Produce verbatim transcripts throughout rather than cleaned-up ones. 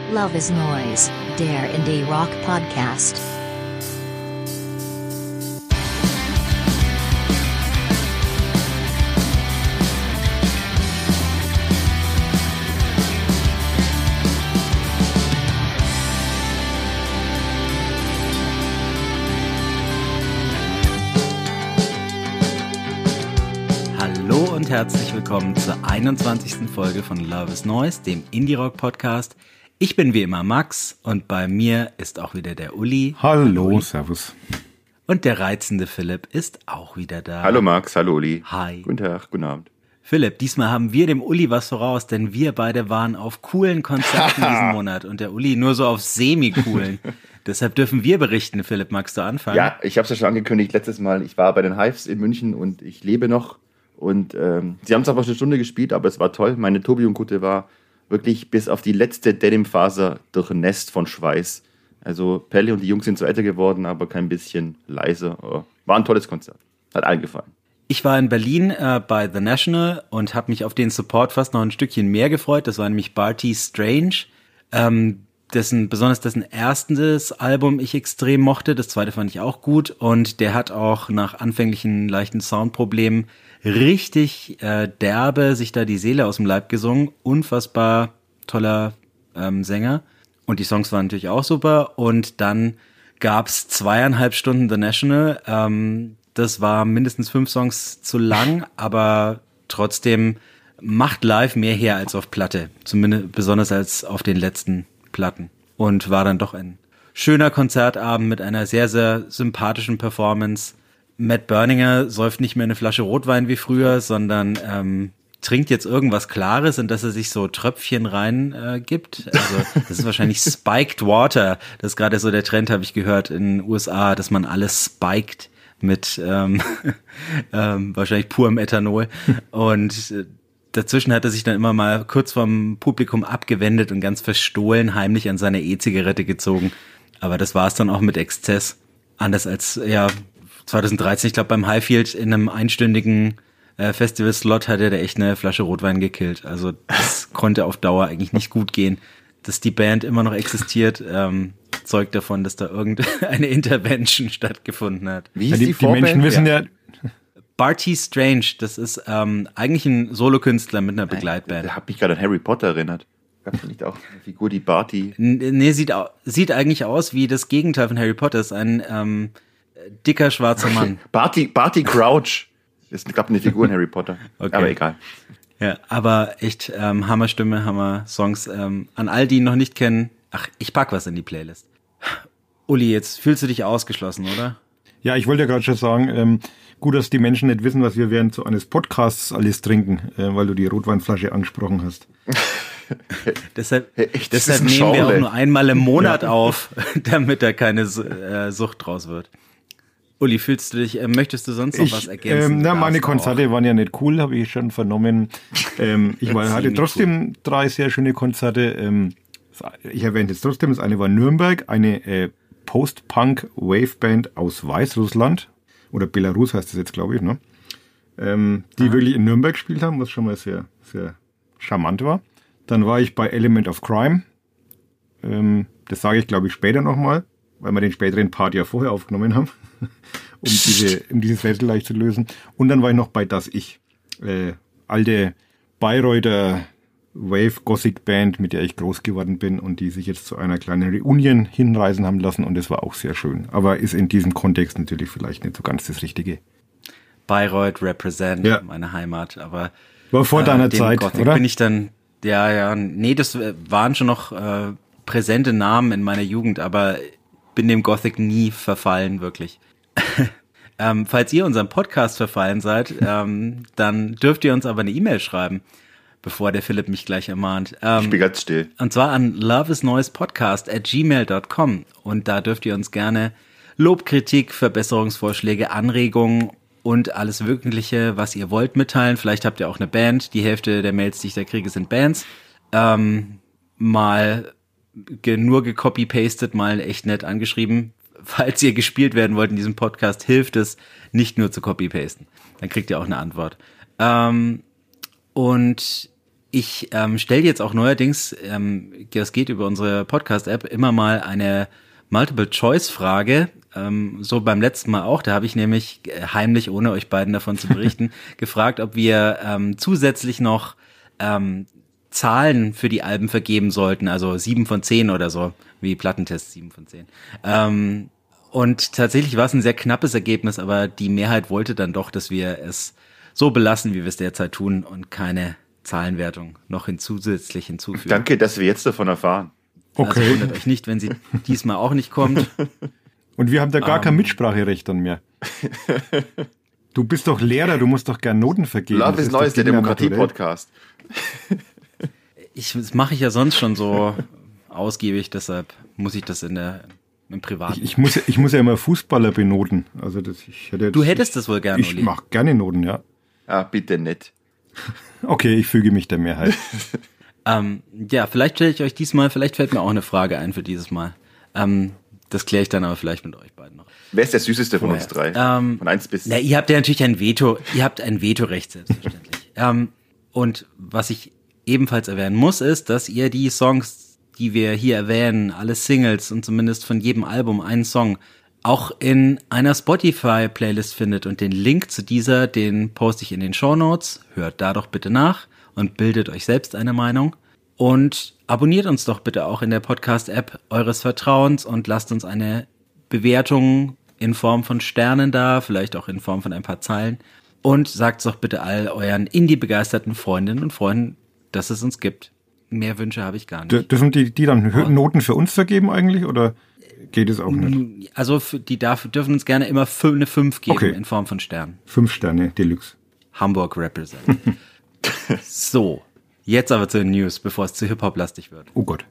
Love is Noise, der Indie Rock Podcast. Hallo und herzlich willkommen zur einundzwanzigsten Folge von Love is Noise, dem Indie Rock Podcast. Ich bin wie immer Max und bei mir ist auch wieder der Uli. Hallo, Uli. Servus. Und der reizende Philipp ist auch wieder da. Hallo Max, hallo Uli. Hi. Guten Tag, guten Abend. Philipp, diesmal haben wir dem Uli was voraus, denn wir beide waren auf coolen Konzerten diesen Monat und der Uli nur so auf semi-coolen. Deshalb dürfen wir berichten. Philipp, magst du anfangen? Ja, ich habe es ja schon angekündigt letztes Mal. Ich war bei den Hives in München und ich lebe noch. Und ähm, sie haben es aber eine Stunde gespielt, aber es war toll. Meine Tobi-und-Kutte war wirklich bis auf die letzte Denimfaser durchnässt von Schweiß. Also Pelle und die Jungs sind so älter geworden, aber kein bisschen leiser. Oh, war ein tolles Konzert. Hat allen gefallen. Ich war in Berlin äh, bei The National und habe mich auf den Support fast noch ein Stückchen mehr gefreut. Das war nämlich Barty Strange, ähm, dessen, besonders dessen erstes Album ich extrem mochte. Das zweite fand ich auch gut und der hat auch nach anfänglichen leichten Soundproblemen richtig äh, derbe sich da die Seele aus dem Leib gesungen. Unfassbar toller ähm, Sänger. Und die Songs waren natürlich auch super. Und dann gab's zweieinhalb Stunden The National. Ähm, das war mindestens fünf Songs zu lang, aber trotzdem macht live mehr her als auf Platte. Zumindest besonders als auf den letzten Platten. Und war dann doch ein schöner Konzertabend mit einer sehr, sehr sympathischen Performance. Matt Berninger säuft nicht mehr eine Flasche Rotwein wie früher, sondern ähm, trinkt jetzt irgendwas Klares, in das er sich so Tröpfchen rein äh, gibt. Also das ist wahrscheinlich Spiked Water. Das ist gerade so der Trend, habe ich gehört, in den U S A, dass man alles spiked mit ähm, ähm, wahrscheinlich purem Ethanol. Und äh, dazwischen hat er sich dann immer mal kurz vom Publikum abgewendet und ganz verstohlen heimlich an seine E-Zigarette gezogen. Aber das war es dann auch mit Exzess. Anders als, ja, zwanzig dreizehn, ich glaube beim Highfield in einem einstündigen äh, Festival-Slot hat er da echt eine Flasche Rotwein gekillt. Also das konnte auf Dauer eigentlich nicht gut gehen. Dass die Band immer noch existiert, ähm, zeugt davon, dass da irgendeine Intervention stattgefunden hat. Wie ist ja, die, die, die Menschen wissen ja... Barty Strange, das ist ähm, eigentlich ein Solokünstler mit einer Begleitband. Der hat mich gerade an Harry Potter erinnert. Gab es nicht auch eine Figur, die Barty... Nee, sieht, sieht eigentlich aus wie das Gegenteil von Harry Potter. Ist ein ähm, dicker, schwarzer Mann. Barty, Barty Crouch. Das ist, glaube ich, eine Figur in Harry Potter. Okay. Aber egal. Ja, aber echt ähm, Hammerstimme, Hammer-Songs. Ähm, an all die ihn noch nicht kennen, ach, ich pack was in die Playlist. Uli, jetzt fühlst du dich ausgeschlossen, oder? Ja, ich wollte ja gerade schon sagen, ähm, gut, dass die Menschen nicht wissen, was wir während so eines Podcasts alles trinken, äh, weil du die Rotweinflasche angesprochen hast. deshalb deshalb nehmen Schauble. wir auch nur einmal im Monat ja. auf, damit da keine äh, Sucht draus wird. Uli, fühlst du dich, äh, möchtest du sonst noch ich, was ergänzen? Ähm, na, meine Konzerte auch. waren ja nicht cool, habe ich schon vernommen. Ähm, ich war, hatte trotzdem cool. drei sehr schöne Konzerte. Ähm, ich erwähne jetzt trotzdem, das eine war Nürnberg, eine äh, Post-Punk-Wave-Band aus Weißrussland, oder Belarus heißt das jetzt, glaube ich, ne? Ähm, die ah. wirklich in Nürnberg gespielt haben, was schon mal sehr, sehr charmant war. Dann war ich bei Element of Crime. Ähm, das sage ich, glaube ich, später nochmal, weil wir den späteren Part ja vorher aufgenommen haben, um diese, um dieses Rätsel leicht zu lösen. Und dann war ich noch bei Das Ich, äh, alte Bayreuther Wave-Gothic-Band, mit der ich groß geworden bin und die sich jetzt zu einer kleinen Reunion hinreisen haben lassen und das war auch sehr schön. Aber ist in diesem Kontext natürlich vielleicht nicht so ganz das Richtige. Bayreuth represent, ja. meine Heimat, aber war vor äh, deiner Zeit, Gothic oder? Bin ich dann, ja, ja, nee, das waren schon noch äh, präsente Namen in meiner Jugend, aber bin dem Gothic nie verfallen, wirklich. ähm, falls ihr unserem Podcast verfallen seid, ähm, dann dürft ihr uns aber eine E-Mail schreiben, bevor der Philipp mich gleich ermahnt. Ähm, ich bin ganz still. Und zwar an loveisnoisepodcast at gmail dot com und da dürft ihr uns gerne Lob, Kritik, Verbesserungsvorschläge, Anregungen und alles Mögliche, was ihr wollt, mitteilen. Vielleicht habt ihr auch eine Band. Die Hälfte der Mails, die ich da kriege, sind Bands. Ähm, mal ge- nur gecopy-pastet, mal echt nett angeschrieben. Falls ihr gespielt werden wollt in diesem Podcast, hilft es, nicht nur zu copy-pasten. Dann kriegt ihr auch eine Antwort. Ähm, und Ich ähm, stelle jetzt auch neuerdings, ähm, das geht über unsere Podcast-App, immer mal eine Multiple-Choice-Frage, ähm, so beim letzten Mal auch, da habe ich nämlich heimlich, ohne euch beiden davon zu berichten, gefragt, ob wir ähm, zusätzlich noch ähm, Zahlen für die Alben vergeben sollten, also sieben von zehn oder so, wie Plattentest sieben von zehn. Ähm, und tatsächlich war es ein sehr knappes Ergebnis, aber die Mehrheit wollte dann doch, dass wir es so belassen, wie wir es derzeit tun und keine Zahlenwertung noch hin zusätzlich hinzufügen. Danke, dass wir jetzt davon erfahren. Okay. Also wundert euch nicht, wenn sie diesmal auch nicht kommt. Und wir haben da gar um. kein Mitspracherecht dann mehr. Du bist doch Lehrer, du musst doch gern Noten vergeben. Love is Neues, der Demokratie-Podcast. Ich, das mache ich ja sonst schon so ausgiebig, deshalb muss ich das in der im Privaten. Ich, ich, muss, ich muss ja immer Fußballer benoten. Also das, ich hätte jetzt, du hättest das wohl gerne, Ich Oli. mache gerne Noten, ja. Ah, bitte nicht. Okay, ich füge mich der Mehrheit. ähm, ja, vielleicht stelle ich euch diesmal, vielleicht fällt mir auch eine Frage ein für dieses Mal. Ähm, das kläre ich dann aber vielleicht mit euch beiden noch. Wer ist der süßeste von uns drei? Ähm, von eins bis... Na, ihr habt ja natürlich ein Veto, ihr habt ein Vetorecht, selbstverständlich. ähm, und was ich ebenfalls erwähnen muss, ist, dass ihr die Songs, die wir hier erwähnen, alle Singles und zumindest von jedem Album einen Song, auch in einer Spotify-Playlist findet. Und den Link zu dieser, den poste ich in den Shownotes. Hört da doch bitte nach und bildet euch selbst eine Meinung. Und abonniert uns doch bitte auch in der Podcast-App eures Vertrauens und lasst uns eine Bewertung in Form von Sternen da, vielleicht auch in Form von ein paar Zeilen. Und sagt doch bitte all euren Indie-begeisterten Freundinnen und Freunden, dass es uns gibt. Mehr Wünsche habe ich gar nicht. Dürfen die, die dann Noten für uns vergeben eigentlich, oder geht es auch nicht? Also die darf, dürfen uns gerne immer eine fünf geben, okay, in Form von Sternen. Fünf Sterne, Deluxe. Hamburg represent. So, jetzt aber zu den News, bevor es zu Hip-Hop-lastig wird. Oh Gott.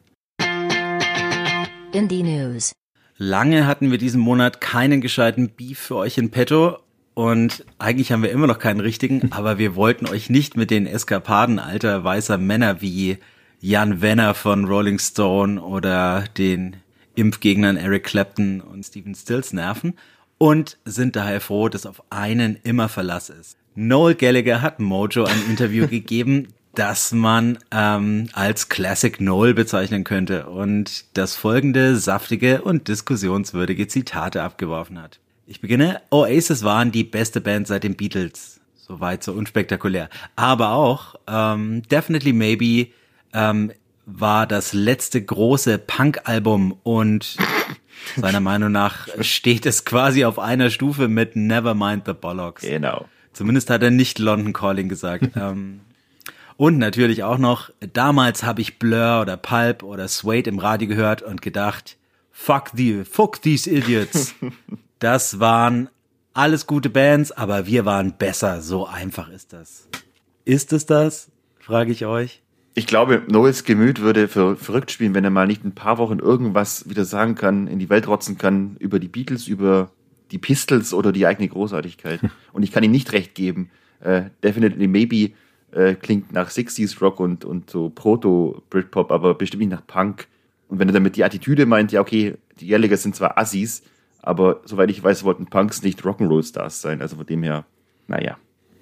Indie News. Lange hatten wir diesen Monat keinen gescheiten Beef für euch in petto. Und eigentlich haben wir immer noch keinen richtigen, aber wir wollten euch nicht mit den Eskapaden alter weißer Männer wie Jan Wenner von Rolling Stone oder den Impfgegnern Eric Clapton und Stephen Stills nerven und sind daher froh, dass auf einen immer Verlass ist. Noel Gallagher hat Mojo ein Interview gegeben, das man ähm, als Classic Noel bezeichnen könnte und das folgende saftige und diskussionswürdige Zitate abgeworfen hat. Ich beginne. Oasis waren die beste Band seit den Beatles. Soweit so unspektakulär. Aber auch ähm, Definitely Maybe ähm, war das letzte große Punk-Album und seiner Meinung nach steht es quasi auf einer Stufe mit Nevermind the Bollocks. Genau. Zumindest hat er nicht London Calling gesagt. ähm, und natürlich auch noch, damals habe ich Blur oder Pulp oder Suede im Radio gehört und gedacht, fuck the, fuck these idiots. Das waren alles gute Bands, aber wir waren besser. So einfach ist das. Ist es das? Frage ich euch. Ich glaube, Noels Gemüt würde ver- verrückt spielen, wenn er mal nicht ein paar Wochen irgendwas wieder sagen kann, in die Welt rotzen kann, über die Beatles, über die Pistols oder die eigene Großartigkeit. Und ich kann ihm nicht recht geben. Äh, Definitely Maybe äh, klingt nach sechziger Rock und, und so Proto-Britpop, aber bestimmt nicht nach Punk. Und wenn er damit die Attitüde meint, ja okay, die Gallagher sind zwar Assis, aber soweit ich weiß, wollten Punks nicht Rock'n'Roll-Stars sein. Also von dem her, naja.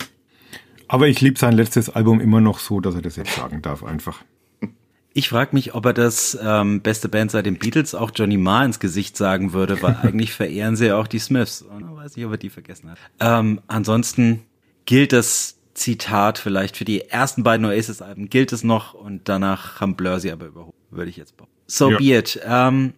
Aber ich liebe sein letztes Album immer noch so, dass er das jetzt sagen darf, einfach. Ich frage mich, ob er das ähm, beste Band seit den Beatles auch Johnny Marr ins Gesicht sagen würde, weil eigentlich verehren sie ja auch die Smiths. Und ich weiß nicht, ob er die vergessen hat. Ähm, ansonsten gilt das Zitat vielleicht für die ersten beiden Oasis-Alben, gilt es noch und danach haben Blur sie aber überholt, würde ich jetzt behaupten. So ja. be it. Ähm,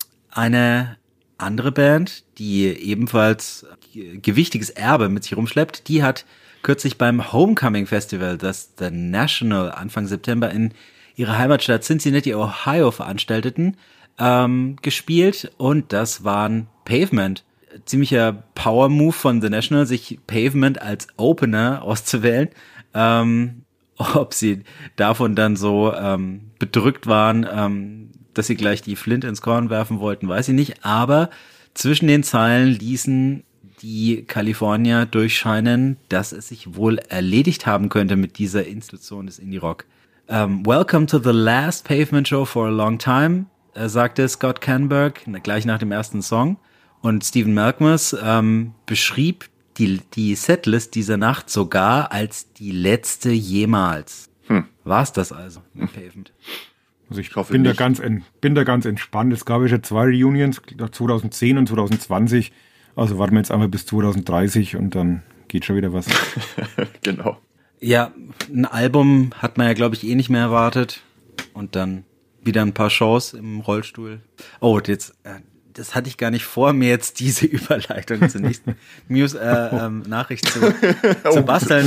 eine andere Band, die ebenfalls gewichtiges Erbe mit sich rumschleppt, die hat kürzlich beim Homecoming Festival, das The National Anfang September in ihrer Heimatstadt Cincinnati, Ohio veranstalteten, ähm, gespielt und das waren Pavement. Ziemlicher Power-Move von The National, sich Pavement als Opener auszuwählen. Ähm, ob sie davon dann so ähm, bedrückt waren, ähm, dass sie gleich die Flinte ins Korn werfen wollten, weiß ich nicht. Aber zwischen den Zeilen ließen die Kalifornier durchscheinen, dass es sich wohl erledigt haben könnte mit dieser Institution des Indie-Rock. Um, Welcome to the last Pavement show for a long time, äh, sagte Scott Canberg gleich nach dem ersten Song. Und Stephen Malkmus ähm, beschrieb die, die Setlist dieser Nacht sogar als die letzte jemals. Hm. war's das also mit Pavement. Also ich, Ich hoffe bin, da nicht. ganz en, bin da ganz entspannt. Es gab ja schon zwei Reunions, zwanzig zehn und zwanzig zwanzig. Also warten wir jetzt einmal bis zwanzig dreißig und dann geht schon wieder was. Genau. Ja, ein Album hat man ja, glaube ich, eh nicht mehr erwartet. Und dann wieder ein paar Shows im Rollstuhl. Oh, jetzt, äh, das hatte ich gar nicht vor, mir jetzt diese Überleitung zur nächsten News, äh, ähm, Nachricht zu, zu basteln.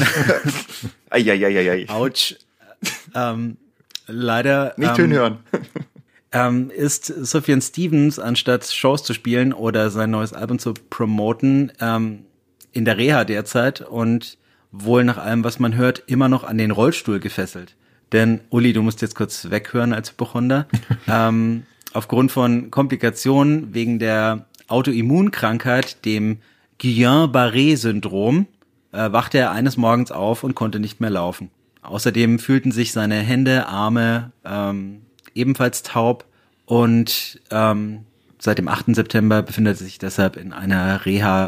Eieieiei. Autsch. Ähm, leider Nicht ähm, schön hören. ähm, ist Sufjan Stevens, anstatt Shows zu spielen oder sein neues Album zu promoten, ähm, in der Reha derzeit und wohl nach allem, was man hört, immer noch an den Rollstuhl gefesselt. Denn, Uli, du musst jetzt kurz weghören als Hypochonder. ähm, aufgrund von Komplikationen wegen der Autoimmunkrankheit, dem Guillain-Barré-Syndrom, äh, wachte er eines Morgens auf und konnte nicht mehr laufen. Außerdem fühlten sich seine Hände, Arme ähm, ebenfalls taub und ähm, seit dem achten September befindet er sich deshalb in einer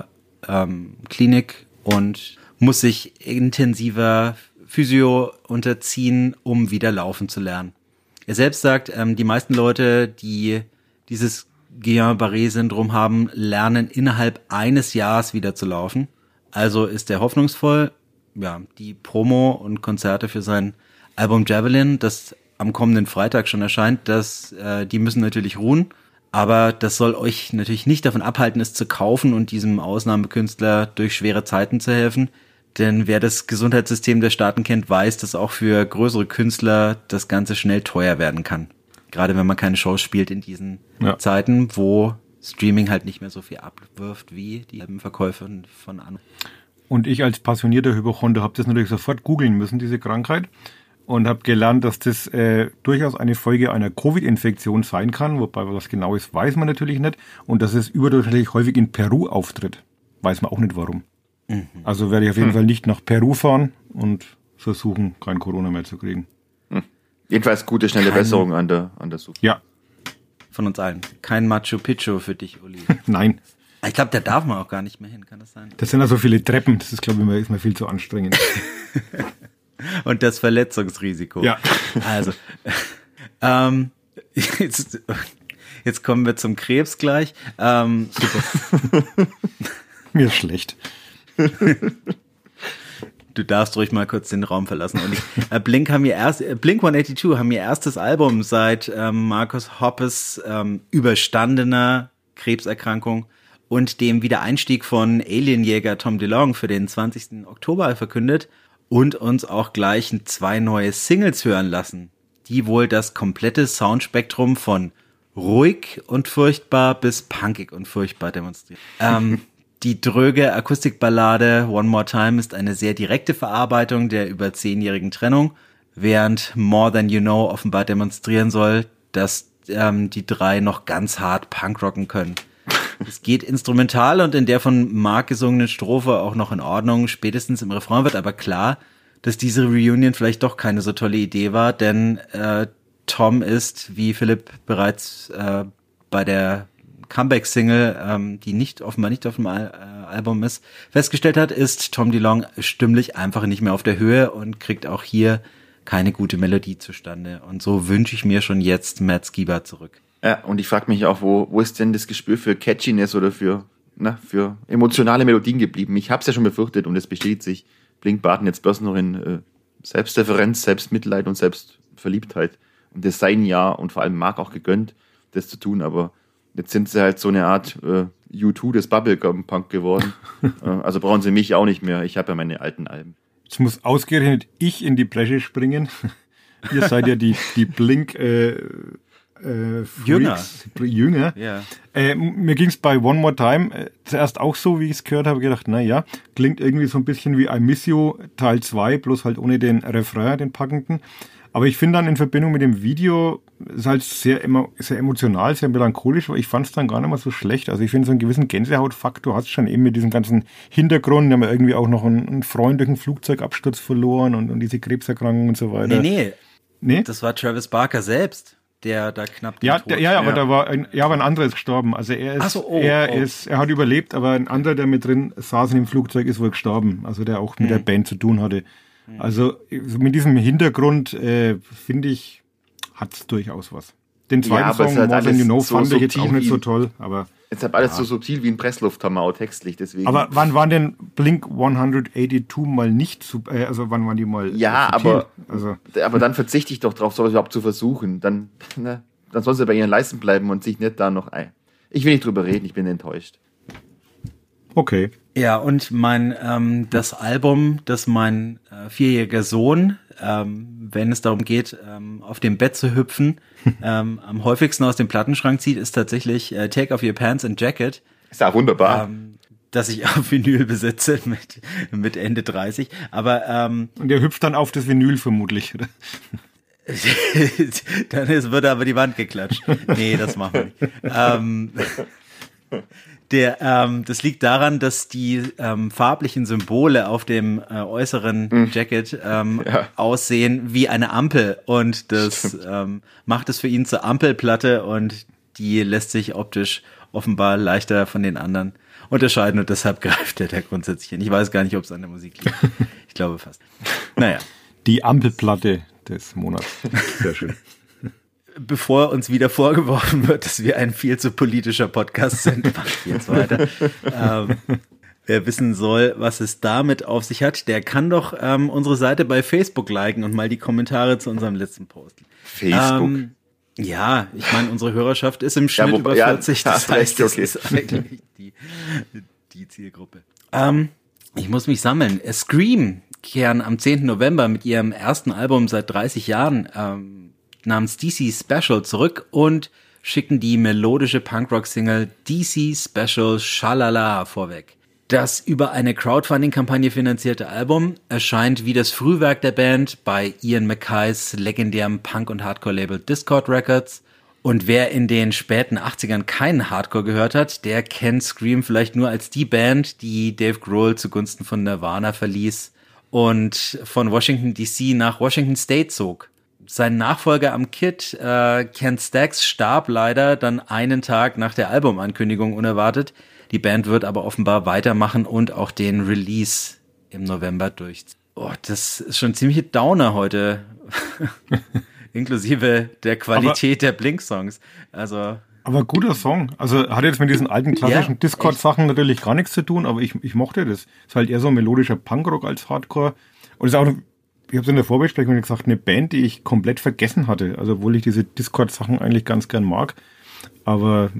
Reha-Klinik ähm, und muss sich intensiver Physio unterziehen, um wieder laufen zu lernen. Er selbst sagt, ähm, die meisten Leute, die dieses Guillain-Barré-Syndrom haben, lernen innerhalb eines Jahres wieder zu laufen. Also ist er hoffnungsvoll. Ja, die Promo und Konzerte für sein Album Javelin, das am kommenden Freitag schon erscheint, das, äh, die müssen natürlich ruhen. Aber das soll euch natürlich nicht davon abhalten, es zu kaufen und diesem Ausnahmekünstler durch schwere Zeiten zu helfen. Denn wer das Gesundheitssystem der Staaten kennt, weiß, dass auch für größere Künstler das Ganze schnell teuer werden kann. Gerade wenn man keine Shows spielt in diesen ja. Zeiten, wo Streaming halt nicht mehr so viel abwirft wie die Verkäufe von anderen. Und ich als passionierter Hypochonder habe das natürlich sofort googeln müssen, diese Krankheit. Und habe gelernt, dass das äh, durchaus eine Folge einer Covid-Infektion sein kann. Wobei was genau ist, weiß man natürlich nicht. Und dass es überdurchschnittlich häufig in Peru auftritt. Weiß man auch nicht warum. Mhm. Also werde ich auf jeden hm. Fall nicht nach Peru fahren und versuchen, kein Corona mehr zu kriegen. Hm. Jedenfalls gute, schnelle Kein, Besserung an der, an der Suche. Ja. Von uns allen. Kein Machu Picchu für dich, Uli. Nein. Ich glaube, da darf man auch gar nicht mehr hin, kann das sein? Das sind ja so viele Treppen. Das ist, glaube ich, immer, ist mir viel zu anstrengend. Und das Verletzungsrisiko. Ja. Also, ähm, jetzt, jetzt kommen wir zum Krebs gleich. Ähm, Super. Mir ist schlecht. Du darfst ruhig mal kurz den Raum verlassen. Und äh, Blink haben ihr erst, äh, Blink hundertzweiundachtzig haben ihr erstes Album seit ähm, Markus Hoppes ähm, überstandener Krebserkrankung und dem Wiedereinstieg von Alienjäger Tom DeLonge für den zwanzigsten Oktober verkündet und uns auch gleich zwei neue Singles hören lassen, die wohl das komplette Soundspektrum von ruhig und furchtbar bis punkig und furchtbar demonstrieren. Ähm, die dröge Akustikballade One More Time ist eine sehr direkte Verarbeitung der über zehnjährigen Trennung, während More Than You Know offenbar demonstrieren soll, dass ähm, die drei noch ganz hart Punkrocken können. Es geht instrumental und in der von Mark gesungenen Strophe auch noch in Ordnung. Spätestens im Refrain wird aber klar, dass diese Reunion vielleicht doch keine so tolle Idee war, denn äh, Tom ist, wie Philipp bereits äh, bei der Comeback-Single, ähm, die nicht offenbar nicht auf dem Al- äh, Album ist, festgestellt hat, ist Tom DeLonge stimmlich einfach nicht mehr auf der Höhe und kriegt auch hier keine gute Melodie zustande. Und so wünsche ich mir schon jetzt Matt Skiba zurück. Ja, und ich frage mich auch, wo, wo ist denn das Gespür für Catchiness oder für, na, für emotionale Melodien geblieben? Ich habe es ja schon befürchtet und es bestätigt sich. Blink baten jetzt bloß noch in äh, Selbstreferenz, Selbstmitleid und Selbstverliebtheit. Und das sei ein Jahr und vor allem Mark auch gegönnt, das zu tun, aber jetzt sind sie halt so eine Art äh, U zwei des Bubblegum-Punk geworden. äh, also brauchen sie mich auch nicht mehr. Ich habe ja meine alten Alben. Jetzt muss ausgerechnet ich in die Bresche springen. Ihr seid ja die, die Blink äh, äh, Jünger. Jünger. Ja. Äh, mir ging es bei One More Time äh, zuerst auch so, wie ich es gehört habe, gedacht, na ja, klingt irgendwie so ein bisschen wie I Miss You Teil zwei, bloß halt ohne den Refrain, den packenden. Aber ich finde dann in Verbindung mit dem Video, ist halt sehr, emo, sehr emotional, sehr melancholisch, aber ich fand es dann gar nicht mal so schlecht. Also ich finde so einen gewissen Gänsehautfaktor hast schon eben mit diesem ganzen Hintergrund. Wir haben ja irgendwie auch noch einen, einen Freund durch einen Flugzeugabsturz verloren und, und diese Krebserkrankung und so weiter. Nee, nee. Nee? Das war Travis Barker selbst, der da knapp den Ja, Tod der, ja, ja, aber ja. da war ein, ja, aber ein anderer ist gestorben. Also er ist, Ach so, oh, er oh. ist, er hat überlebt, aber ein anderer, der mit drin saß in dem Flugzeug, ist wohl gestorben. Also der auch mit Hm. der Band zu tun hatte. Also mit diesem Hintergrund, äh, finde ich, hat es durchaus was. Den zweiten ja, Song, halt More Than You Know, so fand ich jetzt auch nicht so wie, toll. Aber jetzt hat alles ja. so subtil wie ein Presslufthammer textlich, deswegen. Aber wann waren denn Blink hundertachtzig mal nicht, sub- äh, also wann waren die mal Ja, subtil? aber, also, aber dann verzichte ich doch drauf, sowas überhaupt zu versuchen. Dann, ne, dann soll sie bei ihren Leisten bleiben und sich nicht da noch ein. Ich will nicht drüber reden, ich bin enttäuscht. okay. Ja, und mein ähm, das Album, das mein äh, vierjähriger Sohn, ähm, wenn es darum geht, ähm, auf dem Bett zu hüpfen, ähm, am häufigsten aus dem Plattenschrank zieht, ist tatsächlich äh, Take Off Your Pants and Jacket. Ist ja wunderbar. Ähm, dass ich auf Vinyl besitze mit, mit Ende dreißig. Aber ähm, Und der hüpft dann auf das Vinyl vermutlich, oder? dann ist, wird aber die Wand geklatscht. Nee, das machen wir nicht. Ähm, der, ähm, das liegt daran, dass die ähm, farblichen Symbole auf dem äh, äußeren Jacket ähm, Ja. aussehen wie eine Ampel. Und das ähm, macht es für ihn zur Ampelplatte und die lässt sich optisch offenbar leichter von den anderen unterscheiden und deshalb greift er da grundsätzlich hin. Ich weiß gar nicht, ob es an der Musik liegt. Ich glaube fast. Naja. Die Ampelplatte des Monats. Sehr schön. Bevor uns wieder vorgeworfen wird, dass wir ein viel zu politischer Podcast sind, mache ich jetzt weiter. ähm, wer wissen soll, was es damit auf sich hat, der kann doch ähm, unsere Seite bei Facebook liken und mal die Kommentare zu unserem letzten Post. Facebook. Ähm, ja, ich meine, unsere Hörerschaft ist im Schnitt Ja, wo- über ja, vierzig, das hast heißt, recht, das okay. ist eigentlich die, die Zielgruppe. Ähm, ich muss mich sammeln. Scream kehren am zehnten November mit ihrem ersten Album seit dreißig Jahren ähm, namens D C Special zurück und schicken die melodische Punkrock-Single D C Special Shalala vorweg. Das über eine Crowdfunding-Kampagne finanzierte Album erscheint wie das Frühwerk der Band bei Ian MacKays legendärem Punk- und Hardcore-Label Discord Records. Und wer in den späten achtzigern keinen Hardcore gehört hat, der kennt Scream vielleicht nur als die Band, die Dave Grohl zugunsten von Nirvana verließ und von Washington D C nach Washington State zog. Sein Nachfolger am Kit, äh, Ken Stax, starb leider dann einen Tag nach der Albumankündigung unerwartet. Die Band wird aber offenbar weitermachen und auch den Release im November durchziehen. Oh, das ist schon ziemliche Downer heute. Inklusive der Qualität aber, der Blink-Songs. Also. Aber guter Song. Also hat jetzt mit diesen alten klassischen Ja, Discord-Sachen natürlich gar nichts zu tun, aber ich, ich mochte das. Ist halt eher so ein melodischer Punkrock als Hardcore. Und ist auch, ich habe es in der Vorbesprechung gesagt, eine Band, die ich komplett vergessen hatte. Also obwohl ich diese Discord-Sachen eigentlich ganz gern mag. Aber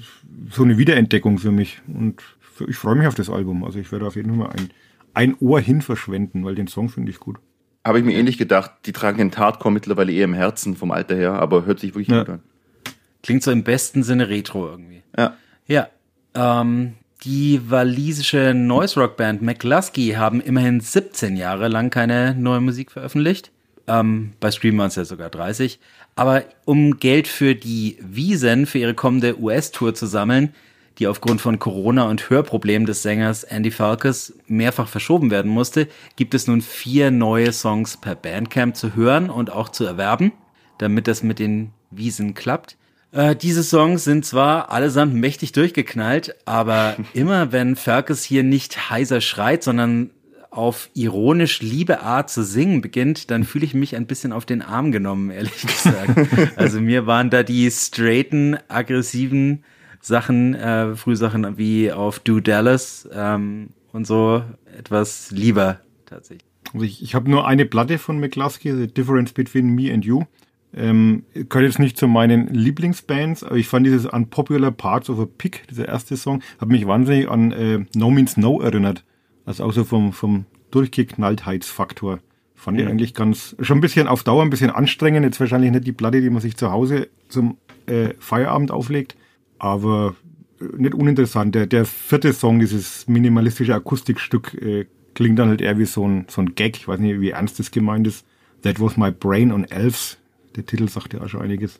so eine Wiederentdeckung für mich. Und ich freue mich auf das Album. Also ich werde auf jeden Fall mal ein, ein Ohr hin verschwenden, weil den Song finde ich gut. Habe ich mir ähnlich gedacht. Die tragen den Hardcore mittlerweile eher im Herzen vom Alter her, aber hört sich wirklich Ja. gut an. Klingt so im besten Sinne Retro irgendwie. Ja. Ja. Ähm, die walisische Noise-Rock-Band McLusky haben immerhin siebzehn Jahre lang keine neue Musik veröffentlicht. Ähm, bei Scream waren es ja sogar dreißig. Aber um Geld für die Wiesen, für ihre kommende U S-Tour zu sammeln, die aufgrund von Corona und Hörproblemen des Sängers Andy Falkes mehrfach verschoben werden musste, gibt es nun vier neue Songs per Bandcamp zu hören und auch zu erwerben, damit das mit den Wiesen klappt. Äh, diese Songs sind zwar allesamt mächtig durchgeknallt, aber immer wenn Falkes hier nicht heiser schreit, sondern auf ironisch liebe Art zu singen beginnt, dann fühle ich mich ein bisschen auf den Arm genommen, ehrlich gesagt. Also mir waren da die straighten, aggressiven Sachen, äh, Frühsachen wie auf Do Dallas ähm, und so etwas lieber tatsächlich. Also ich, ich habe nur eine Platte von McLusky, The Difference Between Me and You. Ähm, gehört jetzt nicht zu meinen Lieblingsbands, aber ich fand dieses Unpopular Parts of a Pig, dieser erste Song, hat mich wahnsinnig an äh, No Means No erinnert. Also auch so vom, vom Durchgeknalltheitsfaktor. Fand ich eigentlich ganz, schon ein bisschen auf Dauer, ein bisschen anstrengend. Jetzt wahrscheinlich nicht die Platte, die man sich zu Hause zum äh, Feierabend auflegt, aber nicht uninteressant. Der, der vierte Song, dieses minimalistische Akustikstück, äh, klingt dann halt eher wie so ein, so ein Gag. Ich weiß nicht, wie ernst das gemeint ist. That Was My Brain on Elves. Der Titel sagt ja auch schon einiges.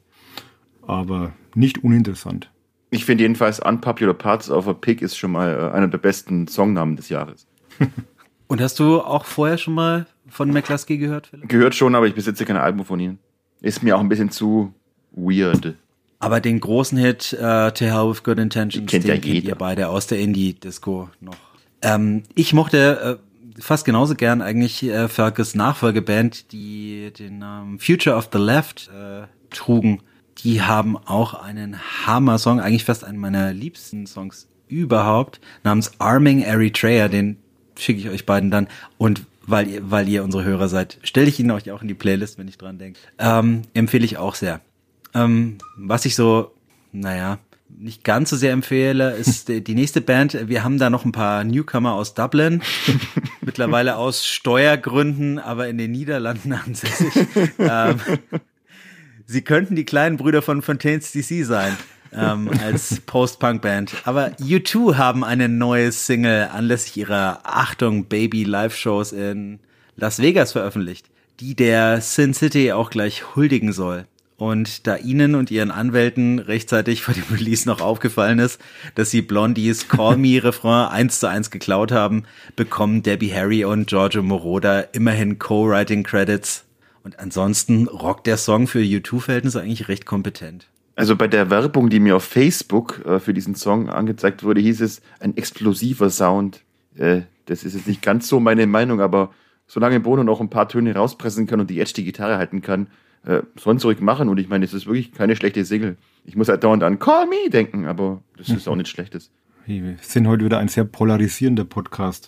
Aber nicht uninteressant. Ich finde jedenfalls Unpopular Parts of a Pig ist schon mal äh, einer der besten Songnamen des Jahres. Und hast du auch vorher schon mal von McLusky gehört, Philipp? Gehört schon, aber ich besitze kein Album von ihnen. Ist mir auch ein bisschen zu weird. Aber den großen Hit äh, To Hell with Good Intentions, Kennt den ja kennt jeder. ihr beide aus der Indie-Disco noch. Ähm, ich mochte äh, fast genauso gern eigentlich äh, Fergus Nachfolgeband, die den Namen Future of the Left äh, trugen. Die haben auch einen Hammer-Song, eigentlich fast einen meiner liebsten Songs überhaupt, namens Arming Eritrea, den schicke ich euch beiden dann. Und weil ihr, weil ihr unsere Hörer seid, stelle ich ihn euch auch in die Playlist, wenn ich dran denke. Ähm, empfehle ich auch sehr. Ähm, was ich so, naja, nicht ganz so sehr empfehle, ist die, die nächste Band. Wir haben da noch ein paar Newcomer aus Dublin, mittlerweile aus Steuergründen, aber in den Niederlanden ansässig. ähm, sie könnten die kleinen Brüder von Fontaines D C sein. Ähm, als Post-Punk-Band. Aber U zwei haben eine neue Single anlässlich ihrer Achtung Baby Live-Shows in Las Vegas veröffentlicht, die der Sin City auch gleich huldigen soll. Und da ihnen und ihren Anwälten rechtzeitig vor dem Release noch aufgefallen ist, dass sie Blondies Call Me Refrain eins zu eins geklaut haben, bekommen Debbie Harry und Giorgio Moroder immerhin Co-Writing-Credits. Und ansonsten rockt der Song für U zwei-Verhältnisse eigentlich recht kompetent. Also bei der Werbung, die mir auf Facebook äh, für diesen Song angezeigt wurde, hieß es, ein explosiver Sound. Äh, das ist jetzt nicht ganz so meine Meinung, aber solange Bono noch ein paar Töne rauspressen kann und die Edge die Gitarre halten kann, äh, sollen sie ruhig machen. Und ich meine, es ist wirklich keine schlechte Single. Ich muss halt dauernd an Call Me denken, aber das ist auch nichts Schlechtes. Wir sind heute wieder ein sehr polarisierender Podcast.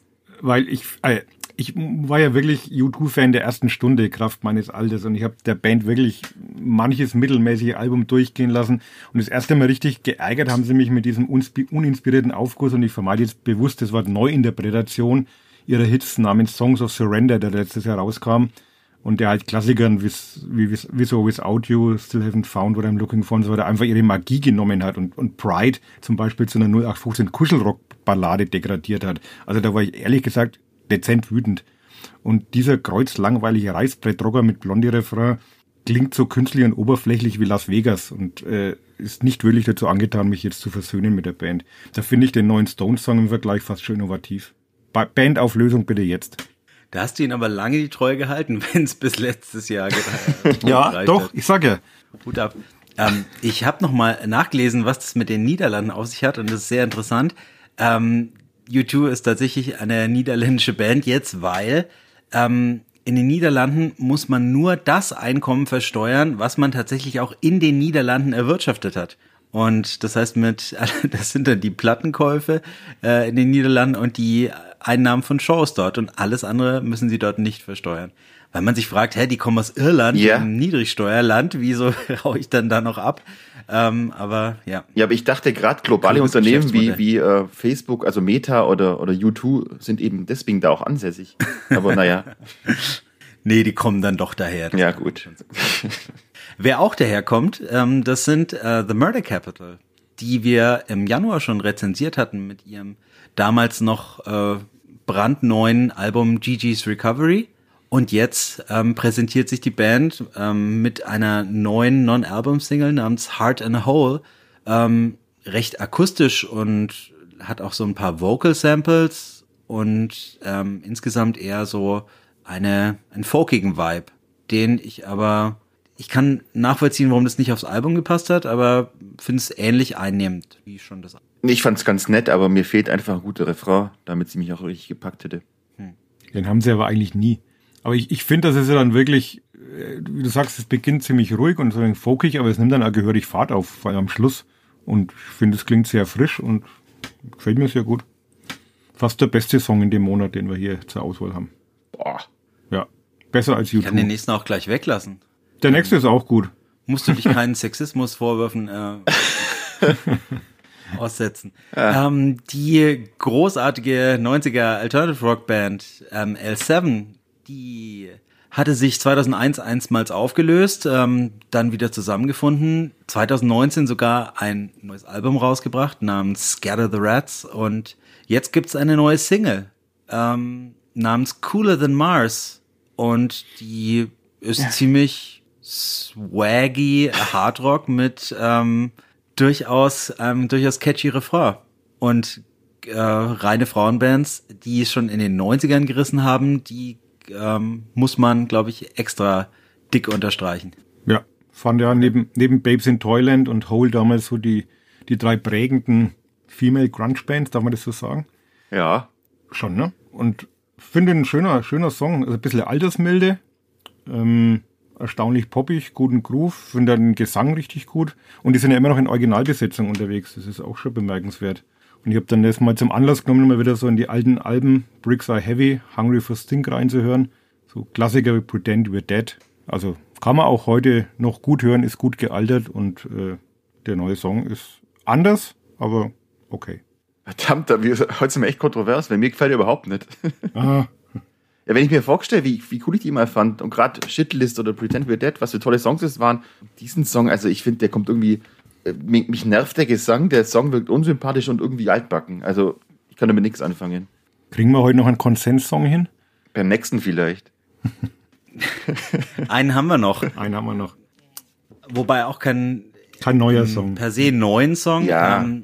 Weil ich... Äh, Ich war ja wirklich U zwei-Fan der ersten Stunde, Kraft meines Alters. Und ich habe der Band wirklich manches mittelmäßige Album durchgehen lassen. Und das erste Mal richtig geärgert haben sie mich mit diesem uninspirierten Aufguss. Und ich vermeide jetzt bewusst das Wort Neuinterpretation ihrer Hits namens Songs of Surrender, der letztes Jahr rauskam. Und der halt Klassikern wie With or Without You, Still Haven't Found What I'm Looking For und so weiter einfach ihre Magie genommen hat. Und, und Pride zum Beispiel zu einer null acht fünfzehn Kuschelrock-Ballade degradiert hat. Also da war ich ehrlich gesagt dezent wütend. Und dieser kreuzlangweilige Reißbrettrocker mit Blondie-Refrain klingt so künstlich und oberflächlich wie Las Vegas und äh, ist nicht wirklich dazu angetan, mich jetzt zu versöhnen mit der Band. Da finde ich den neuen Stones-Song im Vergleich fast schon innovativ. Ba- Bandauflösung bitte jetzt. Da hast du ihn aber lange die Treue gehalten, wenn es bis letztes Jahr gereicht Ja, doch, hat. ich sag ja. Hut ab. Ähm, ich habe nochmal nachgelesen, was das mit den Niederlanden auf sich hat und das ist sehr interessant. Ähm, U zwei ist tatsächlich eine niederländische Band jetzt, weil ähm, in den Niederlanden muss man nur das Einkommen versteuern, was man tatsächlich auch in den Niederlanden erwirtschaftet hat. Und das heißt, mit das sind dann die Plattenkäufe äh, in den Niederlanden und die Einnahmen von Shows dort. Und alles andere müssen sie dort nicht versteuern. Weil man sich fragt, hä, die kommen aus Irland, yeah. ein Niedrigsteuerland, wieso hau ich dann da noch ab? Ähm, aber ja. Ja, aber ich dachte gerade, globale Cooles Unternehmen wie, Geschäftsmodell. wie äh, Facebook, also Meta oder, oder U zwei sind eben deswegen da auch ansässig. Aber naja. Nee, die kommen dann doch daher. Das Ja, gut. Wer auch daherkommt, ähm, das sind äh, The Murder Capital, die wir im Januar schon rezensiert hatten mit ihrem damals noch äh, brandneuen Album Gigi's Recovery. Und jetzt ähm, präsentiert sich die Band ähm, mit einer neuen Non-Album-Single namens Heart and a Hole, ähm, recht akustisch und hat auch so ein paar Vocal-Samples und ähm, insgesamt eher so eine einen folkigen Vibe, den ich aber, ich kann nachvollziehen, warum das nicht aufs Album gepasst hat, aber finde es ähnlich einnehmend wie schon das Album. Ich fand's ganz nett, aber mir fehlt einfach ein guter Refrain, damit sie mich auch richtig gepackt hätte. Den haben sie aber eigentlich nie. Aber ich, ich finde, das ist ja dann wirklich, äh, wie du sagst, es beginnt ziemlich ruhig und so ein folkig, aber es nimmt dann auch gehörig Fahrt auf, vor allem am Schluss. Und ich finde, es klingt sehr frisch und gefällt mir sehr gut. Fast der beste Song in dem Monat, den wir hier zur Auswahl haben. Boah. Ja, besser als U zwei. Ich kann den nächsten auch gleich weglassen. Der nächste ist auch gut. Musst du dich keinen Sexismusvorwürfen äh, aussetzen. Ja. Ähm, die großartige neunziger Alternative Rock Band ähm, L sieben, die hatte sich zweitausendeins einstmals aufgelöst, ähm, dann wieder zusammengefunden, zweitausendneunzehn sogar ein neues Album rausgebracht namens Scatter the Rats und jetzt gibt's eine neue Single ähm, namens Cooler Than Mars und die ist ja. ziemlich swaggy Hardrock mit ähm, durchaus ähm, durchaus catchy Refrain und äh, reine Frauenbands, die es schon in den neunzigern gerissen haben, die ähm, muss man, glaube ich, extra dick unterstreichen. Ja, fand ja neben neben Babes in Toyland und Hole damals so die die drei prägenden Female Grunge Bands, darf man das so sagen? Ja. Schon, ne? Und finde ein schöner, schöner Song, also ein bisschen Altersmilde, ähm, erstaunlich poppig, guten Groove, finde den Gesang richtig gut und die sind ja immer noch in Originalbesetzung unterwegs, das ist auch schon bemerkenswert. Und ich habe dann das mal zum Anlass genommen, mal wieder so in die alten Alben Bricks Are Heavy, Hungry for Stink reinzuhören, so Klassiker wie Pretend We're Dead, also kann man auch heute noch gut hören, ist gut gealtert und äh, der neue Song ist anders, aber okay. Verdammt, heute sind wir echt kontrovers, weil mir gefällt er überhaupt nicht. Aha. Ja, wenn ich mir vorstelle, wie, wie cool ich die mal fand und gerade Shitlist oder Pretend We're Dead, was für tolle Songs es waren, diesen Song, also ich finde, der kommt irgendwie, äh, mich, mich nervt der Gesang, der Song wirkt unsympathisch und irgendwie altbacken, also ich kann damit nichts anfangen. Kriegen wir heute noch einen Konsenssong hin? Beim nächsten vielleicht. Einen haben wir noch. Einen haben wir noch. Wobei auch kein, Kein neuer Song. per se neuen Song. Ja. Ähm,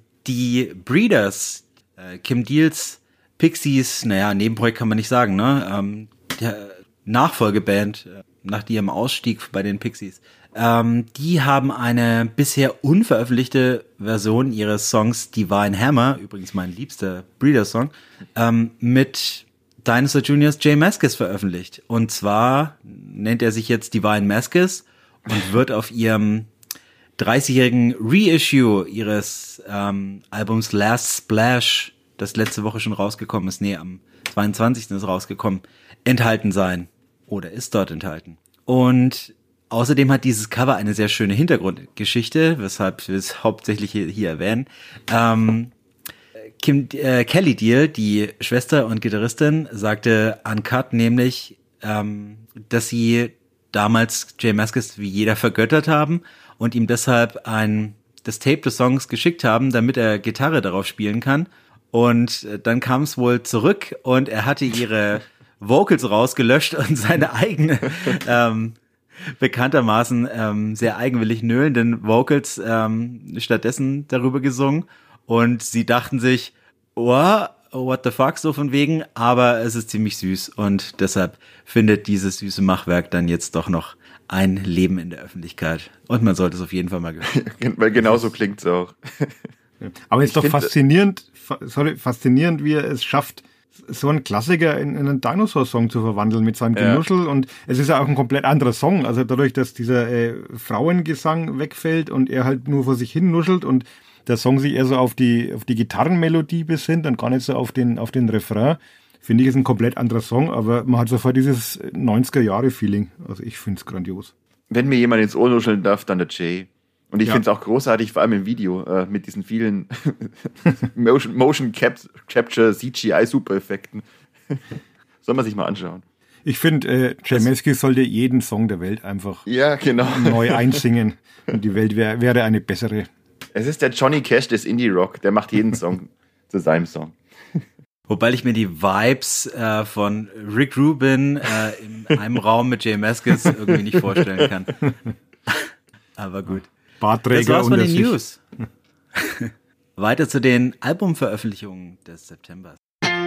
die Breeders, äh, Kim Deals, Pixies, naja, Nebenprojekt kann man nicht sagen, ne? Ähm, der Nachfolgeband äh, nach ihrem Ausstieg bei den Pixies. Ähm, die haben eine bisher unveröffentlichte Version ihres Songs Divine Hammer, übrigens mein liebster Breeders-Song, ähm, mit Dinosaur Juniors Jay Mascis veröffentlicht. Und zwar nennt er sich jetzt Divine Mascis und wird auf ihrem dreißigjährigen Reissue ihres ähm, Albums Last Splash, das letzte Woche schon rausgekommen ist, nee, am zweiundzwanzigsten ist rausgekommen, enthalten sein. Oder ist dort enthalten. Und außerdem hat dieses Cover eine sehr schöne Hintergrundgeschichte, weshalb wir es hauptsächlich hier, hier erwähnen. Ähm, Kim, äh, Kelly Deal, die Schwester und Gitarristin, sagte Uncut nämlich, ähm, dass sie damals Jay Mascis wie jeder vergöttert haben und ihm deshalb ein das Tape des Songs geschickt haben, damit er Gitarre darauf spielen kann. Und dann kam es wohl zurück und er hatte ihre Vocals rausgelöscht und seine eigene, ähm, bekanntermaßen ähm, sehr eigenwillig nöhlenden Vocals ähm, stattdessen darüber gesungen. Und sie dachten sich, oh, what the fuck, so von wegen, aber es ist ziemlich süß und deshalb findet dieses süße Machwerk dann jetzt doch noch ein Leben in der Öffentlichkeit. Und man sollte es auf jeden Fall mal hören. Weil genau so klingt es auch. Aber es ist Ich doch find- faszinierend, fa- sorry, faszinierend, wie er es schafft, so einen Klassiker in, in einen Dinosaur-Song zu verwandeln mit seinem Ja. Genuschel. Und es ist ja auch ein komplett anderer Song. Also dadurch, dass dieser äh, Frauengesang wegfällt und er halt nur vor sich hin nuschelt und der Song sich eher so auf die, auf die Gitarrenmelodie besinnt und gar nicht so auf den, auf den Refrain, finde ich, ist ein komplett anderer Song, aber man hat sofort dieses neunziger-Jahre-Feeling. Also ich finde es grandios. Wenn mir jemand ins Ohr nuscheln darf, dann der Jay. Und ich Ja. finde es auch großartig, vor allem im Video, äh, mit diesen vielen Motion, Motion Cap Capture, C G I-Super-Effekten. Soll man sich mal anschauen. Ich finde, äh, Jay Mascis sollte jeden Song der Welt einfach Ja, genau. neu einsingen und die Welt wär, wäre eine bessere. Es ist der Johnny Cash des Indie-Rock, der macht jeden Song zu seinem Song. Wobei ich mir die Vibes äh, von Rick Rubin äh, in einem Raum mit Jay Mascis irgendwie nicht vorstellen kann. Aber gut. Das Bartträger war's von unter den sich. News. Weiter zu den Albumveröffentlichungen des Septembers.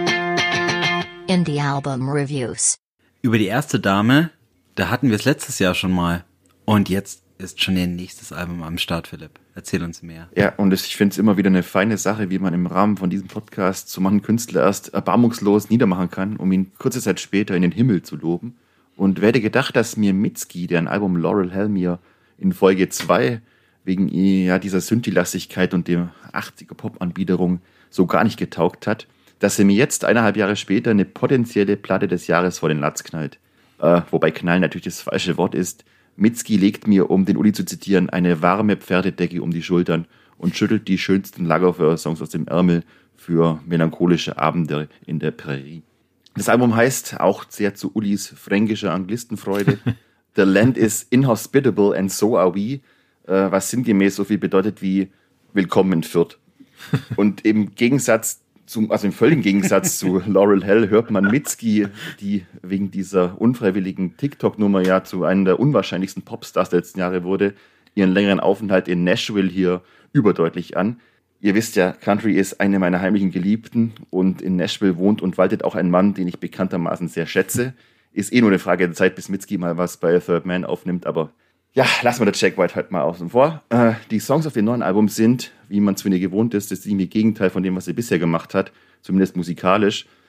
Indie Album Reviews. Über die erste Dame, da hatten wir es letztes Jahr schon mal. Und jetzt ist schon ihr nächstes Album am Start, Philipp. Erzähl uns mehr. Ja, und das, ich finde es immer wieder eine feine Sache, wie man im Rahmen von diesem Podcast so manchen Künstler erst erbarmungslos niedermachen kann, um ihn kurze Zeit später in den Himmel zu loben. Und wer hätte gedacht, dass mir Mitski, der ein Album Laurel Hell mir in Folge zwei wegen ja, dieser Synthi-Lastigkeit und der achtziger-Pop-Anbiederung so gar nicht getaugt hat, dass er mir jetzt eineinhalb Jahre später eine potenzielle Platte des Jahres vor den Latz knallt. Äh, wobei knallen natürlich das falsche Wort ist. Mitski legt mir, um den Uli zu zitieren, eine warme Pferdedecke um die Schultern und schüttelt die schönsten Lagerfeuer-Songs aus dem Ärmel für melancholische Abende in der Prärie. Das Album heißt, auch sehr zu Ulis fränkischer Anglistenfreude, The Land is inhospitable and so are we, äh, was sinngemäß so viel bedeutet wie Willkommen in Fürth. Und im Gegensatz zum, also im völligen Gegensatz zu Laurel Hell hört man Mitski, die wegen dieser unfreiwilligen TikTok-Nummer ja zu einem der unwahrscheinlichsten Popstars der letzten Jahre wurde, ihren längeren Aufenthalt in Nashville hier überdeutlich an. Ihr wisst ja, Country ist eine meiner heimlichen Geliebten und in Nashville wohnt und waltet auch ein Mann, den ich bekanntermaßen sehr schätze. Ist eh nur eine Frage der Zeit, bis Mitski mal was bei Third Man aufnimmt, aber ja, lassen wir den Jack White halt mal außen vor. Äh, die Songs auf dem neuen Album sind, wie man es von ihr gewohnt ist, das ziemliche Gegenteil von dem, was sie bisher gemacht hat, zumindest musikalisch.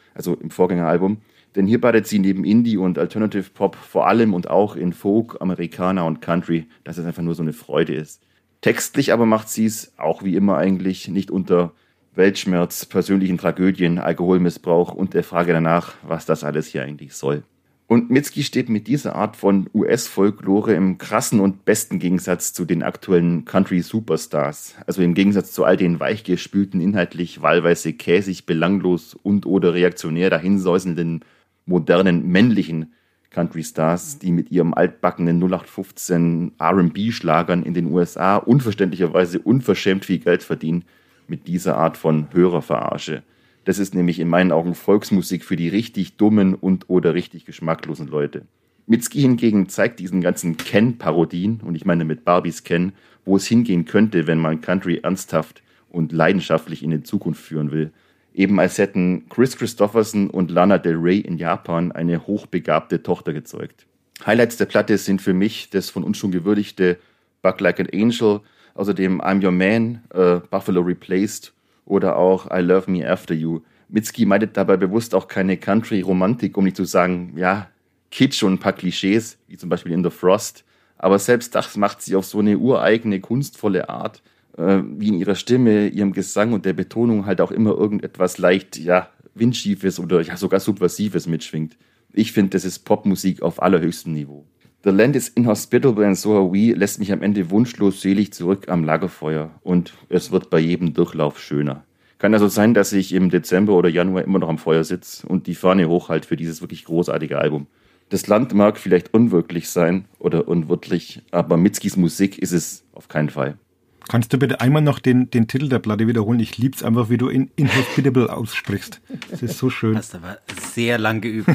also im Vorgängeralbum. Denn hier badet sie neben Indie und Alternative Pop vor allem und auch in Folk, Amerikaner und Country, dass es einfach nur so eine Freude ist. Textlich aber macht sie es, auch wie immer eigentlich, nicht unter Weltschmerz, persönlichen Tragödien, Alkoholmissbrauch und der Frage danach, was das alles hier eigentlich soll. Und Mitski steht mit dieser Art von U S-Folklore im krassen und besten Gegensatz zu den aktuellen Country-Superstars. Also im Gegensatz zu all den weichgespülten, inhaltlich wahlweise käsig, belanglos und oder reaktionär dahinsäuselnden, modernen, männlichen Country-Stars, die mit ihrem altbackenen null acht fünfzehn R und B-Schlagern in den U S A unverständlicherweise unverschämt viel Geld verdienen mit dieser Art von Hörerverarsche. Das ist nämlich in meinen Augen Volksmusik für die richtig dummen und oder richtig geschmacklosen Leute. Mitski hingegen zeigt diesen ganzen Ken-Parodien, und ich meine mit Barbies Ken, wo es hingehen könnte, wenn man Country ernsthaft und leidenschaftlich in die Zukunft führen will. Eben als hätten Chris Christopherson und Lana Del Rey in Japan eine hochbegabte Tochter gezeugt. Highlights der Platte sind für mich das von uns schon gewürdigte Buck Like an Angel, außerdem I'm Your Man, uh, Buffalo Replaced oder auch I Love Me After You. Mitski meidet dabei bewusst auch keine Country-Romantik, um nicht zu sagen, ja, Kitsch und ein paar Klischees, wie zum Beispiel in The Frost. Aber selbst das macht sie auf so eine ureigene, kunstvolle Art, äh, wie in ihrer Stimme, ihrem Gesang und der Betonung halt auch immer irgendetwas leicht, ja, Windschiefes oder ja sogar Subversives mitschwingt. Ich finde, das ist Popmusik auf allerhöchstem Niveau. The Land is Inhospitable and So Are We lässt mich am Ende wunschlos selig zurück am Lagerfeuer und es wird bei jedem Durchlauf schöner. Kann also sein, dass ich im Dezember oder Januar immer noch am Feuer sitze und die Fahne hochhalte für dieses wirklich großartige Album. Das Land mag vielleicht unwirklich sein oder unwirtlich, aber Mitskis Musik ist es auf keinen Fall. Kannst du bitte einmal noch den, den Titel der Platte wiederholen? Ich lieb's einfach, wie du in Inhospitable aussprichst. Das ist so schön. Hast aber sehr lang geübt.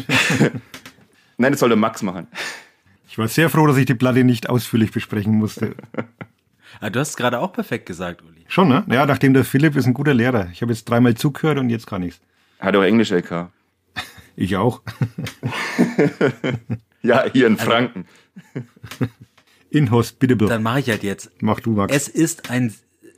Nein, das soll der Max machen. Ich war sehr froh, dass ich die Platte nicht ausführlich besprechen musste. Ah, du hast es gerade auch perfekt gesagt, Uli. Schon, ne? Ja, nachdem der Philipp ist ein guter Lehrer. Ich habe jetzt dreimal zugehört und jetzt kann ich's. Hat auch Englisch L K. Ich auch. Ja, hier in Franken. Inhospitable. Dann mache ich halt jetzt. Mach du, Max. Es ist ein,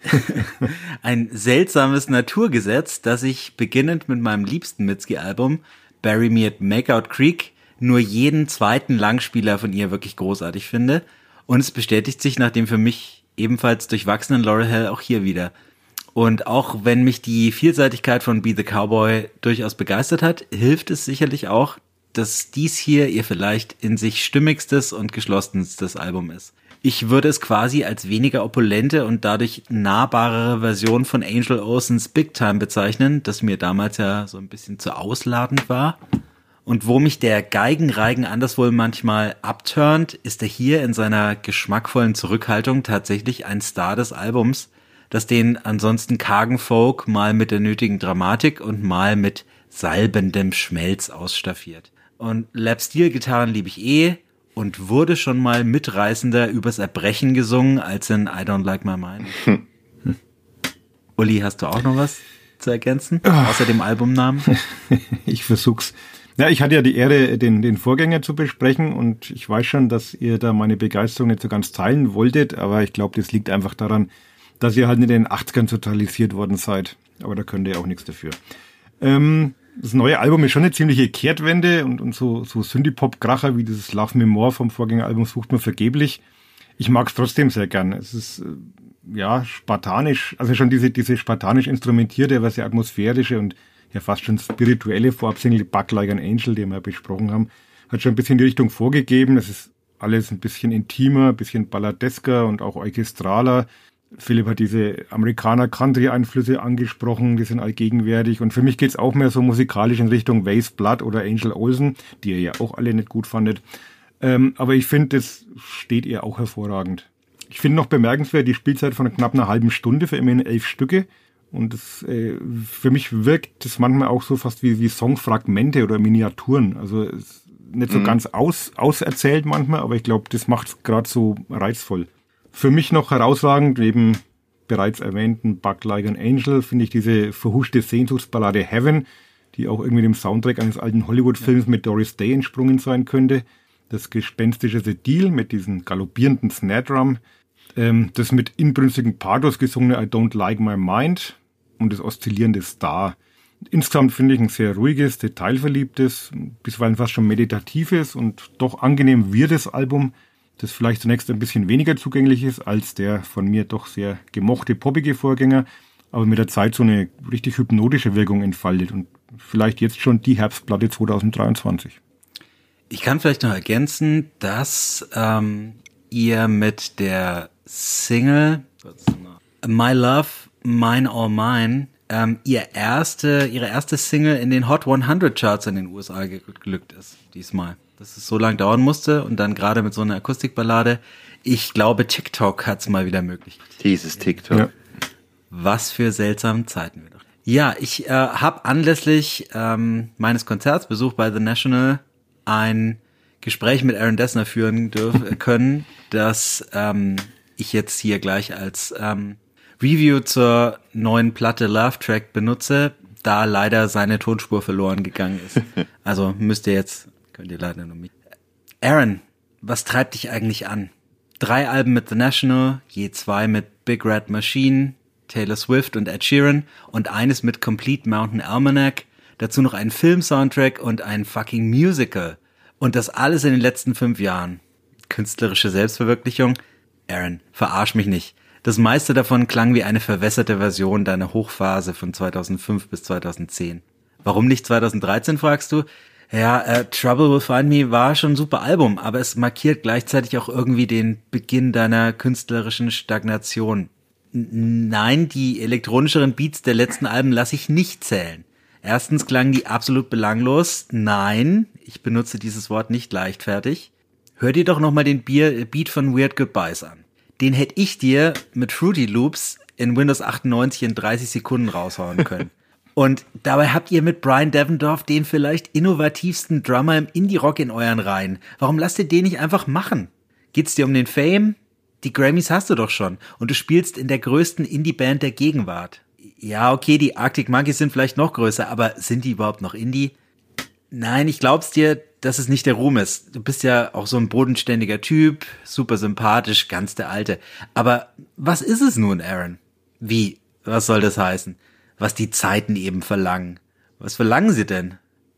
ein seltsames Naturgesetz, dass ich beginnend mit meinem liebsten Mitski-Album, Bury Me at Makeout Creek, nur jeden zweiten Langspieler von ihr wirklich großartig finde. Und es bestätigt sich nach dem für mich ebenfalls durchwachsenen Laurel Hell auch hier wieder. Und auch wenn mich die Vielseitigkeit von Be the Cowboy durchaus begeistert hat, hilft es sicherlich auch, dass dies hier ihr vielleicht in sich stimmigstes und geschlossenstes Album ist. Ich würde es quasi als weniger opulente und dadurch nahbarere Version von Angel Olsens Big Time bezeichnen, das mir damals ja so ein bisschen zu ausladend war. Und wo mich der Geigenreigen anders wohl manchmal abturnt, ist er hier in seiner geschmackvollen Zurückhaltung tatsächlich ein Star des Albums, das den ansonsten kargen Folk mal mit der nötigen Dramatik und mal mit salbendem Schmelz ausstaffiert. Und Lap-Steel-Gitarren liebe ich eh und wurde schon mal mitreißender übers Erbrechen gesungen als in I Don't Like My Mind. Hm. Uli, hast du auch noch was zu ergänzen, außer dem Albumnamen? Ich versuch's. Ja, ich hatte ja die Ehre, den, den Vorgänger zu besprechen und ich weiß schon, dass ihr da meine Begeisterung nicht so ganz teilen wolltet, aber ich glaube, das liegt einfach daran, dass ihr halt in den achtzigern totalisiert worden seid. Aber da könnt ihr auch nichts dafür. Ähm, das neue Album ist schon eine ziemliche Kehrtwende und, und so, so Synthie-Pop-Kracher wie dieses Love Me More vom Vorgängeralbum sucht man vergeblich. Ich mag es trotzdem sehr gern. Es ist, ja, spartanisch, also schon diese, diese spartanisch instrumentierte, aber sehr atmosphärische und ja fast schon spirituelle Vorabsingle Buck Like an Angel, den wir besprochen haben, hat schon ein bisschen die Richtung vorgegeben. Es ist alles ein bisschen intimer, ein bisschen balladesker und auch orchestraler. Philipp hat diese Amerikaner-Country-Einflüsse angesprochen, die sind allgegenwärtig. Und für mich geht's auch mehr so musikalisch in Richtung Vase Blood oder Angel Olsen, die ihr ja auch alle nicht gut fandet. Ähm, aber ich finde, das steht ihr auch hervorragend. Ich finde noch bemerkenswert die Spielzeit von knapp einer halben Stunde für immerhin elf Stücke. Und das, äh, für mich wirkt das manchmal auch so fast wie, wie Songfragmente oder Miniaturen. Also es nicht so mhm. ganz aus, auserzählt manchmal, aber ich glaube, das macht es gerade so reizvoll. Für mich noch herausragend, neben bereits erwähnten Buck Like an Angel, finde ich diese verhuschte Sehnsuchtsballade Heaven, die auch irgendwie dem Soundtrack eines alten Hollywood-Films mit Doris Day entsprungen sein könnte. Das gespenstische The Deal mit diesem galoppierenden Snare-Drum. Ähm, das mit inbrünstigem Pathos gesungene I Don't Like My Mind und das oszillierende Star. Insgesamt finde ich ein sehr ruhiges, detailverliebtes, bisweilen fast schon meditatives und doch angenehm wirdes Album, das vielleicht zunächst ein bisschen weniger zugänglich ist als der von mir doch sehr gemochte poppige Vorgänger, aber mit der Zeit so eine richtig hypnotische Wirkung entfaltet und vielleicht jetzt schon die Herbstplatte zwanzig dreiundzwanzig. Ich kann vielleicht noch ergänzen, dass ähm, ihr mit der Single My Love, Mine All Mine ähm, ihr erste, ihre erste Single in den Hot hundert Charts in den U S A geglückt ist, diesmal. Dass es so lange dauern musste und dann gerade mit so einer Akustikballade. Ich glaube, TikTok hat's mal wieder möglich. Dieses TikTok. Ja. Was für seltsame Zeiten wir doch. Ja, ich äh, habe anlässlich ähm, meines Konzertsbesuchs bei The National ein Gespräch mit Aaron Dessner führen dürfen können, das ähm, ich jetzt hier gleich als ähm, Review zur neuen Platte Love Track benutze, da leider seine Tonspur verloren gegangen ist. Also müsst ihr jetzt, könnt ihr leider nur mit. Aaron, was treibt dich eigentlich an? Drei Alben mit The National, je zwei mit Big Red Machine, Taylor Swift und Ed Sheeran und eines mit Complete Mountain Almanac, dazu noch einen Film-Soundtrack und ein fucking Musical. Und das alles in den letzten fünf Jahren. Künstlerische Selbstverwirklichung? Aaron, verarsch mich nicht. Das meiste davon klang wie eine verwässerte Version deiner Hochphase von zweitausendfünf bis zweitausendzehn. Warum nicht zweitausenddreizehn, fragst du? Ja, äh, Trouble Will Find Me war schon ein super Album, aber es markiert gleichzeitig auch irgendwie den Beginn deiner künstlerischen Stagnation. N- Nein, die elektronischeren Beats der letzten Alben lasse ich nicht zählen. Erstens klangen die absolut belanglos. Nein, ich benutze dieses Wort nicht leichtfertig. Hör dir doch nochmal den Bier, Beat von Weird Goodbyes an. Den hätte ich dir mit Fruity Loops in Windows achtundneunzig in dreißig Sekunden raushauen können. Und dabei habt ihr mit Brian Devendorf den vielleicht innovativsten Drummer im Indie-Rock in euren Reihen. Warum lasst ihr den nicht einfach machen? Geht's dir um den Fame? Die Grammys hast du doch schon. Und du spielst in der größten Indie-Band der Gegenwart. Ja, okay, die Arctic Monkeys sind vielleicht noch größer, aber sind die überhaupt noch Indie? Nein, ich glaub's dir, dass es nicht der Ruhm ist. Du bist ja auch so ein bodenständiger Typ, super sympathisch, ganz der Alte. Aber was ist es nun, Aaron? Wie? Was soll das heißen? Was die Zeiten eben verlangen. Was verlangen sie denn?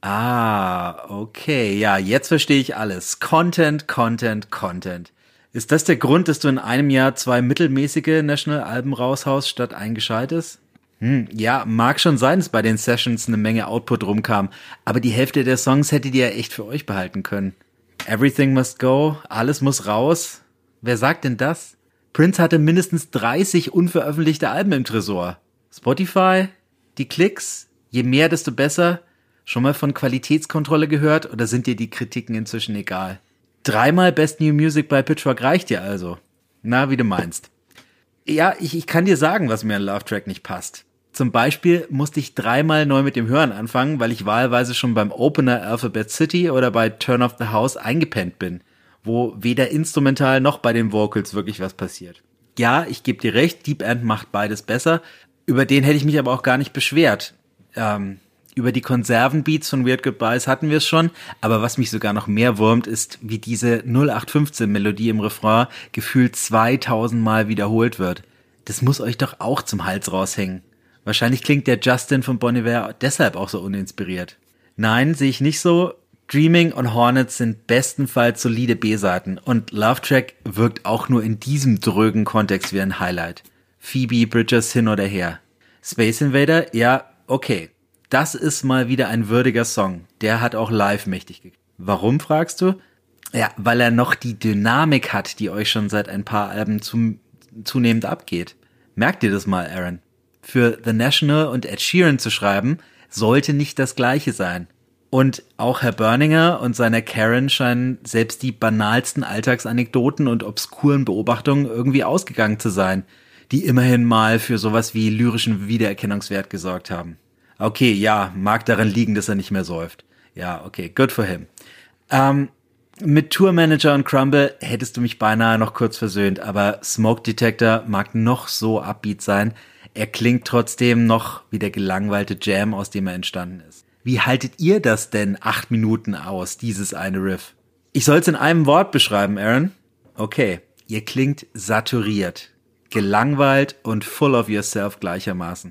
Ah, okay, ja, jetzt verstehe ich alles. Content, Content, Content. Ist das der Grund, dass du in einem Jahr zwei mittelmäßige National-Alben raushaust statt ein gescheites? Hm, ja, mag schon sein, dass bei den Sessions eine Menge Output rumkam, aber die Hälfte der Songs hättet ihr ja echt für euch behalten können. Everything must go, alles muss raus. Wer sagt denn das? Prince hatte mindestens dreißig unveröffentlichte Alben im Tresor. Spotify? Die Klicks? Je mehr, desto besser? Schon mal von Qualitätskontrolle gehört oder sind dir die Kritiken inzwischen egal? Dreimal Best New Music bei Pitchfork reicht dir also. Na, wie du meinst. Ja, ich, ich kann dir sagen, was mir an Love Track nicht passt. Zum Beispiel musste ich dreimal neu mit dem Hören anfangen, weil ich wahlweise schon beim Opener Alphabet City oder bei Turn Off the House eingepennt bin, wo weder instrumental noch bei den Vocals wirklich was passiert. Ja, ich gebe dir recht, Deep End macht beides besser, über den hätte ich mich aber auch gar nicht beschwert. Ähm, über die Konservenbeats von Weird Goodbyes hatten wir es schon, aber was mich sogar noch mehr wurmt, ist, wie diese null acht fünfzehn Melodie im Refrain gefühlt zweitausend Mal wiederholt wird. Das muss euch doch auch zum Hals raushängen. Wahrscheinlich klingt der Justin von Bon Iver deshalb auch so uninspiriert. Nein, sehe ich nicht so. Dreaming und Hornets sind bestenfalls solide B-Seiten und Love Track wirkt auch nur in diesem drögen Kontext wie ein Highlight. Phoebe Bridgers hin oder her. Space Invader, ja, okay. Das ist mal wieder ein würdiger Song. Der hat auch live mächtig gekriegt. Warum, fragst du? Ja, weil er noch die Dynamik hat, die euch schon seit ein paar Alben zum, zunehmend abgeht. Merkt ihr das mal, Aaron? Für The National und Ed Sheeran zu schreiben, sollte nicht das Gleiche sein. Und auch Herr Berninger und seiner Karen scheinen selbst die banalsten Alltagsanekdoten und obskuren Beobachtungen irgendwie ausgegangen zu sein, die immerhin mal für sowas wie lyrischen Wiedererkennungswert gesorgt haben. Okay, ja, mag daran liegen, dass er nicht mehr säuft. Ja, okay, good for him. Ähm, mit Tourmanager und Crumble hättest du mich beinahe noch kurz versöhnt, aber Smoke Detector mag noch so upbeat sein. Er klingt trotzdem noch wie der gelangweilte Jam, aus dem er entstanden ist. Wie haltet ihr das denn acht Minuten aus, dieses eine Riff? Ich soll's in einem Wort beschreiben, Aaron? Okay, ihr klingt saturiert, gelangweilt und full of yourself gleichermaßen.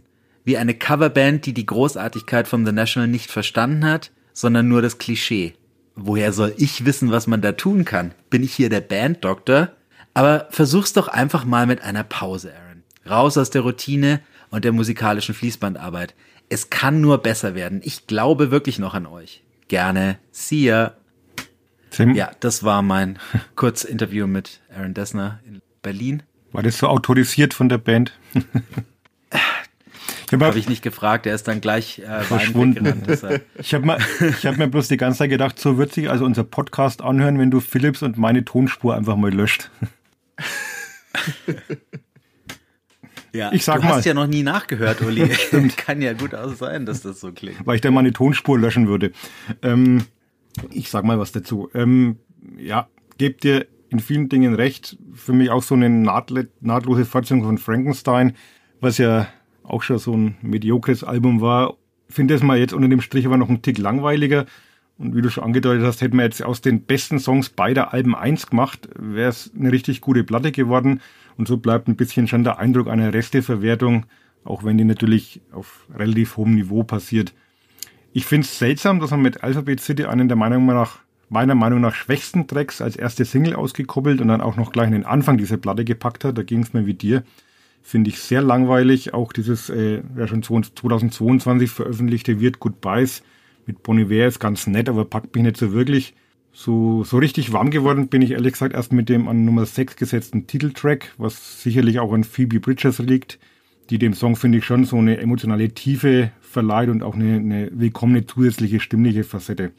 wie eine Coverband, die die Großartigkeit von The National nicht verstanden hat, sondern nur das Klischee. Woher soll ich wissen, was man da tun kann? Bin ich hier der Banddoktor? Aber versuch's doch einfach mal mit einer Pause, Aaron. Raus aus der Routine und der musikalischen Fließbandarbeit. Es kann nur besser werden. Ich glaube wirklich noch an euch. Gerne. See ya. Tim, Ja, das war mein Kurzinterview mit Aaron Dessner in Berlin. war das so autorisiert von der Band? Ich habe Habe ich nicht gefragt, er ist dann gleich äh, Verschwunden. weggerannt, deshalb. ich hab mal, ich hab mir bloß die ganze Zeit gedacht, so wird sich also unser Podcast anhören, wenn du Philips und meine Tonspur einfach mal löscht. Ja, Ich sag du mal. hast ja noch nie nachgehört, Uli. Kann ja gut auch sein, dass das so klingt. Weil ich dann meine Tonspur löschen würde. Ähm, ich sag mal was dazu. Ähm, ja, gebt dir in vielen Dingen recht. Für mich auch so eine nahtle- nahtlose Fortsetzung von Frankenstein, was ja auch schon so ein mediokres Album war. Finde es mal jetzt unter dem Strich aber noch ein Tick langweiliger. Und wie du schon angedeutet hast, hätten wir jetzt aus den besten Songs beider Alben eins gemacht, wäre es eine richtig gute Platte geworden. Und so bleibt ein bisschen schon der Eindruck einer Resteverwertung, auch wenn die natürlich auf relativ hohem Niveau passiert. Ich finde es seltsam, dass man mit Alphabet City einen der Meinung nach, meiner Meinung nach schwächsten Tracks als erste Single ausgekoppelt und dann auch noch gleich in den Anfang dieser Platte gepackt hat. Da ging es mir wie dir. Finde ich sehr langweilig. Auch dieses äh, ja schon zweitausendzweiundzwanzig veröffentlichte Weird Goodbyes mit Bon Iver ist ganz nett, aber packt mich nicht so wirklich. So, so richtig warm geworden bin ich ehrlich gesagt erst mit dem an Nummer sechs gesetzten Titeltrack, was sicherlich auch an Phoebe Bridgers liegt, die dem Song, finde ich, schon so eine emotionale Tiefe verleiht und auch eine, eine willkommene zusätzliche stimmliche Facette.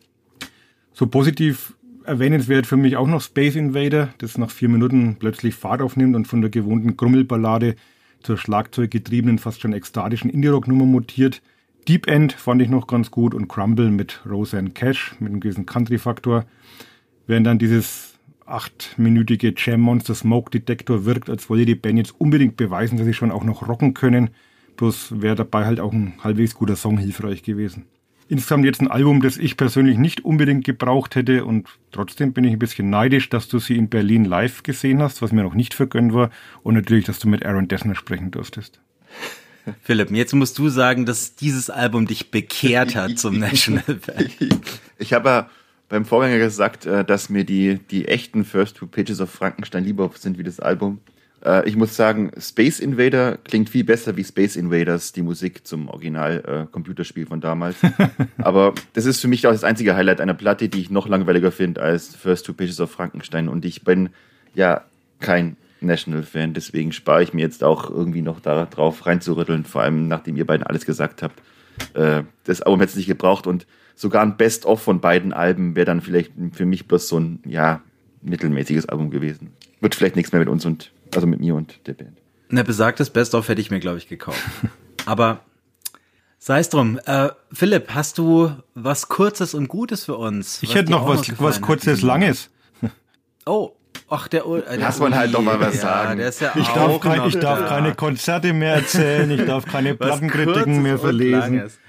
So positiv erwähnenswert für mich auch noch Space Invader, das nach vier Minuten plötzlich Fahrt aufnimmt und von der gewohnten Grummelballade zur schlagzeuggetriebenen, fast schon ekstatischen Indie-Rock-Nummer mutiert. Deep End fand ich noch ganz gut und Crumble mit Roseanne Cash mit einem gewissen Country-Faktor. Während dann dieses achtminütige Jam-Monster Smoke Detector wirkt, als wolle die Band jetzt unbedingt beweisen, dass sie schon auch noch rocken können. Bloß wäre dabei halt auch ein halbwegs guter Song hilfreich gewesen. Insgesamt jetzt ein Album, das ich persönlich nicht unbedingt gebraucht hätte und trotzdem bin ich ein bisschen neidisch, dass du sie in Berlin live gesehen hast, was mir noch nicht vergönnt war und natürlich, dass du mit Aaron Dessner sprechen durftest. Philipp, jetzt musst du sagen, dass dieses Album dich bekehrt hat zum National Band. Ich habe ja beim Vorgänger gesagt, dass mir die, die echten First Two Pages of Frankenstein lieber sind wie das Album. Ich muss sagen, Space Invader klingt viel besser wie Space Invaders, die Musik zum Original-Computerspiel von damals. Aber das ist für mich auch das einzige Highlight einer Platte, die ich noch langweiliger finde als First Two Pages of Frankenstein. Und ich bin ja kein National-Fan, deswegen spare ich mir jetzt auch irgendwie noch da drauf reinzurütteln, vor allem nachdem ihr beiden alles gesagt habt. Äh, das Album hätte es nicht gebraucht und sogar ein Best-of von beiden Alben wäre dann vielleicht für mich bloß so ein, ja, mittelmäßiges Album gewesen. Wird vielleicht nichts mehr mit uns und, also mit mir und der Band. Ne, besagtes Best-of hätte ich mir, glaube ich, gekauft. Aber sei es drum. Äh, Philipp, hast du was Kurzes und Gutes für uns? Ich hätte noch was, was Kurzes, Langes. Oh, ach, der Uli. Äh, Lass man halt doch mal was ja, sagen. Der ist ja Ich auch darf, kein, noch ich darf da. keine Konzerte mehr erzählen, ich darf keine Was Plattenkritiken Kurzes mehr und verlesen. Langes.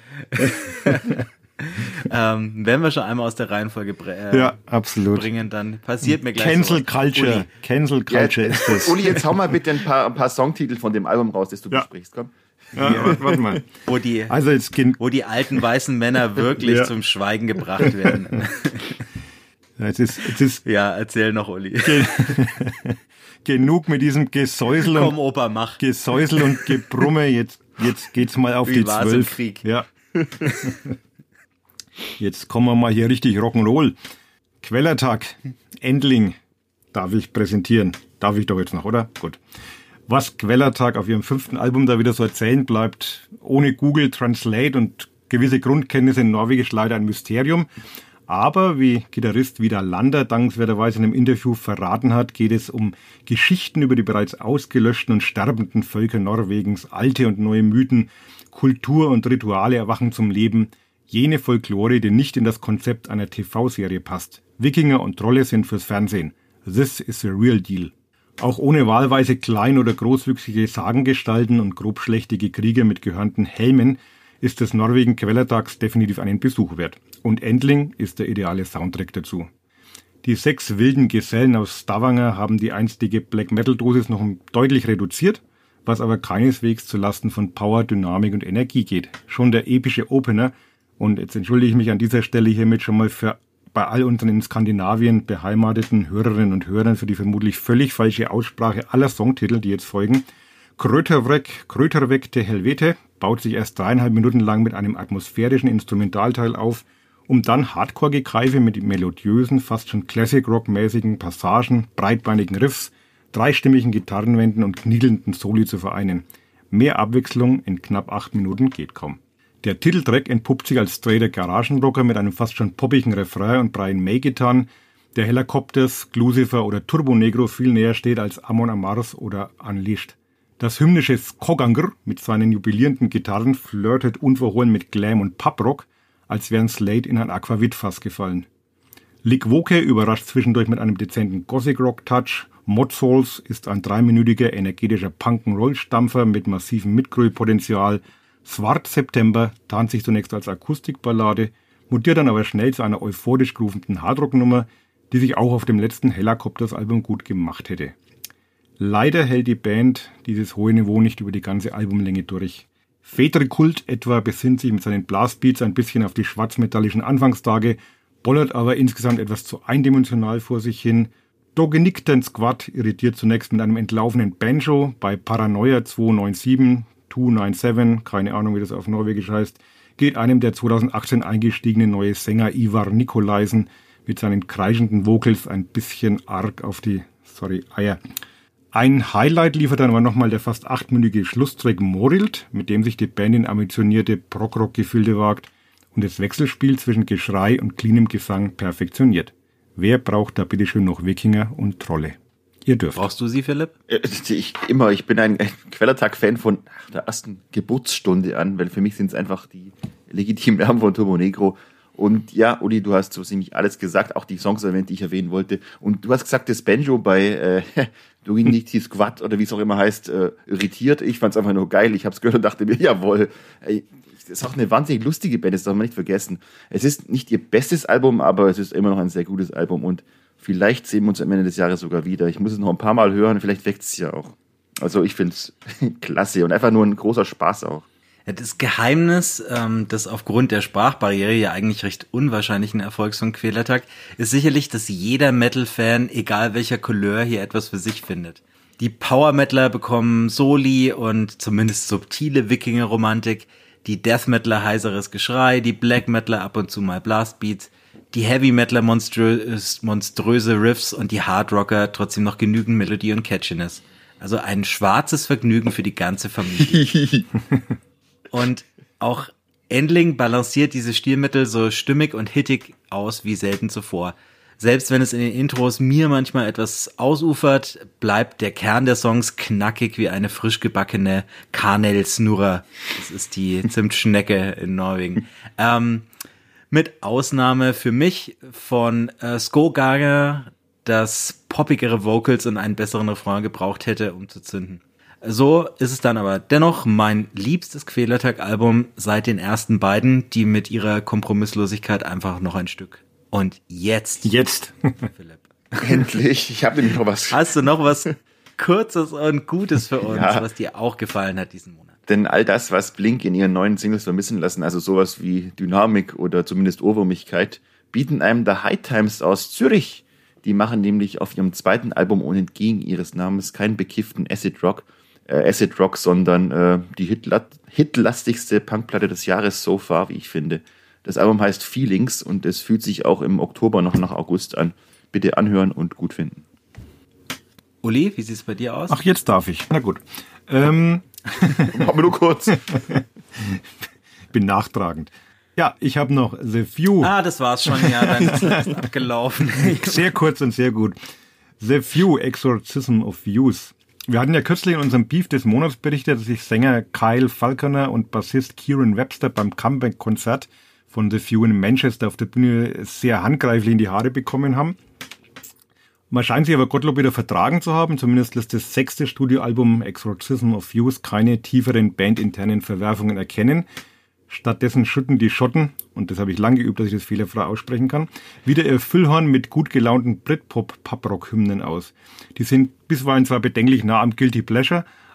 ähm, wenn wir schon einmal aus der Reihenfolge bre- äh, Ja, absolut. bringen, dann passiert mir gleich Cancel sowas. Culture. Uli, Cancel Culture Ja, ist das. Uli, jetzt hau mal bitte ein paar, ein paar Songtitel von dem Album raus, das du Ja. besprichst. Komm. Ja, warte, warte mal. wo die, Also jetzt gen wo die alten weißen Männer wirklich Ja. zum Schweigen gebracht werden. jetzt ist, jetzt ist Ja, erzähl noch, Uli. ge genug mit diesem Gesäusel Komm, und, Opa, mach. Gesäusel und Gebrumme. Jetzt, jetzt geht's mal auf Wie die war's im zwölf. Krieg? Ja. Jetzt kommen wir mal hier richtig Rock'n'Roll. Quellertag, Endling, darf ich präsentieren. Darf ich doch jetzt noch, oder? Gut. Was Quellertag auf ihrem fünften Album da wieder so erzählen bleibt, ohne Google Translate und gewisse Grundkenntnisse in Norwegisch leider ein Mysterium. Aber wie Gitarrist Vidar Lander dankenswerterweise in einem Interview verraten hat, geht es um Geschichten über die bereits ausgelöschten und sterbenden Völker Norwegens, alte und neue Mythen, Kultur und Rituale erwachen zum Leben, jene Folklore, die nicht in das Konzept einer T V-Serie passt. Wikinger und Trolle sind fürs Fernsehen. This is the real deal. Auch ohne wahlweise klein- oder großwüchsige Sagengestalten und grobschlächtige Krieger mit gehörnten Helmen ist das Norwegen Quellertags definitiv einen Besuch wert. Und Endling ist der ideale Soundtrack dazu. Die sechs wilden Gesellen aus Stavanger haben die einstige Black-Metal-Dosis noch deutlich reduziert, was aber keineswegs zulasten von Power, Dynamik und Energie geht. Schon der epische Opener, und jetzt entschuldige ich mich an dieser Stelle hiermit schon mal für bei all unseren in Skandinavien beheimateten Hörerinnen und Hörern für die vermutlich völlig falsche Aussprache aller Songtitel, die jetzt folgen. Kröterwreck, Kröterweg de Helvete baut sich erst dreieinhalb Minuten lang mit einem atmosphärischen Instrumentalteil auf, um dann Hardcore-Gekreife mit melodiösen, fast schon Classic-Rock-mäßigen Passagen, breitbeinigen Riffs, dreistimmigen Gitarrenwänden und kniedelnden Soli zu vereinen. Mehr Abwechslung in knapp acht Minuten geht kaum. Der Titeltrack entpuppt sich als straighter Garagenrocker mit einem fast schon poppigen Refrain und Brian May-Gitarren, der Helicopters, Glucifer oder Turbo Negro viel näher steht als Amon Amarth oder Unleashed. Das hymnische Skogangr mit seinen jubilierenden Gitarren flirtet unverhohlen mit Glam und Pubrock, als wären Slade in ein Aquavit-Fass gefallen. Lickwoke überrascht zwischendurch mit einem dezenten Gothic-Rock-Touch. Mod Souls ist ein dreiminütiger energetischer Punk'n'Roll-Stampfer mit massivem Mitgröl-Potenzial. Swart September tarnt sich zunächst als Akustikballade, mutiert dann aber schnell zu einer euphorisch gerufenen Hardrock-Nummer, die sich auch auf dem letzten Helicopters-Album gut gemacht hätte. Leider hält die Band dieses hohe Niveau nicht über die ganze Albumlänge durch. Fetre-Kult etwa besinnt sich mit seinen Blastbeats ein bisschen auf die schwarzmetallischen Anfangstage, bollert aber insgesamt etwas zu eindimensional vor sich hin. Dogenikten Squad irritiert zunächst mit einem entlaufenen Banjo, bei Paranoia zweihundertsiebenundneunzig, zweihundersiebenundneunzig, keine Ahnung wie das auf Norwegisch heißt, geht einem der zweitausendachtzehn eingestiegene neue Sänger Ivar Nikolaisen mit seinen kreischenden Vocals ein bisschen arg auf die, sorry, Eier. Ein Highlight liefert dann aber nochmal der fast achtminütige Schlusstrack Morild, mit dem sich die Band in ambitionierte Prog-Rock-Gefilde wagt und das Wechselspiel zwischen Geschrei und cleanem Gesang perfektioniert. Wer braucht da bitteschön noch Wikinger und Trolle? Ihr dürft. Brauchst du sie, Philipp? Ich immer, ich bin ein Quellertag-Fan von der ersten Geburtsstunde an, weil für mich sind es einfach die legitimen Erben von Turbo Negro. Und ja, Uli, du hast so ziemlich alles gesagt, auch die Songs erwähnt, die ich erwähnen wollte. Und du hast gesagt, das Banjo bei äh, Dogenikten Squad oder wie es auch immer heißt, äh, irritiert. Ich fand es einfach nur geil. Ich habe es gehört und dachte mir, jawohl. Ey, das ist auch eine wahnsinnig lustige Band, das darf man nicht vergessen. Es ist nicht ihr bestes Album, aber es ist immer noch ein sehr gutes Album. Und vielleicht sehen wir uns am Ende des Jahres sogar wieder. Ich muss es noch ein paar Mal hören, vielleicht wächst es ja auch. Also ich finde es klasse und einfach nur ein großer Spaß auch. Das Geheimnis ähm, des aufgrund der Sprachbarriere ja eigentlich recht unwahrscheinlichen Erfolgs von Quälertag ist sicherlich, dass jeder Metal-Fan, egal welcher Couleur, hier etwas für sich findet. Die Power-Metaler bekommen Soli und zumindest subtile Wikinger-Romantik, die Death-Metaler heiseres Geschrei, die Black-Metaler ab und zu mal Blastbeats, die Heavy-Metaler monströs, monströse Riffs und die Hardrocker trotzdem noch genügend Melodie und Catchiness. Also ein schwarzes Vergnügen für die ganze Familie. Und auch Endling balanciert diese Stilmittel so stimmig und hittig aus wie selten zuvor. Selbst wenn es in den Intros mir manchmal etwas ausufert, bleibt der Kern der Songs knackig wie eine frisch gebackene Kanelsnurrer. Das ist die Zimtschnecke in Norwegen. Ähm, mit Ausnahme für mich von äh, Skogangr, das poppigere Vocals und einen besseren Refrain gebraucht hätte, um zu zünden. So ist es dann aber dennoch mein liebstes Quälertag-Album seit den ersten beiden, die mit ihrer Kompromisslosigkeit einfach noch ein Stück. Und jetzt. Jetzt. Philipp. Endlich. Ich habe nämlich noch was. Hast du noch was Kurzes und Gutes für uns, ja, was dir auch gefallen hat diesen Monat? Denn all das, was Blink in ihren neuen Singles vermissen lassen, also sowas wie Dynamik oder zumindest Ohrwurmigkeit, bieten einem The High Times aus Zürich. Die machen nämlich auf ihrem zweiten Album und entgegen ihres Namens keinen bekifften Acid Rock, äh, Acid Rock, sondern äh, die hitla- hitlastigste Punkplatte des Jahres so far, wie ich finde. Das Album heißt Feelings und es fühlt sich auch im Oktober noch nach August an. Bitte anhören und gut finden. Uli, wie sieht es bei dir aus? Ach, jetzt darf ich. Na gut. Ähm, Machen wir nur kurz. Bin nachtragend. Ja, ich habe noch The Few. Ah, das war's schon, ja, dann ist es abgelaufen. Sehr kurz und sehr gut. The Few, Exorcism of Views. Wir hatten ja kürzlich in unserem Beef des Monats berichtet, dass sich Sänger Kyle Falconer und Bassist Kieran Webster beim Comeback-Konzert von The Few in Manchester auf der Bühne sehr handgreiflich in die Haare bekommen haben. Man scheint sich aber Gottlob wieder vertragen zu haben. Zumindest lässt das sechste Studioalbum Exorcism of Views keine tieferen bandinternen Verwerfungen erkennen. Stattdessen schütten die Schotten, und das habe ich lange geübt, dass ich das fehlerfrei aussprechen kann, wieder ihr Füllhorn mit gut gelaunten Britpop-Pub-Rock-Hymnen aus. Die sind bisweilen zwar bedenklich nah am Guilty Pleasure,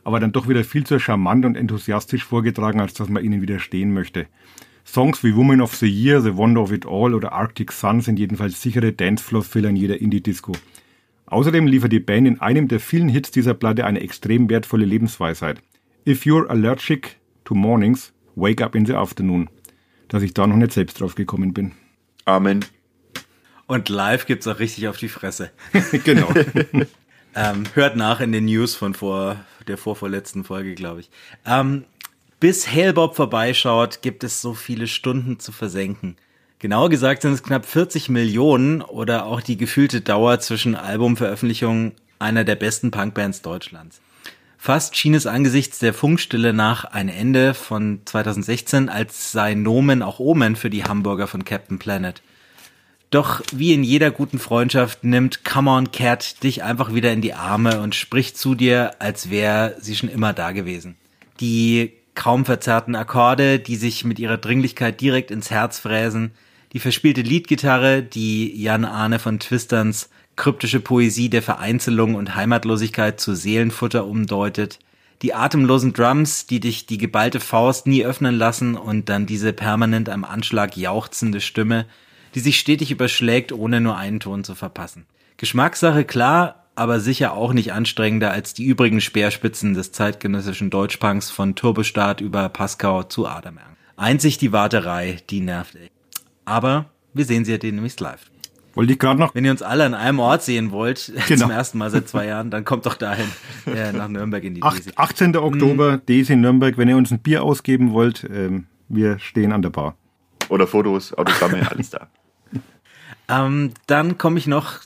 aber dann doch wieder viel zu charmant und enthusiastisch vorgetragen, als dass man ihnen widerstehen möchte. Songs wie Woman of the Year, The Wonder of It All oder Arctic Sun sind jedenfalls sichere Dancefloor-Filler in jeder Indie-Disco. Außerdem liefert die Band in einem der vielen Hits dieser Platte eine extrem wertvolle Lebensweisheit. If you're allergic to mornings, wake up in the afternoon. Dass ich da noch nicht selbst drauf gekommen bin. Amen. Und live gibt's auch richtig auf die Fresse. Genau. ähm, hört nach in den News von vor der vorvorletzten Folge, glaube ich. Ähm, bis Hale-Bopp vorbeischaut, gibt es so viele Stunden zu versenken. Genauer gesagt sind es knapp vierzig Millionen oder auch die gefühlte Dauer zwischen Albumveröffentlichungen einer der besten Punkbands Deutschlands. Fast schien es angesichts der Funkstille nach ein Ende von zweitausendsechzehn, als sei Nomen auch Omen für die Hamburger von Captain Planet. Doch wie in jeder guten Freundschaft nimmt Come On Cat dich einfach wieder in die Arme und spricht zu dir, als wäre sie schon immer da gewesen. Die kaum verzerrten Akkorde, die sich mit ihrer Dringlichkeit direkt ins Herz fräsen, die verspielte Leadgitarre, die Jan Arne von Twisterns kryptische Poesie der Vereinzelung und Heimatlosigkeit zu Seelenfutter umdeutet, die atemlosen Drums, die dich die geballte Faust nie öffnen lassen und dann diese permanent am Anschlag jauchzende Stimme, die sich stetig überschlägt, ohne nur einen Ton zu verpassen. Geschmackssache klar, aber sicher auch nicht anstrengender als die übrigen Speerspitzen des zeitgenössischen Deutschpunks von Turbostart über Pascal zu Adamern. Einzig die Warterei, die nervt echt. Aber wir sehen sie ja demnächst live. Wollte ich gerade noch. Wenn ihr uns alle an einem Ort sehen wollt, Genau. zum ersten Mal seit zwei Jahren, dann kommt doch dahin, äh, nach Nürnberg in die Desi. achtzehnten Oktober, mhm. Desi Nürnberg. Wenn ihr uns ein Bier ausgeben wollt, ähm, wir stehen an der Bar. Oder Fotos, Autogramme, alles da. Ähm, dann komme ich noch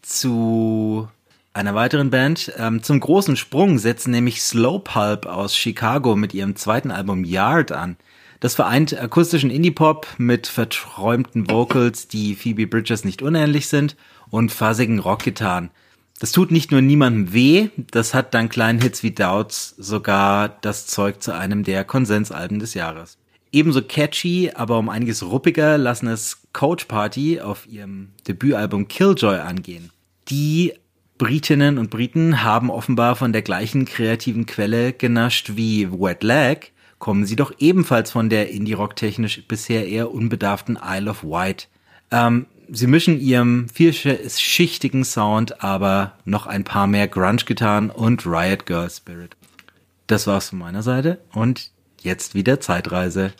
zu einer weiteren Band. Ähm, zum großen Sprung setzen nämlich Slow Pulp aus Chicago mit ihrem zweiten Album Yard an. Das vereint akustischen Indie-Pop mit verträumten Vocals, die Phoebe Bridgers nicht unähnlich sind, und fassigen Rockgitarren. Das tut nicht nur niemandem weh, das hat dank kleinen Hits wie Doubts sogar das Zeug zu einem der Konsensalben des Jahres. Ebenso catchy, aber um einiges ruppiger lassen es Coach Party auf ihrem Debütalbum Killjoy angehen. Die Britinnen und Briten haben offenbar von der gleichen kreativen Quelle genascht wie Wet Leg, kommen sie doch ebenfalls von der Indie-Rock-technisch bisher eher unbedarften Isle of Wight. Ähm, sie mischen ihrem vielschichtigen Sound aber noch ein paar mehr Grunge-Gitarren und Riot Girl Spirit. Das war's von meiner Seite und jetzt wieder Zeitreise.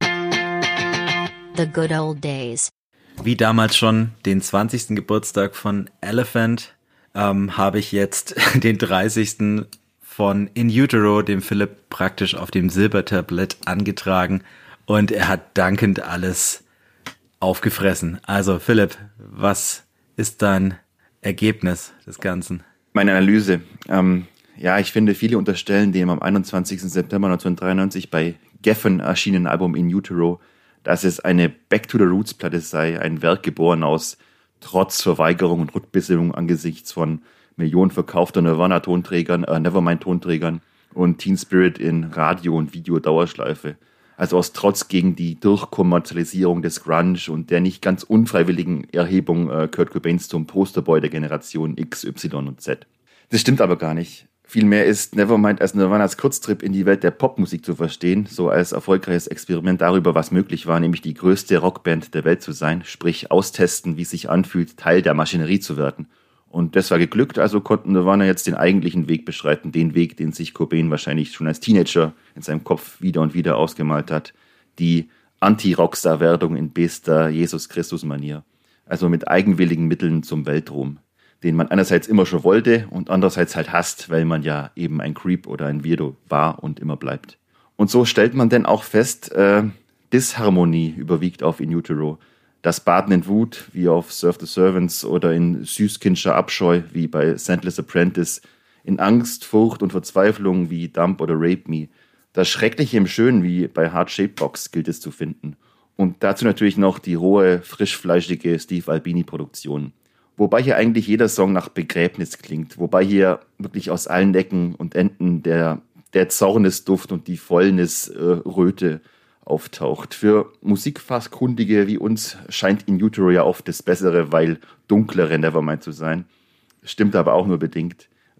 The Good Old Days. Wie damals schon den zwanzigsten Geburtstag von Elephant, ähm, habe ich jetzt den dreißigsten von In Utero, dem Philipp praktisch auf dem Silbertablett angetragen, und er hat dankend alles aufgefressen. Also Philipp, was ist dein Ergebnis des Ganzen? Meine Analyse. Ähm, ja, ich finde, viele unterstellen dem am einundzwanzigsten September neunzehnhundertdreiundneunzig bei Geffen erschienenen Album In Utero, dass es eine Back-to-the-Roots-Platte sei, ein Werk geboren aus Trotz, Verweigerung und Rückbesinnung angesichts von Millionen verkaufter Nirvana-Tonträgern, äh, Nevermind-Tonträgern und Teen Spirit in Radio- und Video-Dauerschleife. Also aus Trotz gegen die Durchkommerzialisierung des Grunge und der nicht ganz unfreiwilligen Erhebung äh, Kurt Cobains zum Posterboy der Generation X, Y und Z. Das stimmt aber gar nicht. Vielmehr ist Nevermind als Nirvanas Kurztrip in die Welt der Popmusik zu verstehen, so als erfolgreiches Experiment darüber, was möglich war, nämlich die größte Rockband der Welt zu sein, sprich austesten, wie es sich anfühlt, Teil der Maschinerie zu werden. Und das war geglückt, also konnten Nirvana jetzt den eigentlichen Weg beschreiten, den Weg, den sich Cobain wahrscheinlich schon als Teenager in seinem Kopf wieder und wieder ausgemalt hat, die Anti-Rockstar-Werdung in bester Jesus-Christus-Manier, also mit eigenwilligen Mitteln zum Weltruhm, den man einerseits immer schon wollte und andererseits halt hasst, weil man ja eben ein Creep oder ein Weirdo war und immer bleibt. Und so stellt man denn auch fest, äh, Disharmonie überwiegt auf In Utero. Das Baden in Wut, wie auf Serve the Servants, oder in süßkindscher Abscheu, wie bei Sandless Apprentice, in Angst, Furcht und Verzweiflung, wie Dump oder Rape Me. Das Schreckliche im Schönen, wie bei Heart Shaped Box, gilt es zu finden. Und dazu natürlich noch die rohe, frischfleischige Steve Albini-Produktion. Wobei hier eigentlich jeder Song nach Begräbnis klingt, wobei hier wirklich aus allen Ecken und Enden der, der Zornesduft und die Fäulnisröte äh, auftaucht. Für Musikfachkundige wie uns scheint In Utero ja oft das bessere, weil dunklere Nevermind zu sein. Stimmt aber auch nur bedingt.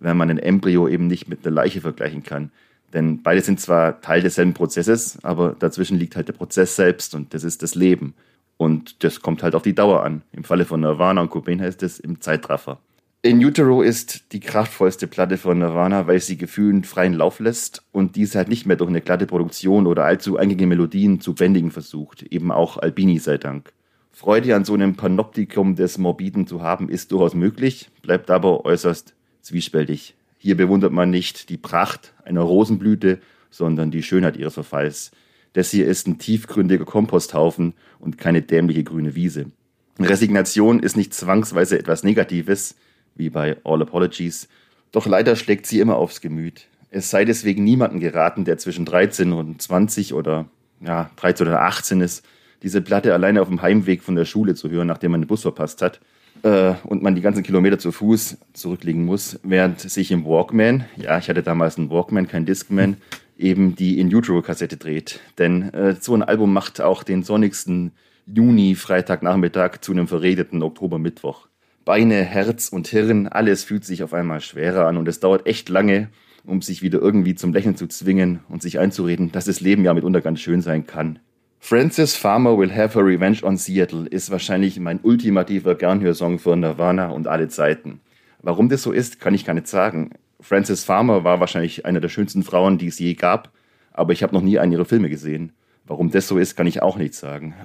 wenn man ein Embryo eben nicht mit einer Leiche vergleichen kann. Denn beide sind zwar Teil desselben Prozesses, aber dazwischen liegt halt der Prozess selbst und das ist das Leben. Und das kommt halt auf die Dauer an. Im Falle von Nirvana und Cobain heißt es im Zeitraffer. In Utero ist die kraftvollste Platte von Nirvana, weil sie Gefühlen freien Lauf lässt und diese halt nicht mehr durch eine glatte Produktion oder allzu eingängige Melodien zu bändigen versucht. Eben auch Albini sei Dank. Freude an so einem Panoptikum des Morbiden zu haben, ist durchaus möglich, bleibt aber äußerst zwiespältig. Hier bewundert man nicht die Pracht einer Rosenblüte, sondern die Schönheit ihres Verfalls. Das hier ist ein tiefgründiger Komposthaufen und keine dämliche grüne Wiese. Resignation ist nicht zwangsweise etwas Negatives, wie bei All Apologies, doch leider schlägt sie immer aufs Gemüt. Es sei deswegen niemandem geraten, der zwischen dreizehn und zwanzig oder ja, dreizehn oder achtzehn ist, diese Platte alleine auf dem Heimweg von der Schule zu hören, nachdem man den Bus verpasst hat äh, und man die ganzen Kilometer zu Fuß zurücklegen muss, während sich im Walkman, ja, ich hatte damals einen Walkman, kein Discman, eben die In Utero-Kassette dreht. Denn äh, so ein Album macht auch den sonnigsten Juni-Freitagnachmittag zu einem verregneten Oktobermittwoch. Beine, Herz und Hirn, alles fühlt sich auf einmal schwerer an und es dauert echt lange, um sich wieder irgendwie zum Lächeln zu zwingen und sich einzureden, dass das Leben ja mitunter ganz schön sein kann. Frances Farmer Will Have Her Revenge on Seattle ist wahrscheinlich mein ultimativer Gernhörsong für Nirvana und alle Zeiten. Warum das so ist, kann ich gar nicht sagen. Frances Farmer war wahrscheinlich eine der schönsten Frauen, die es je gab, aber ich habe noch nie einen ihrer Filme gesehen. Warum das so ist, kann ich auch nicht sagen.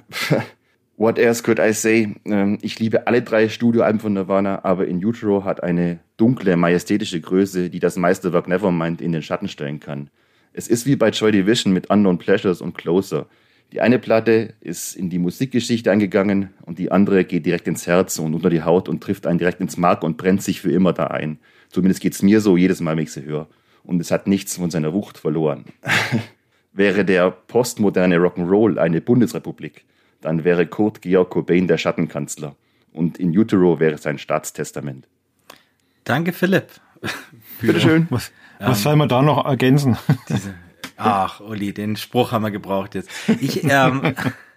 What else could I say? Ich liebe alle drei Studioalben von Nirvana, aber In Utero hat eine dunkle, majestätische Größe, die das Meisterwerk Nevermind in den Schatten stellen kann. Es ist wie bei Joy Division mit Unknown Pleasures und Closer. Die eine Platte ist in die Musikgeschichte eingegangen und die andere geht direkt ins Herz und unter die Haut und trifft einen direkt ins Mark und brennt sich für immer da ein. Zumindest geht's mir so jedes Mal, wenn ich sie höre. Und es hat nichts von seiner Wucht verloren. Wäre der postmoderne Rock'n'Roll eine Bundesrepublik, dann wäre Kurt Georg Cobain der Schattenkanzler. Und In Utero wäre sein Staatstestament. Danke, Philipp. Bitteschön. Was, was ähm, soll man da noch ergänzen? Diese, ach, Uli, den Spruch haben wir gebraucht jetzt. Ich, ähm,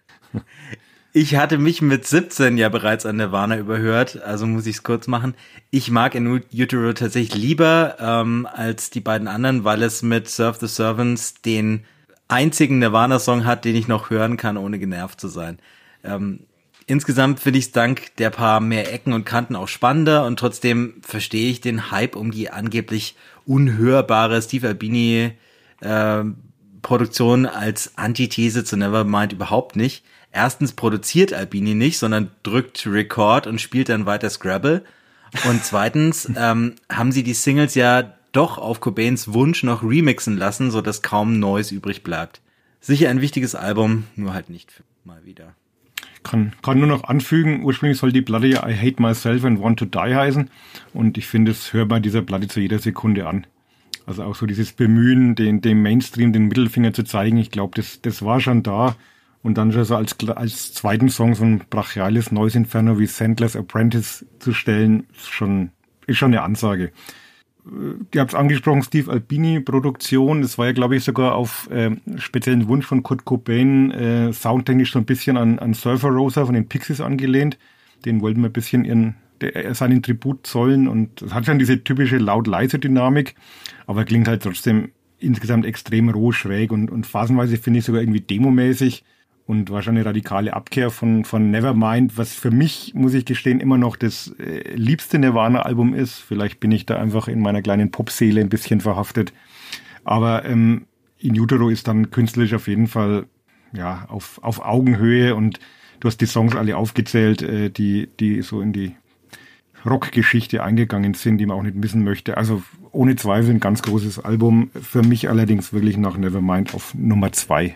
ich hatte mich mit siebzehn ja bereits an Nirvana überhört, also muss ich es kurz machen. Ich mag In Utero tatsächlich lieber ähm, als die beiden anderen, weil es mit Serve the Servants den einzigen Nirvana-Song hat, den ich noch hören kann, ohne genervt zu sein. Ähm, insgesamt finde ich es dank der paar mehr Ecken und Kanten auch spannender und trotzdem verstehe ich den Hype um die angeblich unhörbare Steve Albini äh, Produktion als Antithese zu Nevermind überhaupt nicht. Erstens produziert Albini nicht, sondern drückt Record und spielt dann weiter Scrabble. Und zweitens ähm, haben sie die Singles ja doch auf Cobains Wunsch noch remixen lassen, sodass kaum Neues übrig bleibt. Sicher ein wichtiges Album, nur halt nicht für mal wieder. Kann, kann nur noch anfügen, ursprünglich soll die Platte ja I Hate Myself and Want to Die heißen und ich finde, es hört bei dieser Platte zu jeder Sekunde an. Also auch so dieses Bemühen, den, dem Mainstream den Mittelfinger zu zeigen, ich glaube, das, das war schon da. Und dann schon so als, als zweiten Song so ein brachiales neues Inferno wie Sandler's Apprentice zu stellen, ist schon, ist schon eine Ansage. Ihr habt es angesprochen, Steve Albini Produktion, das war ja, glaube ich, sogar auf äh, speziellen Wunsch von Kurt Cobain äh, soundtechnisch so ein bisschen an, an Surfer Rosa von den Pixies angelehnt. Den wollten wir ein bisschen ihren, der, seinen Tribut zollen und es hat schon diese typische laut-leise Dynamik, aber klingt halt trotzdem insgesamt extrem roh, schräg und, und phasenweise finde ich sogar irgendwie demomäßig. Und war schon eine radikale Abkehr von, von Nevermind, was für mich, muss ich gestehen, immer noch das äh, liebste Nirvana-Album ist. Vielleicht bin ich da einfach in meiner kleinen Popseele ein bisschen verhaftet. Aber ähm, In Utero ist dann künstlerisch auf jeden Fall ja auf, auf Augenhöhe und du hast die Songs alle aufgezählt, äh, die, die so in die Rockgeschichte eingegangen sind, die man auch nicht missen möchte. Also ohne Zweifel ein ganz großes Album. Für mich allerdings wirklich nach Nevermind auf Nummer zwei.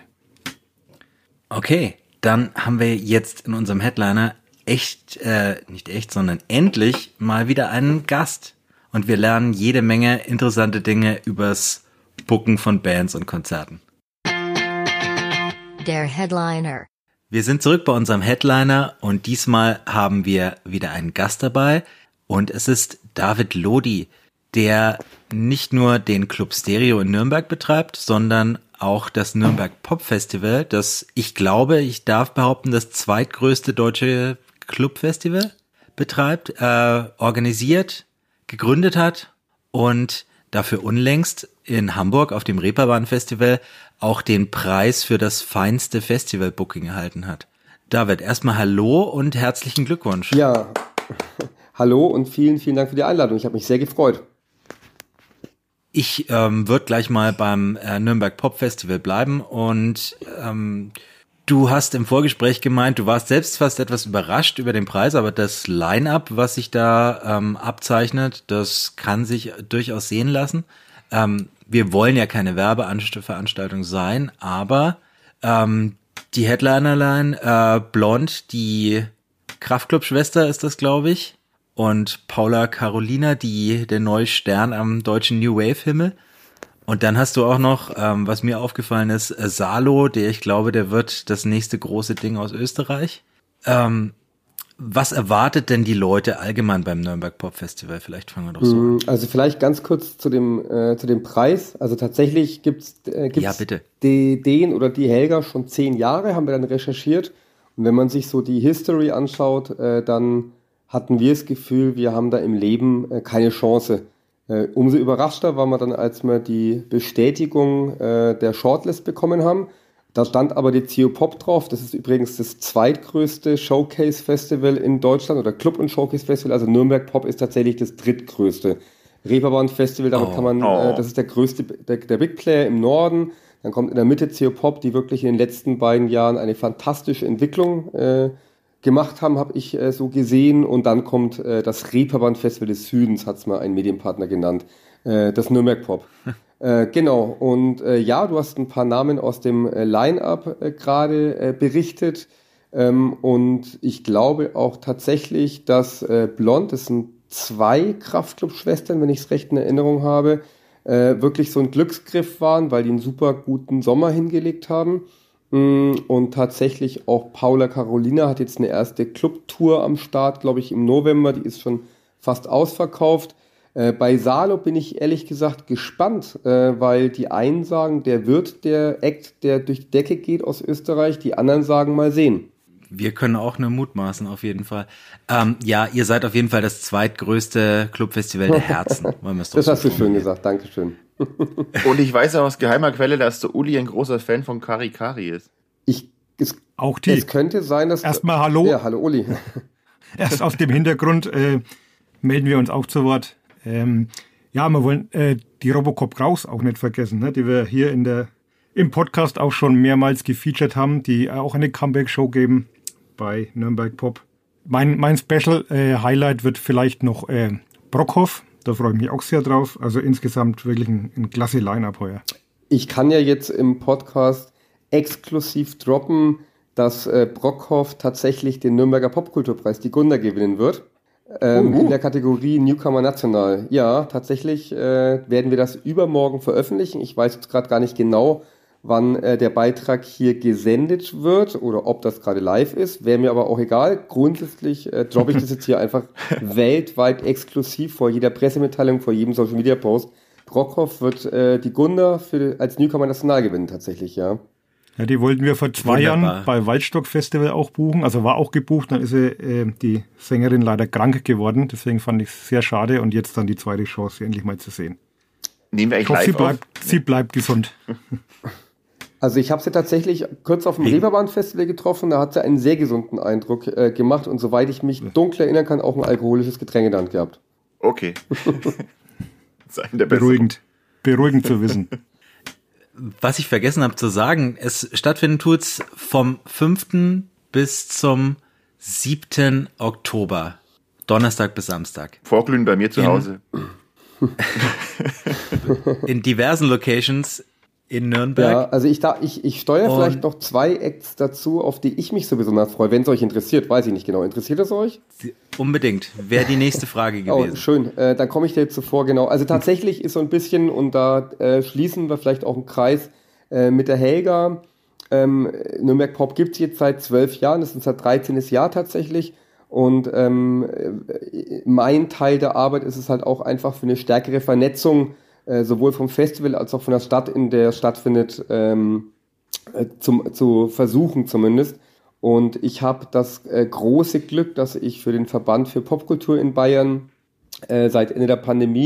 Okay, dann haben wir jetzt in unserem Headliner echt, äh, nicht echt, sondern endlich mal wieder einen Gast. Und wir lernen jede Menge interessante Dinge übers Booken von Bands und Konzerten. Der Headliner. Wir sind zurück bei unserem Headliner und diesmal haben wir wieder einen Gast dabei. Und es ist David Lodi, der nicht nur den Club Stereo in Nürnberg betreibt, sondern auch das Nürnberg Pop Festival, das, ich glaube, ich darf behaupten, das zweitgrößte deutsche Clubfestival betreibt, äh, organisiert, gegründet hat und dafür unlängst in Hamburg auf dem Reeperbahn-Festival auch den Preis für das feinste Festival-Booking erhalten hat. David, erstmal hallo und herzlichen Glückwunsch. Ja, hallo und vielen, vielen Dank für die Einladung. Ich habe mich sehr gefreut. Ich ähm, würde gleich mal beim äh, Nürnberg Pop Festival bleiben und ähm, du hast im Vorgespräch gemeint, du warst selbst fast etwas überrascht über den Preis, aber das Line-Up, was sich da ähm, abzeichnet, das kann sich durchaus sehen lassen. Ähm, wir wollen ja keine Werbeveranstaltung sein, aber ähm, die Headlinerline, äh, Blond, die Kraftklub-Schwester ist das, glaube ich, und Paula Carolina, die der neue Stern am deutschen New Wave-Himmel. Und dann hast du auch noch, ähm, was mir aufgefallen ist, äh, Salo, der ich glaube, der wird das nächste große Ding aus Österreich. Ähm, was erwartet denn die Leute allgemein beim Nürnberg Pop Festival? Vielleicht fangen wir doch so an. Also vielleicht ganz kurz zu dem äh, zu dem Preis. Also tatsächlich gibt's äh, gibt's Ja, bitte. Die, den oder die Helga schon zehn Jahre, haben wir dann recherchiert. Und wenn man sich so die History anschaut, äh, dann hatten wir das Gefühl, wir haben da im Leben äh, keine Chance. Äh, umso überraschter waren wir dann, als wir die Bestätigung äh, der Shortlist bekommen haben. Da stand aber die C O Pop drauf. Das ist übrigens das zweitgrößte Showcase-Festival in Deutschland oder Club- und Showcase-Festival. Also Nürnberg Pop ist tatsächlich das drittgrößte. Reeperbahn-Festival, damit Oh. kann man, Oh. äh, das ist der größte, der, der Big Player im Norden. Dann kommt in der Mitte C O Pop, die wirklich in den letzten beiden Jahren eine fantastische Entwicklung äh, gemacht haben, habe ich äh, so gesehen. Und dann kommt äh, das Reeperbahn-Festival des Südens, hat es mal ein Medienpartner genannt, äh, das Nürnberg Pop. Äh, genau, und äh, ja, du hast ein paar Namen aus dem äh, Line-Up äh, gerade äh, berichtet ähm, und ich glaube auch tatsächlich, dass äh, Blond, das sind zwei Kraftclub-Schwestern, wenn ich es recht in Erinnerung habe, äh, wirklich so ein Glücksgriff waren, weil die einen super guten Sommer hingelegt haben. Und tatsächlich auch Paula Carolina hat jetzt eine erste Clubtour am Start, glaube ich, im November, die ist schon fast ausverkauft. Äh, bei Salo bin ich ehrlich gesagt gespannt, äh, weil die einen sagen, der wird der Act, der durch die Decke geht aus Österreich, die anderen sagen, mal sehen. Wir können auch nur mutmaßen, auf jeden Fall. Ähm, ja, ihr seid auf jeden Fall das zweitgrößte Clubfestival der Herzen. Wollen wir es doch Das so hast du schön formulieren. gesagt, Dankeschön. Und ich weiß aus geheimer Quelle, dass der Uli ein großer Fan von Kari Kari ist. Ich, es, Auch die. es könnte sein, dass... Erstmal hallo. Ja, hallo Uli. Erst aus dem Hintergrund äh, melden wir uns auch zu Wort. Ähm, ja, wir wollen äh, die Robocop Kraus auch nicht vergessen, ne, die wir hier in der im Podcast auch schon mehrmals gefeatured haben, die auch eine Comeback-Show geben bei Nürnberg Pop. Mein, mein Special äh, Highlight wird vielleicht noch äh, Brockhoff. Da freue ich mich auch sehr drauf. Also insgesamt wirklich ein, ein klasse Line-Up heuer. Ich kann ja jetzt im Podcast exklusiv droppen, dass äh, Brockhoff tatsächlich den Nürnberger Popkulturpreis, die Gunda, gewinnen wird. Ähm, Oh. In der Kategorie Newcomer National. Ja, tatsächlich äh, werden wir das übermorgen veröffentlichen. Ich weiß jetzt gerade gar nicht genau, wann äh, der Beitrag hier gesendet wird oder ob das gerade live ist. Wäre mir aber auch egal. Grundsätzlich äh, droppe ich das jetzt hier einfach weltweit exklusiv vor jeder Pressemitteilung, vor jedem Social Media Post. Brockhoff wird äh, die Gunda für, als Newcomer National gewinnen, tatsächlich, ja. Ja, die wollten wir vor zwei Wunderbar. Jahren bei Waldstock Festival auch buchen. Also war auch gebucht, dann ist sie, äh, die Sängerin leider krank geworden. Deswegen fand ich es sehr schade und jetzt dann die zweite Chance, sie endlich mal zu sehen. Nehmen wir Ich eigentlich hoffe, sie live auf? bleibt, sie bleibt gesund. Also ich habe sie tatsächlich kurz auf dem Reeperbahn-Festival getroffen, da hat sie einen sehr gesunden Eindruck äh, gemacht und soweit ich mich dunkel erinnern kann, auch ein alkoholisches Getränk in der Hand gehabt. Okay. Sein der Beste. Beruhigend. Beruhigend zu wissen. Was ich vergessen habe zu sagen, es stattfinden tut's vom fünften bis zum siebten Oktober. Donnerstag bis Samstag. Vorglühen bei mir zu In- Hause. In diversen Locations in Nürnberg. Ja, also ich, da, ich, ich steuere Und- vielleicht noch zwei Acts dazu, auf die ich mich so besonders freue. Wenn es euch interessiert, weiß ich nicht genau. Interessiert es euch? Unbedingt. Wäre die nächste Frage Oh, gewesen. schön. Äh, dann komme ich dir jetzt zuvor, genau. Also tatsächlich ist so ein bisschen, und da äh, schließen wir vielleicht auch einen Kreis äh, mit der Helga. Ähm, Nürnberg Pop gibt es jetzt seit zwölf Jahren, das ist unser dreizehntes Jahr tatsächlich. Und ähm, äh, mein Teil der Arbeit ist es halt auch einfach für eine stärkere Vernetzung, äh, sowohl vom Festival als auch von der Stadt, in der es stattfindet, ähm, äh, zum, zu versuchen zumindest. Und ich habe das äh, große Glück, dass ich für den Verband für Popkultur in Bayern äh, seit Ende der Pandemie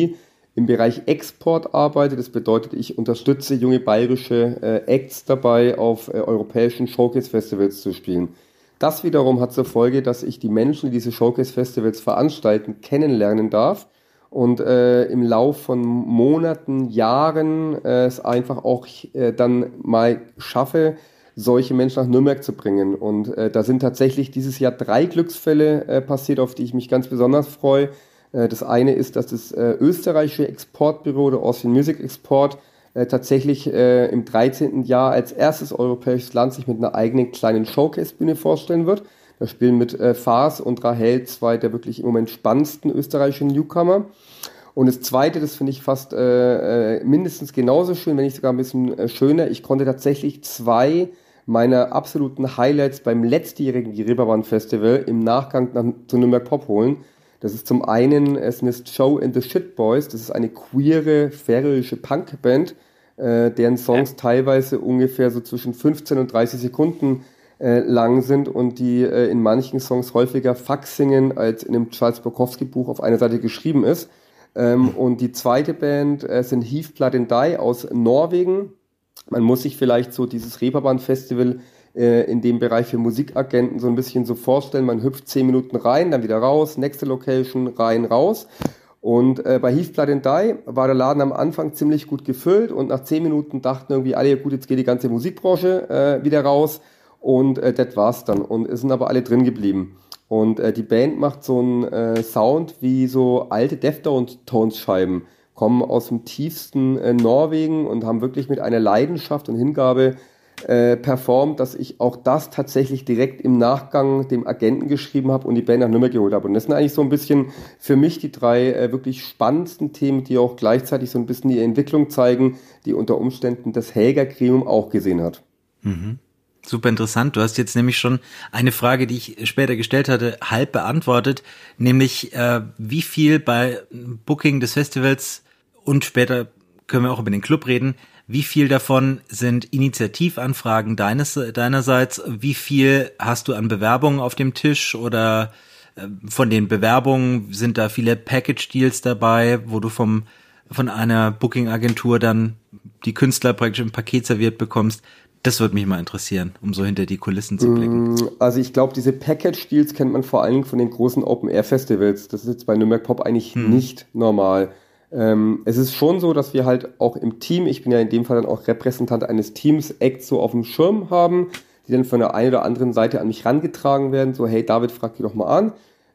im Bereich Export arbeite. Das bedeutet, ich unterstütze junge bayerische äh, Acts dabei, auf äh, europäischen Showcase-Festivals zu spielen. Das wiederum hat zur Folge, dass ich die Menschen, die diese Showcase-Festivals veranstalten, kennenlernen darf und äh, im Lauf von Monaten, Jahren äh, es einfach auch äh, dann mal schaffe, solche Menschen nach Nürnberg zu bringen. Und äh, da sind tatsächlich dieses Jahr drei Glücksfälle äh, passiert, auf die ich mich ganz besonders freue. Das eine ist, dass das äh, österreichische Exportbüro, der Austrian Music Export, äh, tatsächlich äh, im dreizehnten Jahr als erstes europäisches Land sich mit einer eigenen kleinen Showcase-Bühne vorstellen wird. Da spielen mit äh, Fars und Rahel zwei der wirklich im Moment spannendsten österreichischen Newcomer. Und das zweite, das finde ich fast äh, mindestens genauso schön, wenn nicht sogar ein bisschen äh, schöner. Ich konnte tatsächlich zwei meiner absoluten Highlights beim letztjährigen Reeperbahn Festival im Nachgang nach, zu Nürnberg Pop holen. Das ist zum einen, es ist Show in the Shit Boys, das ist eine queere, färöische Punkband, äh, deren Songs teilweise ungefähr so zwischen fünfzehn und dreißig Sekunden äh, lang sind und die äh, in manchen Songs häufiger Fuck singen, als in einem Charles Bukowski Buch auf einer Seite geschrieben ist. Ähm, und die zweite Band äh, sind Heath Blood and Die aus Norwegen. Man muss sich vielleicht so dieses Reeperbahn Festival in dem Bereich für Musikagenten so ein bisschen so vorstellen, man hüpft zehn Minuten rein, dann wieder raus, nächste Location, rein, raus. Und äh, bei Heath Blood and Die war der Laden am Anfang ziemlich gut gefüllt und nach zehn Minuten dachten irgendwie alle, ja gut, jetzt geht die ganze Musikbranche äh, wieder raus und äh, das war's dann. Und es sind aber alle drin geblieben. Und äh, die Band macht so einen äh, Sound wie so alte Deftones-Scheiben, kommen aus dem tiefsten äh, Norwegen und haben wirklich mit einer Leidenschaft und Hingabe Äh, performt, dass ich auch das tatsächlich direkt im Nachgang dem Agenten geschrieben habe und die Band nach Nürnberg geholt habe. Und das sind eigentlich so ein bisschen für mich die drei äh, wirklich spannendsten Themen, die auch gleichzeitig so ein bisschen die Entwicklung zeigen, die unter Umständen das Helga-Gremium auch gesehen hat. Mhm. Super interessant. Du hast jetzt nämlich schon eine Frage, die ich später gestellt hatte, halb beantwortet, nämlich äh, wie viel bei Booking des Festivals und später können wir auch über den Club reden, wie viel davon sind Initiativanfragen deines, deinerseits? Wie viel hast du an Bewerbungen auf dem Tisch oder äh, von den Bewerbungen sind da viele Package-Deals dabei, wo du vom, von einer Booking-Agentur dann die Künstler praktisch im Paket serviert bekommst? Das würde mich mal interessieren, um so hinter die Kulissen zu blicken. Also ich glaube, diese Package-Deals kennt man vor allen Dingen von den großen Open-Air-Festivals. Das ist jetzt bei Nürnberg Pop eigentlich hm. nicht normal. Ähm, es ist schon so, dass wir halt auch im Team, ich bin ja in dem Fall dann auch Repräsentant eines Teams, Acts so auf dem Schirm haben, die dann von der einen oder anderen Seite an mich rangetragen werden, so hey David, frag die doch mal an.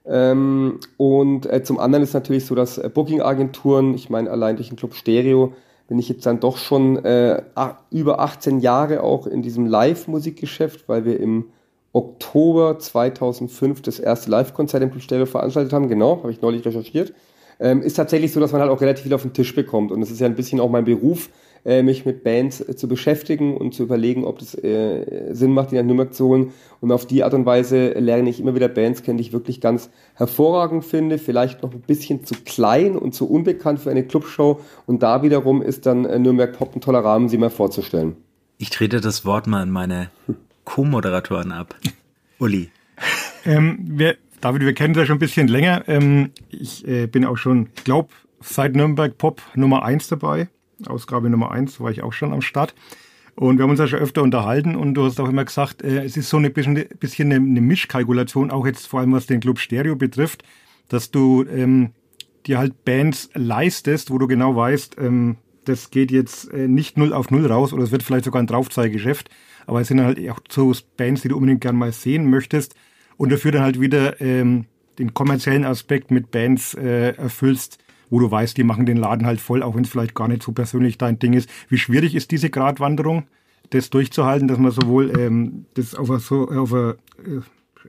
Ähm, und äh, zum anderen ist natürlich so, dass äh, Booking-Agenturen, ich meine allein durch den Club Stereo, bin ich jetzt dann doch schon äh, ach, über achtzehn Jahre auch in diesem Live-Musikgeschäft, weil wir im Oktober zweitausendfünf das erste Live-Konzert im Club Stereo veranstaltet haben, genau, habe ich neulich recherchiert. Ähm, ist tatsächlich so, dass man halt auch relativ viel auf den Tisch bekommt und es ist ja ein bisschen auch mein Beruf, äh, mich mit Bands äh, zu beschäftigen und zu überlegen, ob das äh, Sinn macht, die nach Nürnberg zu holen und auf die Art und Weise lerne ich immer wieder Bands kennen, die ich wirklich ganz hervorragend finde, vielleicht noch ein bisschen zu klein und zu unbekannt für eine Clubshow und da wiederum ist dann äh, Nürnberg Pop ein toller Rahmen, sie mal vorzustellen. Ich trete das Wort mal an meine Co-Moderatoren ab. Uli. Ähm, wir David, wir kennen das schon ein bisschen länger. Ähm, ich äh, bin auch schon, ich glaube, seit Nürnberg Pop Nummer eins dabei. Ausgabe Nummer eins war ich auch schon am Start. Und wir haben uns ja schon öfter unterhalten und du hast auch immer gesagt, äh, es ist so ein bisschen, bisschen eine, eine Mischkalkulation, auch jetzt vor allem was den Club Stereo betrifft, dass du ähm, dir halt Bands leistest, wo du genau weißt, ähm, das geht jetzt äh, nicht null auf null raus oder es wird vielleicht sogar ein Draufzeiggeschäft, aber es sind halt auch so Bands, die du unbedingt gern mal sehen möchtest. Und dafür dann halt wieder ähm, den kommerziellen Aspekt mit Bands äh, erfüllst, wo du weißt, die machen den Laden halt voll, auch wenn es vielleicht gar nicht so persönlich dein Ding ist. Wie schwierig ist diese Gratwanderung, das durchzuhalten, dass man sowohl ähm, das auf ein, so, auf ein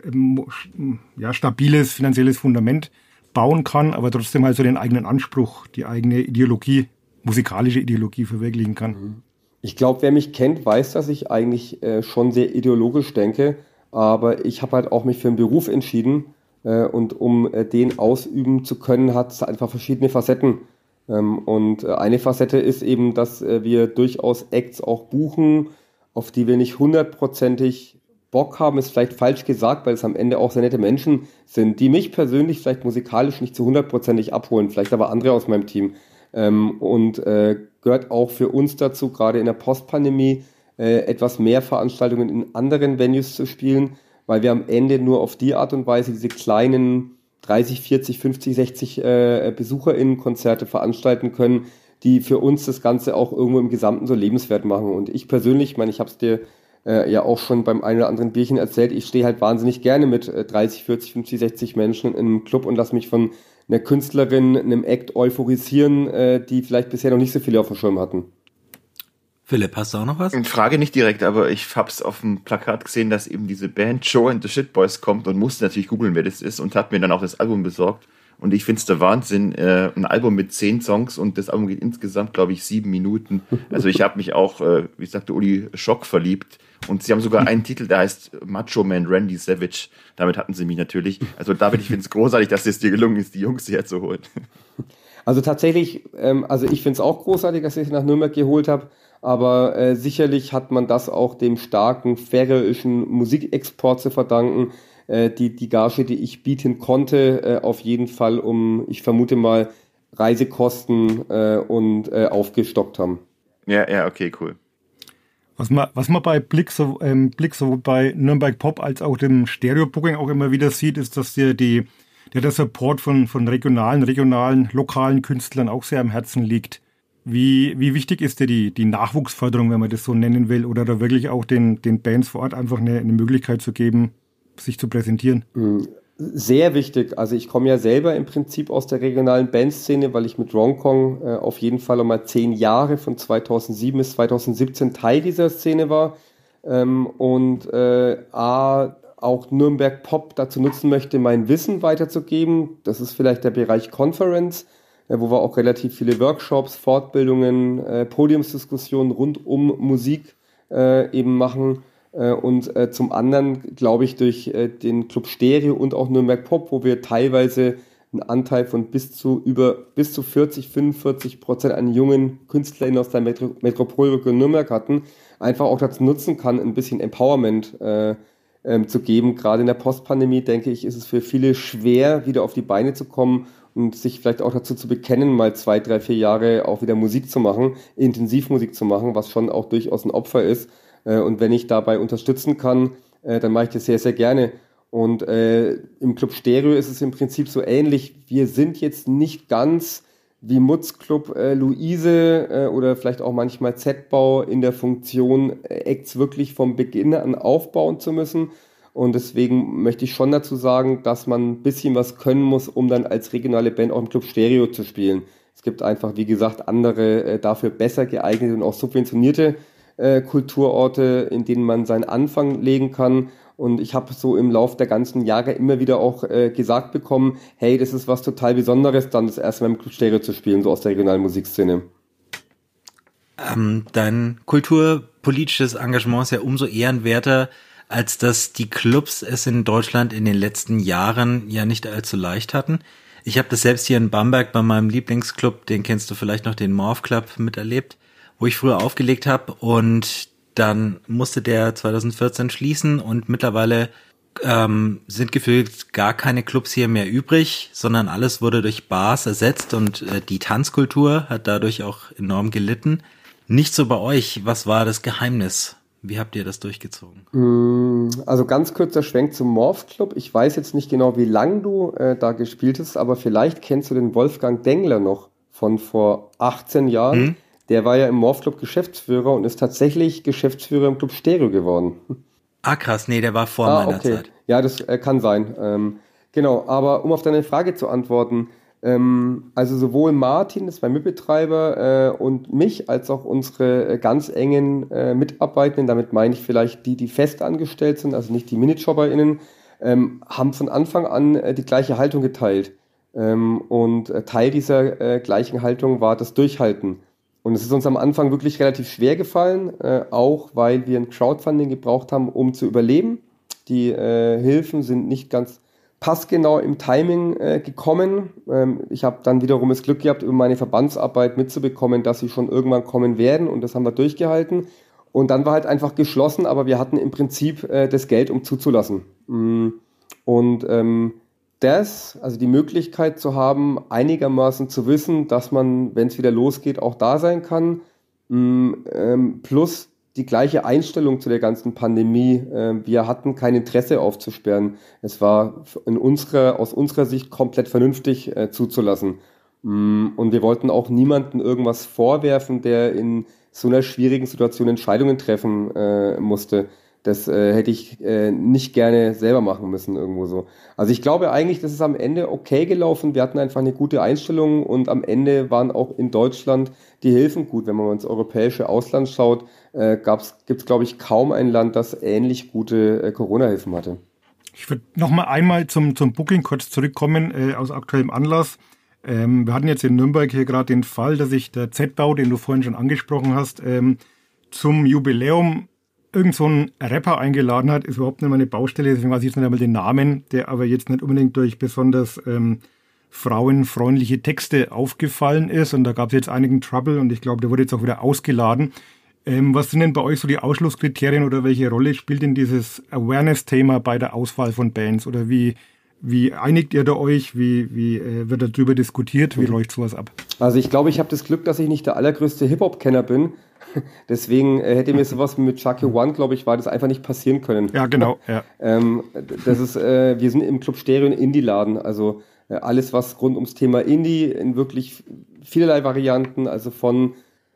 äh, ja, stabiles finanzielles Fundament bauen kann, aber trotzdem halt so den eigenen Anspruch, die eigene Ideologie, musikalische Ideologie verwirklichen kann. Ich glaube, wer mich kennt, weiß, dass ich eigentlich äh, schon sehr ideologisch denke. Aber ich habe halt auch mich für einen Beruf entschieden äh, und um äh, den ausüben zu können, hat es einfach verschiedene Facetten. Ähm, und äh, eine Facette ist eben, dass äh, wir durchaus Acts auch buchen, auf die wir nicht hundertprozentig Bock haben, ist vielleicht falsch gesagt, weil es am Ende auch sehr nette Menschen sind, die mich persönlich vielleicht musikalisch nicht zu hundertprozentig abholen, vielleicht aber andere aus meinem Team. ähm, und äh, gehört auch für uns dazu, gerade in der Postpandemie, äh, etwas mehr Veranstaltungen in anderen Venues zu spielen, weil wir am Ende nur auf die Art und Weise diese kleinen dreißig, vierzig, fünfzig, sechzig äh, BesucherInnen-Konzerte veranstalten können, die für uns das Ganze auch irgendwo im Gesamten so lebenswert machen. Und ich persönlich, ich meine, ich habe es dir äh, ja auch schon beim einen oder anderen Bierchen erzählt, ich stehe halt wahnsinnig gerne mit äh, dreißig, vierzig, fünfzig, sechzig Menschen in einem Club und lasse mich von einer Künstlerin, einem Act euphorisieren, äh, die vielleicht bisher noch nicht so viele auf dem Schirm hatten. Philipp, hast du auch noch was? Frage nicht direkt, aber ich hab's auf dem Plakat gesehen, dass eben diese Band Joe and the Shit Boys kommt und musste natürlich googeln, wer das ist und hat mir dann auch das Album besorgt. Und ich find's der Wahnsinn, äh, ein Album mit zehn Songs und das Album geht insgesamt, glaube ich, sieben Minuten. Also ich habe mich auch, äh, wie sagte Uli, Schock verliebt. Und sie haben sogar einen Titel, der heißt Macho Man Randy Savage. Damit hatten sie mich natürlich. Also David, ich find's großartig, dass es dir gelungen ist, die Jungs hierher zu holen. Also tatsächlich, ähm, also ich find's auch großartig, dass ich nach Nürnberg geholt habe. Aber äh, sicherlich hat man das auch dem starken färöischen Musikexport zu verdanken. Äh, die, die Gage, die ich bieten konnte, äh, auf jeden Fall um, ich vermute mal, Reisekosten äh, und äh, aufgestockt haben. Ja, ja, okay, cool. Was man, was man bei Blick, so, ähm, Blick sowohl bei Nürnberg Pop als auch dem Stereo-Booking auch immer wieder sieht, ist, dass dir die, der, der Support von, von regionalen, regionalen, lokalen Künstlern auch sehr am Herzen liegt. Wie, wie wichtig ist dir die, die Nachwuchsförderung, wenn man das so nennen will, oder da wirklich auch den, den Bands vor Ort einfach eine, eine Möglichkeit zu geben, sich zu präsentieren? Sehr wichtig. Also ich komme ja selber im Prinzip aus der regionalen Bandszene, weil ich mit Ron-Kong äh, auf jeden Fall einmal zehn Jahre von zweitausendsieben bis zweitausendsiebzehn Teil dieser Szene war ähm, und äh, A, auch Nürnberg Pop dazu nutzen möchte, mein Wissen weiterzugeben. Das ist vielleicht der Bereich Conference, wo wir auch relativ viele Workshops, Fortbildungen, äh, Podiumsdiskussionen rund um Musik äh, eben machen. Äh, und äh, zum anderen, glaube ich, durch äh, den Club Stereo und auch Nürnberg Pop, wo wir teilweise einen Anteil von bis zu über bis zu vierzig, fünfundvierzig Prozent an jungen KünstlerInnen aus der Metro- Metropolregion Nürnberg hatten, einfach auch dazu nutzen kann, ein bisschen Empowerment äh, ähm, zu geben. Gerade in der Postpandemie, denke ich, ist es für viele schwer, wieder auf die Beine zu kommen und sich vielleicht auch dazu zu bekennen, mal zwei, drei, vier Jahre auch wieder Musik zu machen, Intensivmusik zu machen, was schon auch durchaus ein Opfer ist. Und wenn ich dabei unterstützen kann, dann mache ich das sehr, sehr gerne. Und äh, im Club Stereo ist es im Prinzip so ähnlich. Wir sind jetzt nicht ganz wie Mutzclub äh, Luise äh, oder vielleicht auch manchmal Z-Bau in der Funktion, äh, Acts wirklich vom Beginn an aufbauen zu müssen. Und deswegen möchte ich schon dazu sagen, dass man ein bisschen was können muss, um dann als regionale Band auch im Club Stereo zu spielen. Es gibt einfach, wie gesagt, andere äh, dafür besser geeignete und auch subventionierte äh, Kulturorte, in denen man seinen Anfang legen kann. Und ich habe so im Lauf der ganzen Jahre immer wieder auch äh, gesagt bekommen, hey, das ist was total Besonderes, dann das erste Mal im Club Stereo zu spielen, so aus der regionalen Musikszene. Ähm, dein kulturpolitisches Engagement ist ja umso ehrenwerter, als dass die Clubs es in Deutschland in den letzten Jahren ja nicht allzu leicht hatten. Ich habe das selbst hier in Bamberg bei meinem Lieblingsclub, den kennst du vielleicht noch, den Morph Club, miterlebt, wo ich früher aufgelegt habe, und dann musste der zwanzig vierzehn schließen und mittlerweile ähm, sind gefühlt gar keine Clubs hier mehr übrig, sondern alles wurde durch Bars ersetzt und äh, die Tanzkultur hat dadurch auch enorm gelitten. Nicht so bei euch. Was war das Geheimnis? Wie habt ihr das durchgezogen? Also ganz kurzer Schwenk zum Morph Club. Ich weiß jetzt nicht genau, wie lange du äh, da gespielt hast, aber vielleicht kennst du den Wolfgang Dengler noch von vor achtzehn Jahren. Hm? Der war ja im Morph Club Geschäftsführer und ist tatsächlich Geschäftsführer im Club Stereo geworden. Ah krass, nee, der war vor ah, meiner okay. Zeit. Ja, das äh, kann sein. Ähm, genau, aber um auf deine Frage zu antworten, ähm, also sowohl Martin, das war Mitbetreiber, äh, und mich, als auch unsere äh, ganz engen äh, Mitarbeitenden, damit meine ich vielleicht die, die fest angestellt sind, also nicht die MiniJobberInnen, ähm, haben von Anfang an äh, die gleiche Haltung geteilt. Ähm, und äh, Teil dieser äh, gleichen Haltung war das Durchhalten. Und es ist uns am Anfang wirklich relativ schwer gefallen, äh, auch weil wir ein Crowdfunding gebraucht haben, um zu überleben. Die äh, Hilfen sind nicht ganz passgenau im Timing äh, gekommen. Ähm, ich habe dann wiederum das Glück gehabt, über meine Verbandsarbeit mitzubekommen, dass sie schon irgendwann kommen werden, und das haben wir durchgehalten. Und dann war halt einfach geschlossen, aber wir hatten im Prinzip äh, das Geld, um zuzulassen. Und ähm, das, also die Möglichkeit zu haben, einigermaßen zu wissen, dass man, wenn es wieder losgeht, auch da sein kann, ähm, plus die gleiche Einstellung zu der ganzen Pandemie. Wir hatten kein Interesse aufzusperren. Es war in unserer, aus unserer Sicht komplett vernünftig äh, zuzulassen. Und wir wollten auch niemandem irgendwas vorwerfen, der in so einer schwierigen Situation Entscheidungen treffen äh, musste. Das äh, hätte ich äh, nicht gerne selber machen müssen irgendwo so. Also ich glaube eigentlich, das ist am Ende okay gelaufen. Wir hatten einfach eine gute Einstellung und am Ende waren auch in Deutschland die Hilfen gut. Wenn man ins europäische Ausland schaut, äh, gibt es, glaube ich, kaum ein Land, das ähnlich gute äh, Corona-Hilfen hatte. Ich würde noch mal einmal zum, zum Booking kurz zurückkommen, äh, aus aktuellem Anlass. Ähm, wir hatten jetzt in Nürnberg hier gerade den Fall, dass sich der Z-Bau, den du vorhin schon angesprochen hast, ähm, zum Jubiläum irgend so ein Rapper eingeladen hat, ist überhaupt nicht meine Baustelle, deswegen weiß ich jetzt nicht einmal den Namen, der aber jetzt nicht unbedingt durch besonders ähm, frauenfreundliche Texte aufgefallen ist. Und da gab es jetzt einigen Trouble und ich glaube, der wurde jetzt auch wieder ausgeladen. Ähm, was sind denn bei euch so die Ausschlusskriterien oder welche Rolle spielt denn dieses Awareness-Thema bei der Auswahl von Bands? Oder wie, wie einigt ihr da euch? Wie, wie äh, wird darüber diskutiert? Wie mhm. läuft sowas ab? Also ich glaube, ich habe das Glück, dass ich nicht der allergrößte Hip-Hop-Kenner bin. Deswegen äh, hätte mir sowas mit Chucky One, glaube ich, war das einfach nicht passieren können. Ja, genau. Ja. ähm, das ist, äh, wir sind im Club Stereo ein Indie-Laden, also äh, alles, was rund ums Thema Indie in wirklich vielerlei Varianten, also von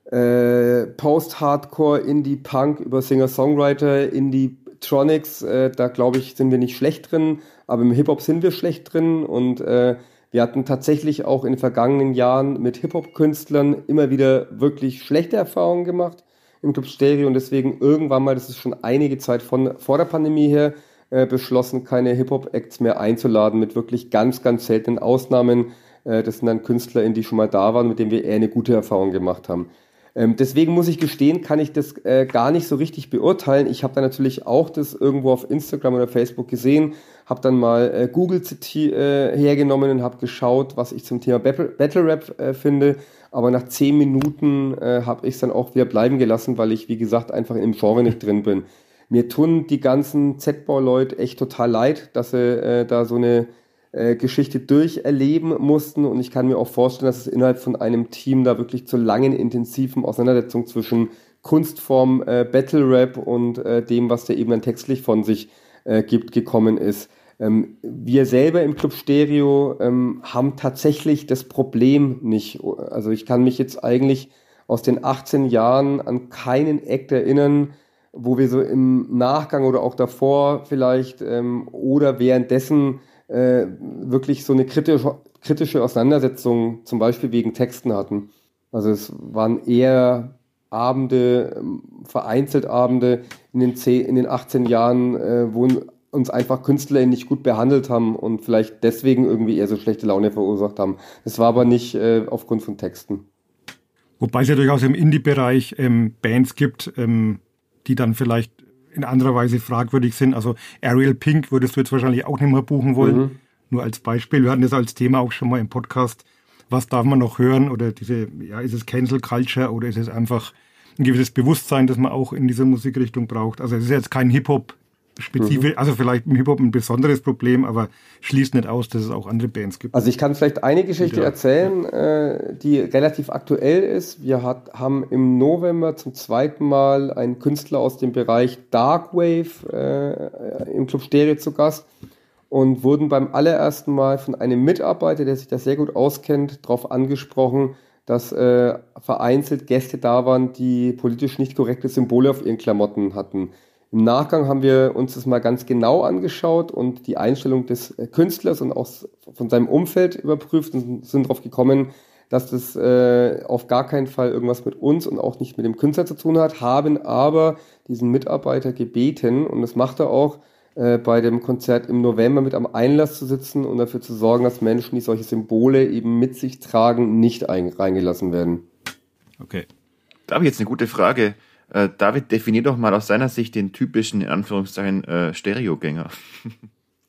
äh, Post-Hardcore, Indie-Punk über Singer-Songwriter, Indie-Tronics, äh, da glaube ich, sind wir nicht schlecht drin, aber im Hip-Hop sind wir schlecht drin und äh, wir hatten tatsächlich auch in den vergangenen Jahren mit Hip-Hop-Künstlern immer wieder wirklich schlechte Erfahrungen gemacht im Club Stereo und deswegen irgendwann mal, das ist schon einige Zeit von vor der Pandemie her, äh, beschlossen, keine Hip-Hop-Acts mehr einzuladen mit wirklich ganz, ganz seltenen Ausnahmen. Äh, das sind dann Künstler, die schon mal da waren, mit denen wir eher eine gute Erfahrung gemacht haben. Ähm, deswegen muss ich gestehen, kann ich das äh, gar nicht so richtig beurteilen. Ich habe da natürlich auch das irgendwo auf Instagram oder Facebook gesehen, habe dann mal äh, Google ziti- äh, hergenommen und habe geschaut, was ich zum Thema Battle, Battle Rap äh, finde. Aber nach zehn Minuten äh, habe ich es dann auch wieder bleiben gelassen, weil ich, wie gesagt, einfach im Genre nicht drin bin. Mir tun die ganzen Z-Bau-Leute echt total leid, dass sie äh, da so eine äh, Geschichte durcherleben mussten. Und ich kann mir auch vorstellen, dass es innerhalb von einem Team da wirklich zu langen, intensiven Auseinandersetzungen zwischen Kunstform, äh, Battle Rap und äh, dem, was der eben dann textlich von sich äh, gibt, gekommen ist. Ähm, wir selber im Club Stereo ähm, haben tatsächlich das Problem nicht. Also ich kann mich jetzt eigentlich aus den achtzehn Jahren an keinen Act erinnern, wo wir so im Nachgang oder auch davor vielleicht ähm, oder währenddessen äh, wirklich so eine kritische, kritische Auseinandersetzung zum Beispiel wegen Texten hatten. Also es waren eher Abende, vereinzelt Abende in den, zehn, in den achtzehn Jahren, äh, wo uns einfach Künstler nicht gut behandelt haben und vielleicht deswegen irgendwie eher so schlechte Laune verursacht haben. Das war aber nicht äh, aufgrund von Texten. Wobei es ja durchaus im Indie-Bereich ähm, Bands gibt, ähm, die dann vielleicht in anderer Weise fragwürdig sind. Also Ariel Pink würdest du jetzt wahrscheinlich auch nicht mehr buchen wollen. Mhm. Nur als Beispiel. Wir hatten das als Thema auch schon mal im Podcast. Was darf man noch hören? Oder diese, ja, ist es Cancel Culture oder ist es einfach ein gewisses Bewusstsein, das man auch in dieser Musikrichtung braucht? Also es ist jetzt kein Hip-Hop spezifisch, mhm. also vielleicht im Hip-Hop ein besonderes Problem, aber schließt nicht aus, dass es auch andere Bands gibt. Also ich kann vielleicht eine Geschichte ja. erzählen, äh, die relativ aktuell ist. Wir hat, haben im November zum zweiten Mal einen Künstler aus dem Bereich Darkwave äh, im Club Stereo zu Gast und wurden beim allerersten Mal von einem Mitarbeiter, der sich da sehr gut auskennt, darauf angesprochen, dass äh, vereinzelt Gäste da waren, die politisch nicht korrekte Symbole auf ihren Klamotten hatten. Im Nachgang haben wir uns das mal ganz genau angeschaut und die Einstellung des Künstlers und auch von seinem Umfeld überprüft und sind darauf gekommen, dass das äh, auf gar keinen Fall irgendwas mit uns und auch nicht mit dem Künstler zu tun hat, haben aber diesen Mitarbeiter gebeten, und das macht er auch, äh, bei dem Konzert im November mit am Einlass zu sitzen und dafür zu sorgen, dass Menschen, die solche Symbole eben mit sich tragen, nicht ein- reingelassen werden. Okay. Da habe ich jetzt eine gute Frage. Äh, David, definier doch mal aus seiner Sicht den typischen, in Anführungszeichen, äh, Stereogänger.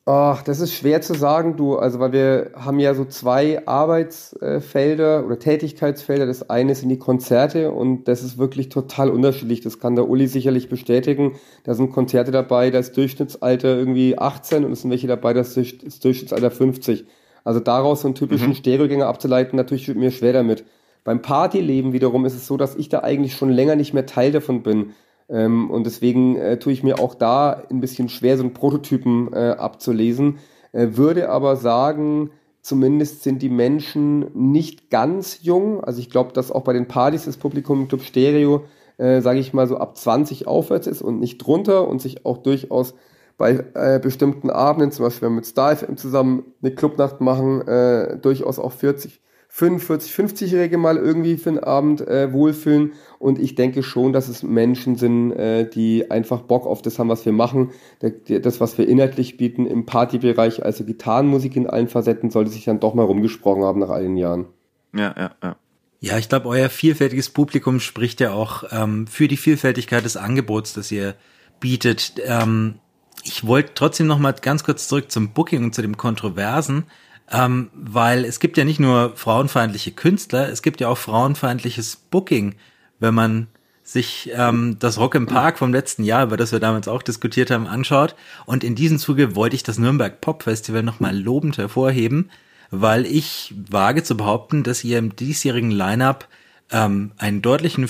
Ach, das ist schwer zu sagen, du. Also, weil wir haben ja so zwei Arbeitsfelder oder Tätigkeitsfelder. Das eine sind die Konzerte und das ist wirklich total unterschiedlich. Das kann der Uli sicherlich bestätigen. Da sind Konzerte dabei, da ist Durchschnittsalter irgendwie achtzehn und es sind welche dabei, das ist Durchschnittsalter fünfzig. Also daraus so einen typischen mhm. Stereogänger abzuleiten, natürlich wird mir schwer damit. Beim Partyleben wiederum ist es so, dass ich da eigentlich schon länger nicht mehr Teil davon bin. Ähm, und deswegen äh, tue ich mir auch da ein bisschen schwer, so einen Prototypen äh, abzulesen. Äh, würde aber sagen, zumindest sind die Menschen nicht ganz jung. Also ich glaube, dass auch bei den Partys das Publikum im Club Stereo, äh, sage ich mal, so ab zwanzig aufwärts ist und nicht drunter und sich auch durchaus bei äh, bestimmten Abenden, zum Beispiel wenn wir mit Star F M zusammen eine Clubnacht machen, äh, durchaus auch vierzig, fünfundvierzig, fünfzigjährige mal irgendwie für einen Abend äh, wohlfühlen. Und ich denke schon, dass es Menschen sind, äh, die einfach Bock auf das haben, was wir machen. Der, der, das, was wir inhaltlich bieten im Partybereich, also Gitarrenmusik in allen Facetten, sollte sich dann doch mal rumgesprochen haben nach all den Jahren. Ja, ja, ja. Ja, ich glaube, euer vielfältiges Publikum spricht ja auch ähm, für die Vielfältigkeit des Angebots, das ihr bietet. Ähm, ich wollte trotzdem noch mal ganz kurz zurück zum Booking und zu dem Kontroversen. Ähm, weil es gibt ja nicht nur frauenfeindliche Künstler, es gibt ja auch frauenfeindliches Booking, wenn man sich ähm, das Rock im Park vom letzten Jahr, über das wir damals auch diskutiert haben, anschaut. Und in diesem Zuge wollte ich das Nürnberg Pop Festival nochmal lobend hervorheben, weil ich wage zu behaupten, dass ihr im diesjährigen Line-Up ähm, einen deutlichen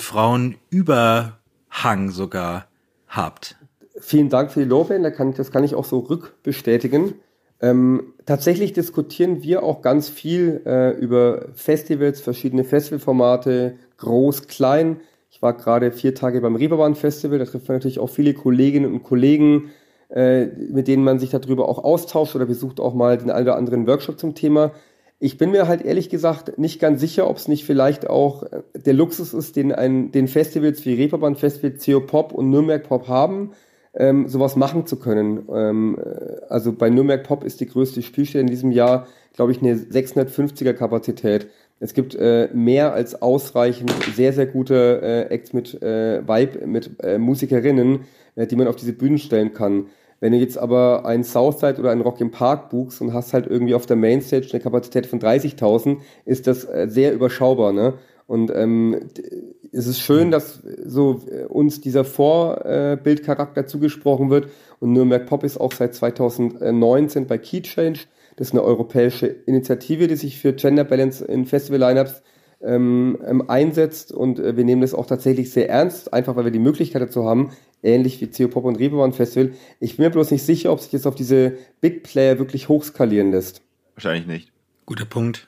Frauenüberhang sogar habt. Vielen Dank für die Lorbeeren, das kann ich auch so rückbestätigen. Ähm, tatsächlich diskutieren wir auch ganz viel äh, über Festivals, verschiedene Festivalformate, groß, klein. Ich war gerade vier Tage beim Reeperbahn Festival, da trifft man natürlich auch viele Kolleginnen und Kollegen, äh, mit denen man sich darüber auch austauscht oder besucht auch mal den einen oder anderen Workshop zum Thema. Ich bin mir halt ehrlich gesagt nicht ganz sicher, ob es nicht vielleicht auch der Luxus ist, den, ein, den Festivals wie Reeperbahn Festival, C O Pop und Nürnberg Pop haben, Ähm, sowas machen zu können. Ähm, also bei Nürnberg Pop ist die größte Spielstätte in diesem Jahr, glaube ich, eine sechshundertfünfziger Kapazität. Es gibt äh, mehr als ausreichend sehr, sehr gute äh, Acts mit äh, Vibe, mit äh, Musikerinnen, äh, die man auf diese Bühnen stellen kann. Wenn du jetzt aber ein Southside oder ein Rock im Park buchst und hast halt irgendwie auf der Mainstage eine Kapazität von dreißigtausend, ist das äh, sehr überschaubar, ne? Und ähm, es ist schön, dass so uns dieser Vorbildcharakter zugesprochen wird. Und Nürnberg Pop ist auch seit zweitausendneunzehn bei Key Change. Das ist eine europäische Initiative, die sich für Gender Balance in Festival-Lineups ähm, einsetzt. Und äh, wir nehmen das auch tatsächlich sehr ernst, einfach weil wir die Möglichkeit dazu haben, ähnlich wie C O Pop und Reeperbahn Festival. Ich bin mir bloß nicht sicher, ob sich das auf diese Big Player wirklich hochskalieren lässt. Wahrscheinlich nicht. Guter Punkt.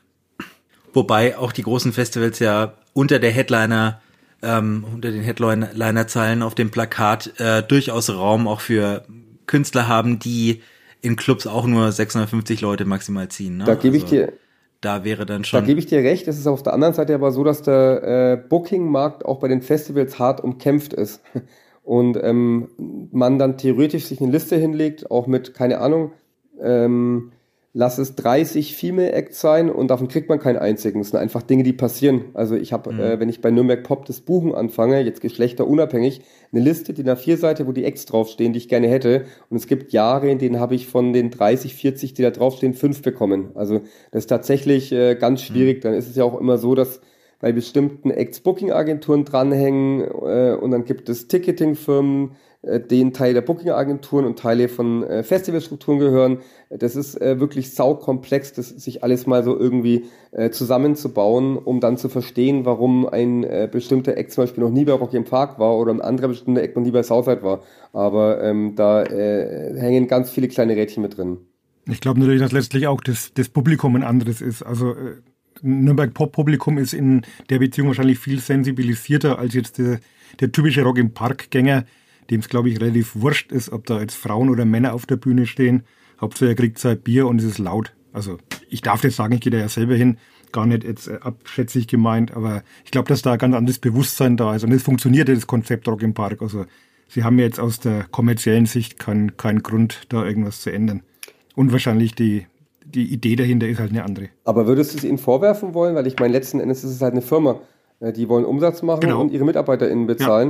Wobei auch die großen Festivals ja unter der Headliner, ähm, unter den Headliner-Zeilen auf dem Plakat äh, durchaus Raum auch für Künstler haben, die in Clubs auch nur sechshundertfünfzig Leute maximal ziehen. Ne? Da gebe also, ich dir, da wäre dann schon. Da gebe ich dir recht. Es ist auf der anderen Seite aber so, dass der äh, Booking-Markt auch bei den Festivals hart umkämpft ist und ähm, man dann theoretisch sich eine Liste hinlegt, auch mit keine Ahnung. Ähm, Lass es dreißig Female Acts sein und davon kriegt man keinen einzigen. Das sind einfach Dinge, die passieren. Also ich habe, mhm. äh, wenn ich bei Nürnberg Pop das Buchen anfange, jetzt geschlechterunabhängig, eine Liste, die nach vier Seite, wo die Acts draufstehen, die ich gerne hätte. Und es gibt Jahre, in denen habe ich von den dreißig, vierzig, die da draufstehen, fünf bekommen. Also das ist tatsächlich äh, ganz schwierig. Mhm. Dann ist es ja auch immer so, dass bei bestimmten Acts Booking-Agenturen dranhängen äh, und dann gibt es Ticketing-Firmen, den Teil der Booking-Agenturen und Teile von äh, Festivalstrukturen gehören. Das ist äh, wirklich saukomplex, das sich alles mal so irgendwie äh, zusammenzubauen, um dann zu verstehen, warum ein äh, bestimmter Act zum Beispiel noch nie bei Rock im Park war oder ein anderer bestimmter Act noch nie bei Southside war. Aber ähm, da äh, hängen ganz viele kleine Rädchen mit drin. Ich glaube natürlich, dass letztlich auch das, das Publikum ein anderes ist. Also äh, Nürnberg Pop-Publikum ist in der Beziehung wahrscheinlich viel sensibilisierter als jetzt der, der typische Rock im Park-Gänger, dem es, glaube ich, relativ wurscht ist, ob da jetzt Frauen oder Männer auf der Bühne stehen. Hauptsache er kriegt sein Bier und es ist laut. Also ich darf jetzt sagen, ich gehe da ja selber hin, gar nicht jetzt äh, abschätzig gemeint, aber ich glaube, dass da ein ganz anderes Bewusstsein da ist. Und es funktioniert ja das Konzept Rock im Park. Also sie haben jetzt aus der kommerziellen Sicht keinen keinen Grund, da irgendwas zu ändern. Und wahrscheinlich die, die Idee dahinter ist halt eine andere. Aber würdest du es ihnen vorwerfen wollen? Weil ich meine, letzten Endes ist es halt eine Firma. Die wollen Umsatz machen, genau, und ihre MitarbeiterInnen bezahlen. Ja.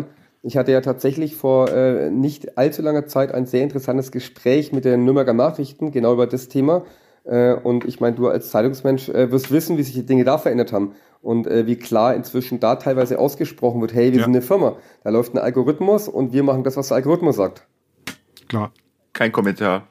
Ich hatte ja tatsächlich vor äh, nicht allzu langer Zeit ein sehr interessantes Gespräch mit den Nürnberger Nachrichten, genau über das Thema. Äh, und ich meine, du als Zeitungsmensch äh, wirst wissen, wie sich die Dinge da verändert haben. Und äh, wie klar inzwischen da teilweise ausgesprochen wird, hey, wir ja. sind eine Firma. Da läuft ein Algorithmus und wir machen das, was der Algorithmus sagt. Klar. Kein Kommentar.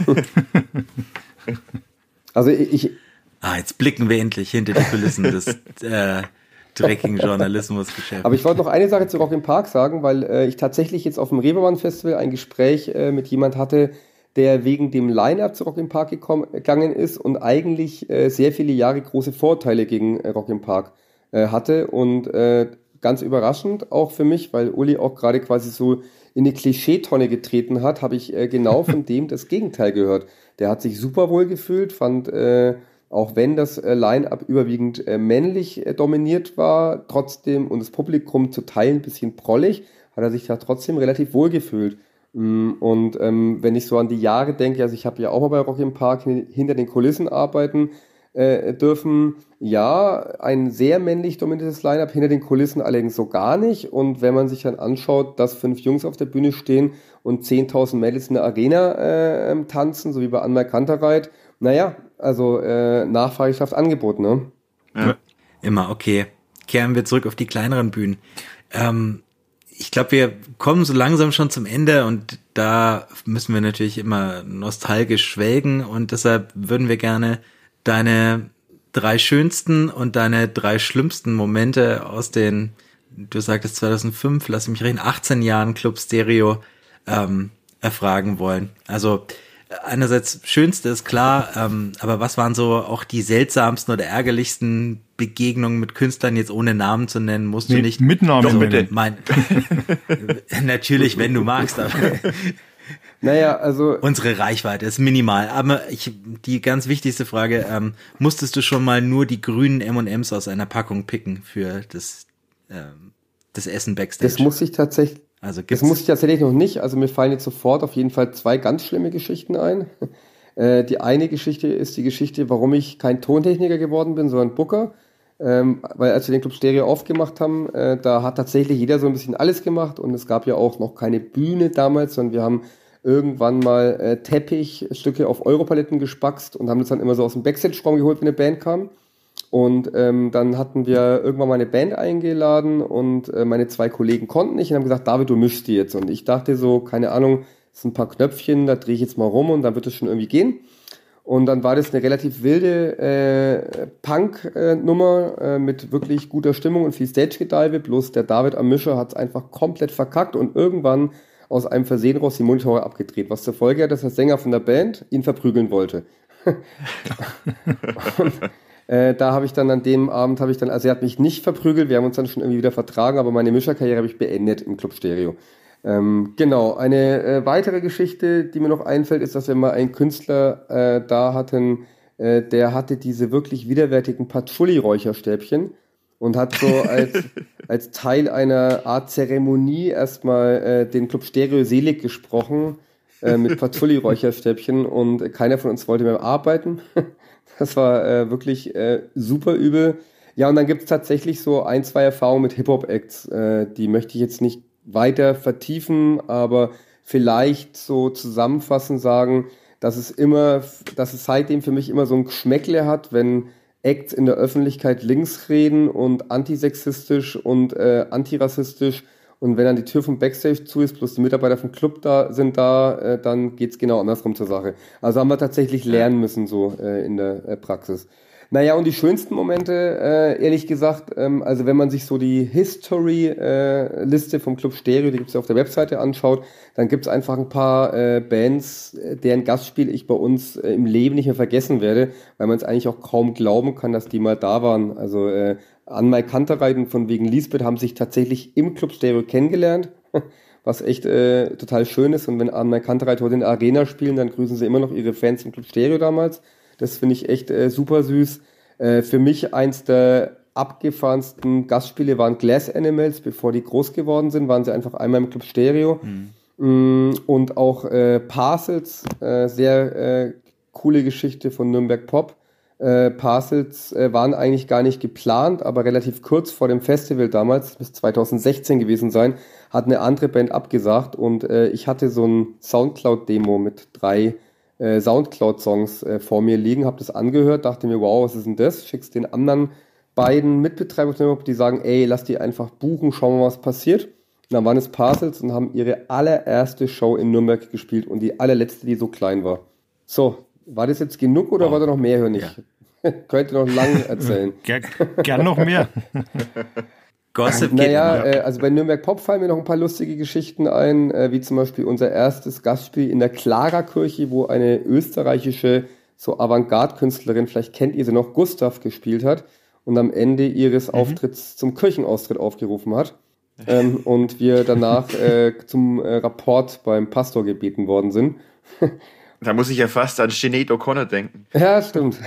Also ich... Ah, jetzt blicken wir endlich hinter die Kulissen des äh, dreckigen Journalismusgeschäfts. Aber ich wollte noch eine Sache zu Rock im Park sagen, weil äh, ich tatsächlich jetzt auf dem Reeperbahn Festival ein Gespräch äh, mit jemand hatte, der wegen dem Line-Up zu Rock im Park gekommen, gegangen ist und eigentlich äh, sehr viele Jahre große Vorteile gegen äh, Rock im Park äh, hatte. Und äh, ganz überraschend auch für mich, weil Uli auch gerade quasi so in eine Klischeetonne getreten hat, habe ich äh, genau von dem das Gegenteil gehört. Der hat sich super wohl gefühlt, fand... Äh, Auch wenn das äh, Line-Up überwiegend äh, männlich äh, dominiert war, trotzdem und das Publikum zu Teilen ein bisschen prollig, hat er sich da trotzdem relativ wohl gefühlt. Mm, und ähm, wenn ich so an die Jahre denke, also ich habe ja auch mal bei Rock im Park hin, hinter den Kulissen arbeiten äh, dürfen. Ja, ein sehr männlich dominiertes Line-Up, hinter den Kulissen allerdings so gar nicht. Und wenn man sich dann anschaut, dass fünf Jungs auf der Bühne stehen und zehntausend Mädels in der Arena äh, tanzen, so wie bei Anmerk Kantereit, naja, also äh, Nachfrage schafft Angebot, ne? Ja. Immer, okay. Kehren wir zurück auf die kleineren Bühnen. Ähm, ich glaube, wir kommen so langsam schon zum Ende und da müssen wir natürlich immer nostalgisch schwelgen und deshalb würden wir gerne deine drei schönsten und deine drei schlimmsten Momente aus den, du sagtest zweitausendfünf, lass mich reden, achtzehn Jahren Club Stereo ähm, erfragen wollen. Also einerseits schönste ist klar, ähm, aber was waren so auch die seltsamsten oder ärgerlichsten Begegnungen mit Künstlern, jetzt ohne Namen zu nennen, musst du mit, nicht. Mit Namen also, bitte. Mein, natürlich, wenn du magst, aber naja, also unsere Reichweite ist minimal. Aber ich, die ganz wichtigste Frage, ähm, musstest du schon mal nur die grünen M und M's aus einer Packung picken für das, ähm, das Essen Backstage? Das muss ich tatsächlich Also Das muss ich tatsächlich noch nicht. Also mir fallen jetzt sofort auf jeden Fall zwei ganz schlimme Geschichten ein. Äh, die eine Geschichte ist die Geschichte, warum ich kein Tontechniker geworden bin, sondern Booker. Ähm, weil als wir den Club Stereo aufgemacht haben, äh, da hat tatsächlich jeder so ein bisschen alles gemacht und es gab ja auch noch keine Bühne damals, sondern wir haben irgendwann mal äh, Teppichstücke auf Europaletten gespackst und haben das dann immer so aus dem Backstage-Raum geholt, wenn eine Band kam. Und ähm, dann hatten wir irgendwann mal eine Band eingeladen und äh, meine zwei Kollegen konnten nicht und haben gesagt, David, du mischst die jetzt. Und ich dachte so, keine Ahnung, das sind ein paar Knöpfchen, da drehe ich jetzt mal rum und dann wird es schon irgendwie gehen. Und dann war das eine relativ wilde äh, Punk-Nummer äh, mit wirklich guter Stimmung und viel Stage-Gedive. Bloß der David am Mischer hat es einfach komplett verkackt und irgendwann aus einem Versehen raus die Monitore abgedreht. Was zur Folge hat, dass der Sänger von der Band ihn verprügeln wollte. und, Äh, da habe ich dann an dem Abend, habe ich dann, also er hat mich nicht verprügelt, wir haben uns dann schon irgendwie wieder vertragen, aber meine Mischerkarriere habe ich beendet im Club Stereo. Ähm, genau, eine äh, weitere Geschichte, die mir noch einfällt, ist, dass wir mal einen Künstler äh, da hatten, äh, der hatte diese wirklich widerwärtigen Patchouli-Räucherstäbchen und hat so als, als Teil einer Art Zeremonie erstmal äh, den Club Stereo selig gesprochen äh, mit Patchouli-Räucherstäbchen und keiner von uns wollte mehr arbeiten. Das war äh, wirklich äh, super übel. Ja, und dann gibt's tatsächlich so ein, zwei Erfahrungen mit Hip-Hop-Acts. Äh, die möchte ich jetzt nicht weiter vertiefen, aber vielleicht so zusammenfassend sagen, dass es immer, dass es seitdem für mich immer so ein Geschmäckle hat, wenn Acts in der Öffentlichkeit links reden und antisexistisch und äh, antirassistisch. Und wenn dann die Tür vom Backstage zu ist, plus die Mitarbeiter vom Club da sind da, äh, dann geht's genau andersrum zur Sache. Also haben wir tatsächlich lernen müssen so äh, in der äh, Praxis. Naja, und die schönsten Momente, äh, ehrlich gesagt, ähm, also wenn man sich so die History-Liste äh, vom Club Stereo, die gibt's ja auf der Webseite, anschaut, dann gibt's einfach ein paar äh, Bands, deren Gastspiel ich bei uns äh, im Leben nicht mehr vergessen werde, weil man es eigentlich auch kaum glauben kann, dass die mal da waren. Also äh, Anmerk Kantereit und von wegen Lisbeth haben sich tatsächlich im Club Stereo kennengelernt, was echt äh, total schön ist. Und wenn Anmerk Kantereit heute in der Arena spielen, dann grüßen sie immer noch ihre Fans im Club Stereo damals. Das finde ich echt äh, super süß. Äh, für mich eins der abgefahrensten Gastspiele waren Glass Animals. Bevor die groß geworden sind, waren sie einfach einmal im Club Stereo. Mhm. Mm, und auch äh, Parcels, äh, sehr äh, coole Geschichte von Nürnberg Pop. Äh, Parcels äh, waren eigentlich gar nicht geplant, aber relativ kurz vor dem Festival damals, bis zwanzig sechzehn gewesen sein, hat eine andere Band abgesagt und äh, ich hatte so ein Soundcloud-Demo mit drei äh, Soundcloud-Songs äh, vor mir liegen, habe das angehört, dachte mir, wow, was ist denn das? Schick's den anderen beiden Mitbetreibern, die sagen, ey, lass die einfach buchen, schauen wir mal, was passiert. Und dann waren es Parcels und haben ihre allererste Show in Nürnberg gespielt und die allerletzte, die so klein war. So, war das jetzt genug oder oh. war da noch mehr? Hör nicht. Ja. Könnt ihr noch lang erzählen. Ger gern noch mehr. Gossip geht Naja, immer. äh, also bei Nürnberg Pop fallen mir noch ein paar lustige Geschichten ein, äh, wie zum Beispiel unser erstes Gastspiel in der Clara-Kirche, wo eine österreichische so Avantgarde-Künstlerin, vielleicht kennt ihr sie noch, Gustav gespielt hat und am Ende ihres mhm. Auftritts zum Kirchenaustritt aufgerufen hat. Ähm, und wir danach äh, zum äh, Rapport beim Pastor gebeten worden sind. Da muss ich ja fast an Sinead O'Connor denken. Ja, stimmt.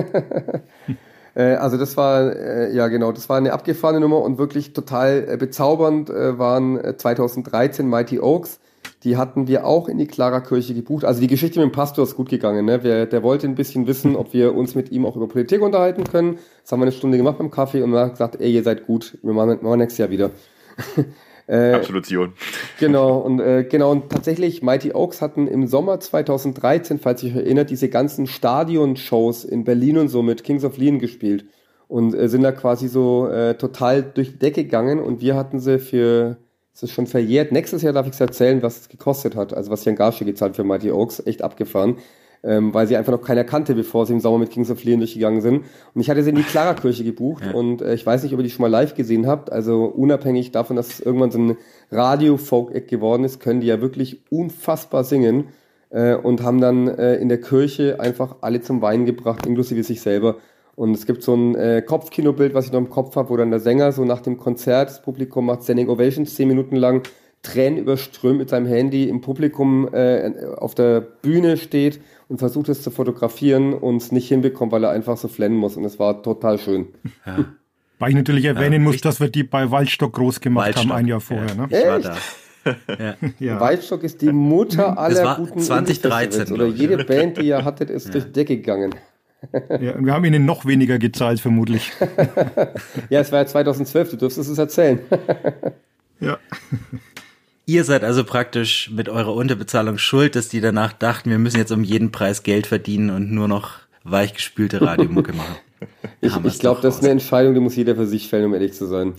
äh, also das war, äh, ja genau, das war eine abgefahrene Nummer und wirklich total äh, bezaubernd äh, waren äh, zwanzig dreizehn Mighty Oaks. Die hatten wir auch in die Clara-Kirche gebucht. Also die Geschichte mit dem Pastor ist gut gegangen. Ne? Wir, der wollte ein bisschen wissen, ob wir uns mit ihm auch über Politik unterhalten können. Das haben wir eine Stunde gemacht beim Kaffee und er hat gesagt, ey, ihr seid gut, wir machen, machen nächstes Jahr wieder. Äh, Absolution. Genau, und äh, genau, und tatsächlich, Mighty Oaks hatten im Sommer zwanzig dreizehn, falls ihr euch erinnert, diese ganzen Stadion-Shows in Berlin und so mit Kings of Leon gespielt und äh, sind da quasi so äh, total durch die Decke gegangen und wir hatten sie für, es ist schon verjährt, nächstes Jahr darf ich es erzählen, was es gekostet hat, also was sie an Gage gezahlt für Mighty Oaks, echt abgefahren. Ähm, weil sie einfach noch keiner kannte, bevor sie im Sommer mit Kings of Leon durchgegangen sind. Und ich hatte sie in die Clara-Kirche gebucht ja. und äh, ich weiß nicht, ob ihr die schon mal live gesehen habt, also unabhängig davon, dass es irgendwann so ein Radio-Folk-Act geworden ist, können die ja wirklich unfassbar singen äh, und haben dann äh, in der Kirche einfach alle zum Weinen gebracht, inklusive sich selber. Und es gibt so ein äh, Kopfkinobild, was ich noch im Kopf habe, wo dann der Sänger so nach dem Konzert, das Publikum macht Standing Ovations zehn Minuten lang, Tränen überströmt mit seinem Handy im Publikum äh, auf der Bühne steht und versucht es zu fotografieren und es nicht hinbekommt, weil er einfach so flennen muss. Und es war total schön. Ja. Weil ich natürlich erwähnen ja, muss, dass wir die bei Waldstock groß gemacht Waldstock. haben, ein Jahr vorher. Ja. Ne? Ich war da. Ja. Ja. Waldstock ist die Mutter aller guten zwanzig dreizehn oder jede Band, die ihr hattet, ist ja. durch die Decke gegangen. Ja, und wir haben ihnen noch weniger gezahlt, vermutlich. Ja, es war ja zwanzig zwölf, du dürftest es erzählen. Ja. Ihr seid also praktisch mit eurer Unterbezahlung schuld, dass die danach dachten, wir müssen jetzt um jeden Preis Geld verdienen und nur noch weichgespülte Radiomucke machen. Ich, ich glaube, das ist eine Entscheidung, die muss jeder für sich fällen, um ehrlich zu sein.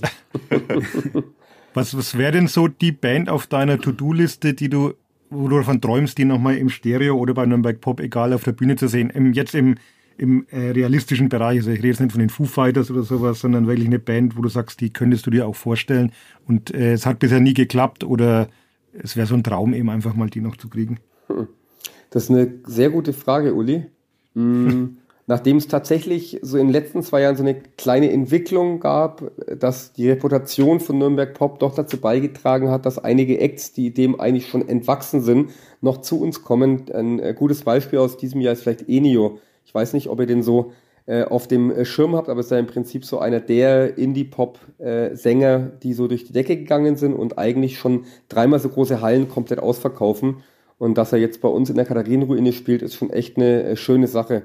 Was, was wäre denn so die Band auf deiner To-Do-Liste, die du, wo du davon träumst, die nochmal im Stereo oder bei Nürnberg Pop, egal, auf der Bühne zu sehen? Im, jetzt im, im äh, realistischen Bereich, also ich rede jetzt nicht von den Foo Fighters oder sowas, sondern wirklich eine Band, wo du sagst, die könntest du dir auch vorstellen und äh, es hat bisher nie geklappt oder es wäre so ein Traum eben einfach mal die noch zu kriegen. Das ist eine sehr gute Frage, Uli. Mhm. Nachdem es tatsächlich so in den letzten zwei Jahren so eine kleine Entwicklung gab, dass die Reputation von Nürnberg Pop doch dazu beigetragen hat, dass einige Acts, die dem eigentlich schon entwachsen sind, noch zu uns kommen. Ein gutes Beispiel aus diesem Jahr ist vielleicht Enio. Ich weiß nicht, ob ihr den so äh, auf dem Schirm habt, aber es ist ja im Prinzip so einer der Indie-Pop-Sänger, äh, die so durch die Decke gegangen sind und eigentlich schon dreimal so große Hallen komplett ausverkaufen. Und dass er jetzt bei uns in der Katharinenruine spielt, ist schon echt eine äh, schöne Sache.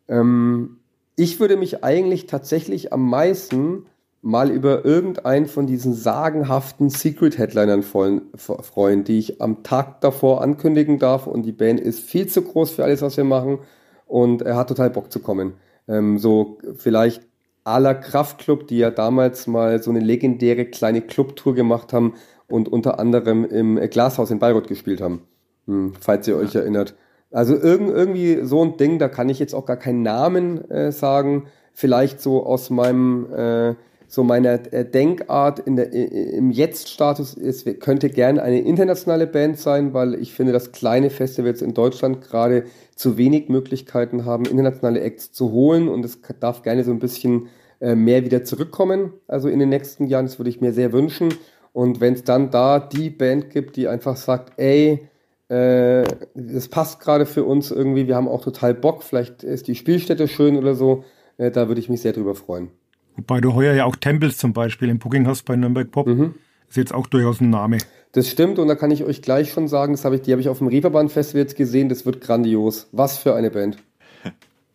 Ähm, ich würde mich eigentlich tatsächlich am meisten mal über irgendeinen von diesen sagenhaften Secret-Headlinern freuen, die ich am Tag davor ankündigen darf und die Band ist viel zu groß für alles, was wir machen und er hat total Bock zu kommen. Ähm, so vielleicht à la Kraftklub, die ja damals mal so eine legendäre kleine Clubtour gemacht haben und unter anderem im Glashaus in Bayreuth gespielt haben, hm, falls ihr euch ja. erinnert. Also irg- irgendwie so ein Ding, da kann ich jetzt auch gar keinen Namen äh, sagen, vielleicht so aus meinem, äh, so meiner äh, Denkart in der, äh, im Jetzt-Status ist, könnte gerne eine internationale Band sein, weil ich finde, dass kleine Festivals in Deutschland gerade zu wenig Möglichkeiten haben, internationale Acts zu holen und es darf gerne so ein bisschen äh, mehr wieder zurückkommen, also in den nächsten Jahren, das würde ich mir sehr wünschen und wenn es dann da die Band gibt, die einfach sagt, ey, Äh, das passt gerade für uns irgendwie, wir haben auch total Bock, vielleicht ist die Spielstätte schön oder so, äh, da würde ich mich sehr drüber freuen. Wobei du heuer ja auch Tempels zum Beispiel im Booking hast bei Nürnberg Pop, mhm. ist jetzt auch durchaus ein Name. Das stimmt und da kann ich euch gleich schon sagen, das hab ich, die habe ich auf dem Reeperbahn Festival jetzt gesehen, das wird grandios. Was für eine Band.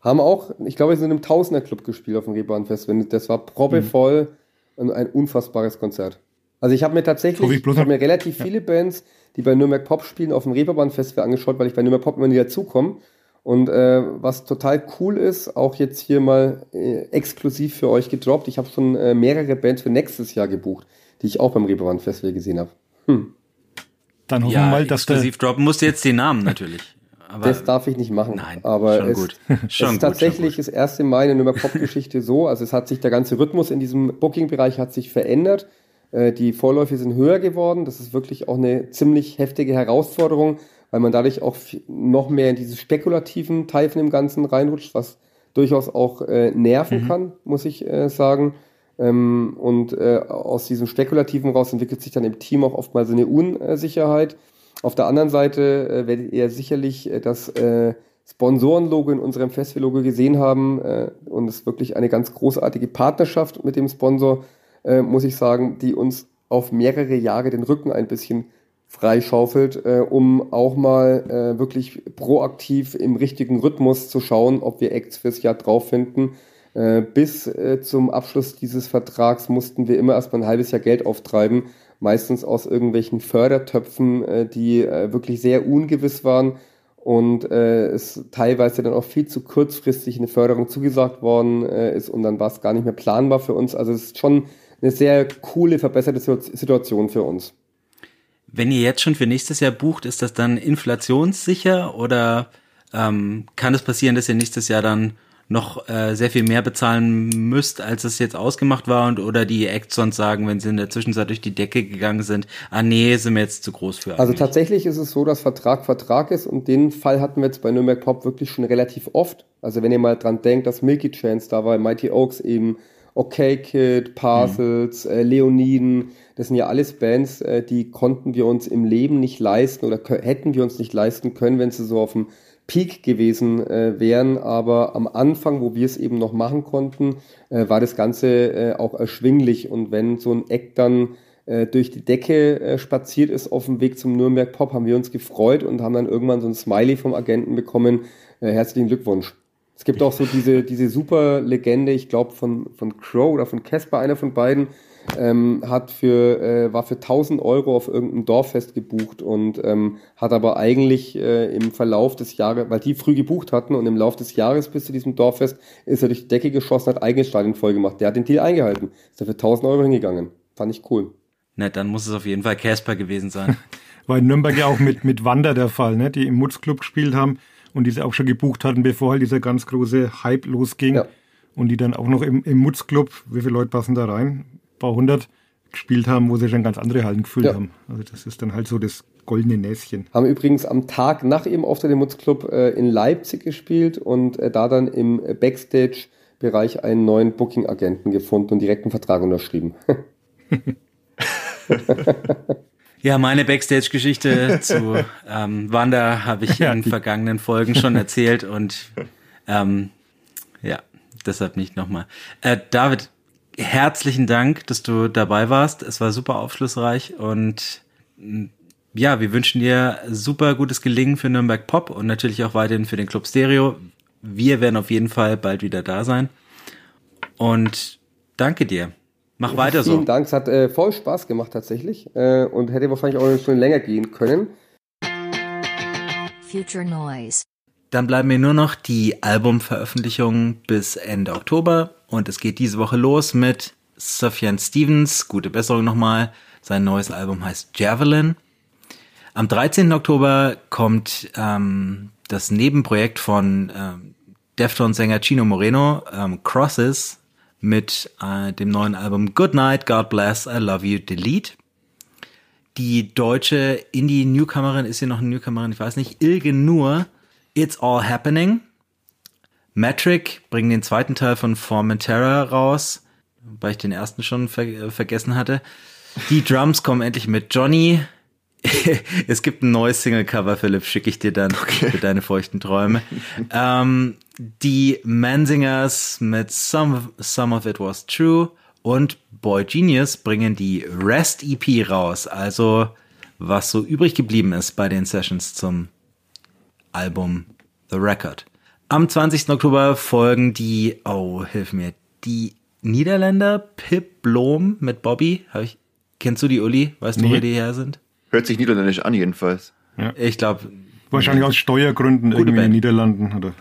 Haben auch, ich glaube, wir sind im Tausender-Club gespielt auf dem Reeperbahn-Festival. Das war proppevoll mhm. und ein unfassbares Konzert. Also ich habe mir tatsächlich, ich habe mir relativ ja. viele Bands, die bei Nürnberg Pop spielen, auf dem Reeperbahn-Festival angeschaut, weil ich bei Nürnberg Pop immer nie dazukomme. Und äh, was total cool ist, auch jetzt hier mal äh, exklusiv für euch gedroppt, ich habe schon äh, mehrere Bands für nächstes Jahr gebucht, die ich auch beim Reeperbahn-Festival gesehen habe. Hm. Dann hoffen ja, wir mal, dass exklusiv der droppen musst du jetzt die Namen natürlich. Aber das darf ich nicht machen. Nein, aber schon es, gut. es schon ist gut, tatsächlich schon gut. das erste Mal in der Nürnberg Pop-Geschichte so, also es hat sich der ganze Rhythmus in diesem Booking-Bereich hat sich verändert. Äh, die Vorläufe sind höher geworden. Das ist wirklich auch eine ziemlich heftige Herausforderung, weil man dadurch auch noch mehr in diese spekulativen Teifen im Ganzen reinrutscht, was durchaus auch äh, nerven mhm. kann, muss ich äh, sagen. Ähm, und äh, aus diesem Spekulativen raus entwickelt sich dann im Team auch oftmals eine Unsicherheit. Auf der anderen Seite äh, werdet ihr sicherlich äh, das äh, Sponsorenlogo in unserem Festivallogo gesehen haben äh, und es ist wirklich eine ganz großartige Partnerschaft mit dem Sponsor, äh, muss ich sagen, die uns auf mehrere Jahre den Rücken ein bisschen freischaufelt, äh, um auch mal äh, wirklich proaktiv im richtigen Rhythmus zu schauen, ob wir Acts fürs Jahr drauf finden. Äh, bis äh, zum Abschluss dieses Vertrags mussten wir immer erstmal ein halbes Jahr Geld auftreiben, meistens aus irgendwelchen Fördertöpfen, äh, die äh, wirklich sehr ungewiss waren und äh, es teilweise dann auch viel zu kurzfristig eine Förderung zugesagt worden äh, ist und dann war es gar nicht mehr planbar für uns. Also es ist schon eine sehr coole, verbesserte Situation für uns. Wenn ihr jetzt schon für nächstes Jahr bucht, ist das dann inflationssicher oder ähm, kann es passieren, dass ihr nächstes Jahr dann noch äh, sehr viel mehr bezahlen müsst, als es jetzt ausgemacht war und oder die Acts sonst sagen, wenn sie in der Zwischenzeit durch die Decke gegangen sind, ah nee, sind wir jetzt zu groß für. Also tatsächlich ist es so, dass Vertrag Vertrag ist und den Fall hatten wir jetzt bei Nürnberg Pop wirklich schon relativ oft. Also wenn ihr mal dran denkt, dass Milky Chance da war, Mighty Oaks eben, Okay Kid, Parcels, mhm. äh, Leoniden, das sind ja alles Bands, äh, die konnten wir uns im Leben nicht leisten oder k- hätten wir uns nicht leisten können, wenn sie so auf dem Peak gewesen äh, wären, aber am Anfang, wo wir es eben noch machen konnten, äh, war das Ganze äh, auch erschwinglich und wenn so ein Act dann äh, durch die Decke äh, spaziert ist auf dem Weg zum Nürnberg Pop, haben wir uns gefreut und haben dann irgendwann so ein Smiley vom Agenten bekommen, äh, herzlichen Glückwunsch. Es gibt auch so diese diese super Legende, ich glaube von von Crow oder von Casper, einer von beiden, ähm, hat für äh, war für tausend Euro auf irgendeinem Dorffest gebucht und ähm, hat aber eigentlich äh, im Verlauf des Jahres, weil die früh gebucht hatten und im Lauf des Jahres bis zu diesem Dorffest ist er durch die Decke geschossen, hat eigenes Stadion voll gemacht. Der hat den Deal eingehalten, ist er für tausend Euro hingegangen. Fand ich cool. Nett, dann muss es auf jeden Fall Casper gewesen sein. War in Nürnberg ja auch mit mit Wander der Fall, ne? Die im Mutzclub gespielt haben. Und die sie auch schon gebucht hatten, bevor halt dieser ganz große Hype losging. Ja. Und die dann auch noch im, im Mutzclub, wie viele Leute passen da rein? Ein paar hundert gespielt haben, wo sie schon ganz andere Hallen gefüllt ja. haben. Also das ist dann halt so das goldene Näschen. Haben übrigens am Tag nach ihrem Auftritt im Mutzclub äh, in Leipzig gespielt und äh, da dann im Backstage-Bereich einen neuen Booking-Agenten gefunden und direkt einen Vertrag unterschrieben. Ja, meine Backstage-Geschichte zu ähm, Wanda habe ich in vergangenen Folgen schon erzählt und ähm, ja, deshalb nicht nochmal. Äh, David, herzlichen Dank, dass du dabei warst. Es war super aufschlussreich und ja, wir wünschen dir super gutes Gelingen für Nürnberg Pop und natürlich auch weiterhin für den Club Stereo. Wir werden auf jeden Fall bald wieder da sein und danke dir. Mach weiter so. Vielen Dank, es hat äh, voll Spaß gemacht tatsächlich äh, und hätte wahrscheinlich auch eine Stunde länger gehen können. Future Noise. Dann bleiben mir nur noch die Albumveröffentlichungen bis Ende Oktober und es geht diese Woche los mit Sufjan Stevens, gute Besserung nochmal, sein neues Album heißt Javelin. Am dreizehnten Oktober kommt ähm, das Nebenprojekt von ähm, Deftones-Sänger Chino Moreno, ähm, Crosses, mit äh, dem neuen Album Good Night, God Bless, I Love You, Delete. Die deutsche Indie-Newcomerin, ist hier noch eine Newcomerin, ich weiß nicht, Ilge Nur, It's All Happening. Metric bringen den zweiten Teil von Formentera raus, weil ich den ersten schon ver- äh, vergessen hatte. Die Drums kommen endlich mit Johnny. Es gibt ein neues Single-Cover, Philipp, schicke ich dir dann okay. für deine feuchten Träume. ähm, die Mansingers mit Some, Some of It Was True und Boy Genius bringen die Rest E P raus, also was so übrig geblieben ist bei den Sessions zum Album The Record. Am zwanzigsten Oktober folgen die, oh, hilf mir, die Niederländer, Pip Blom mit Bobby. Hab ich, kennst du die, Uli? Weißt du, Nee. wo die her sind? Hört sich niederländisch an jedenfalls. Ja. Ich glaube... Wahrscheinlich aus Steuergründen irgendwie in Band. den Niederlanden. Oder?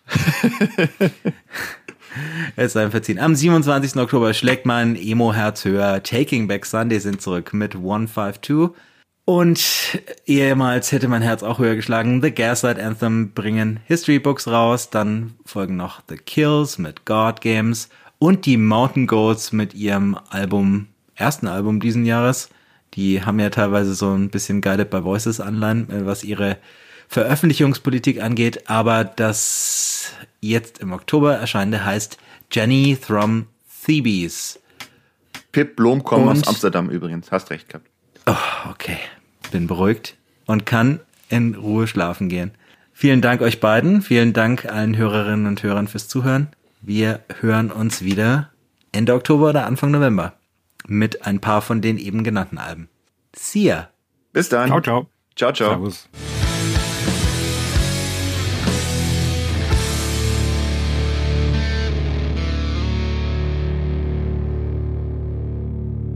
Es sei ihm verziehen. Am siebenundzwanzigsten Oktober schlägt mein Emo-Herz höher. Taking Back Sunday sind zurück mit one fifty-two. Und ehemals hätte mein Herz auch höher geschlagen. The Gaslight Anthem bringen History Books raus. Dann folgen noch The Kills mit God Games und die Mountain Goats mit ihrem Album, ersten Album diesen Jahres. Die haben ja teilweise so ein bisschen Guided by Voices Anleihen, was ihre Veröffentlichungspolitik angeht. Aber das jetzt im Oktober erscheinende heißt Jenny from Thebes. Pip Blom kommt Und- aus Amsterdam übrigens. Hast recht gehabt. Oh, okay. Bin beruhigt und kann in Ruhe schlafen gehen. Vielen Dank euch beiden. Vielen Dank allen Hörerinnen und Hörern fürs Zuhören. Wir hören uns wieder Ende Oktober oder Anfang November mit ein paar von den eben genannten Alben. See ya. Bis dann. Ciao, ciao. Ciao, ciao. Servus.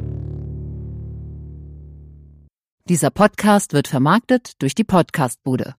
Dieser Podcast wird vermarktet durch die Podcastbude.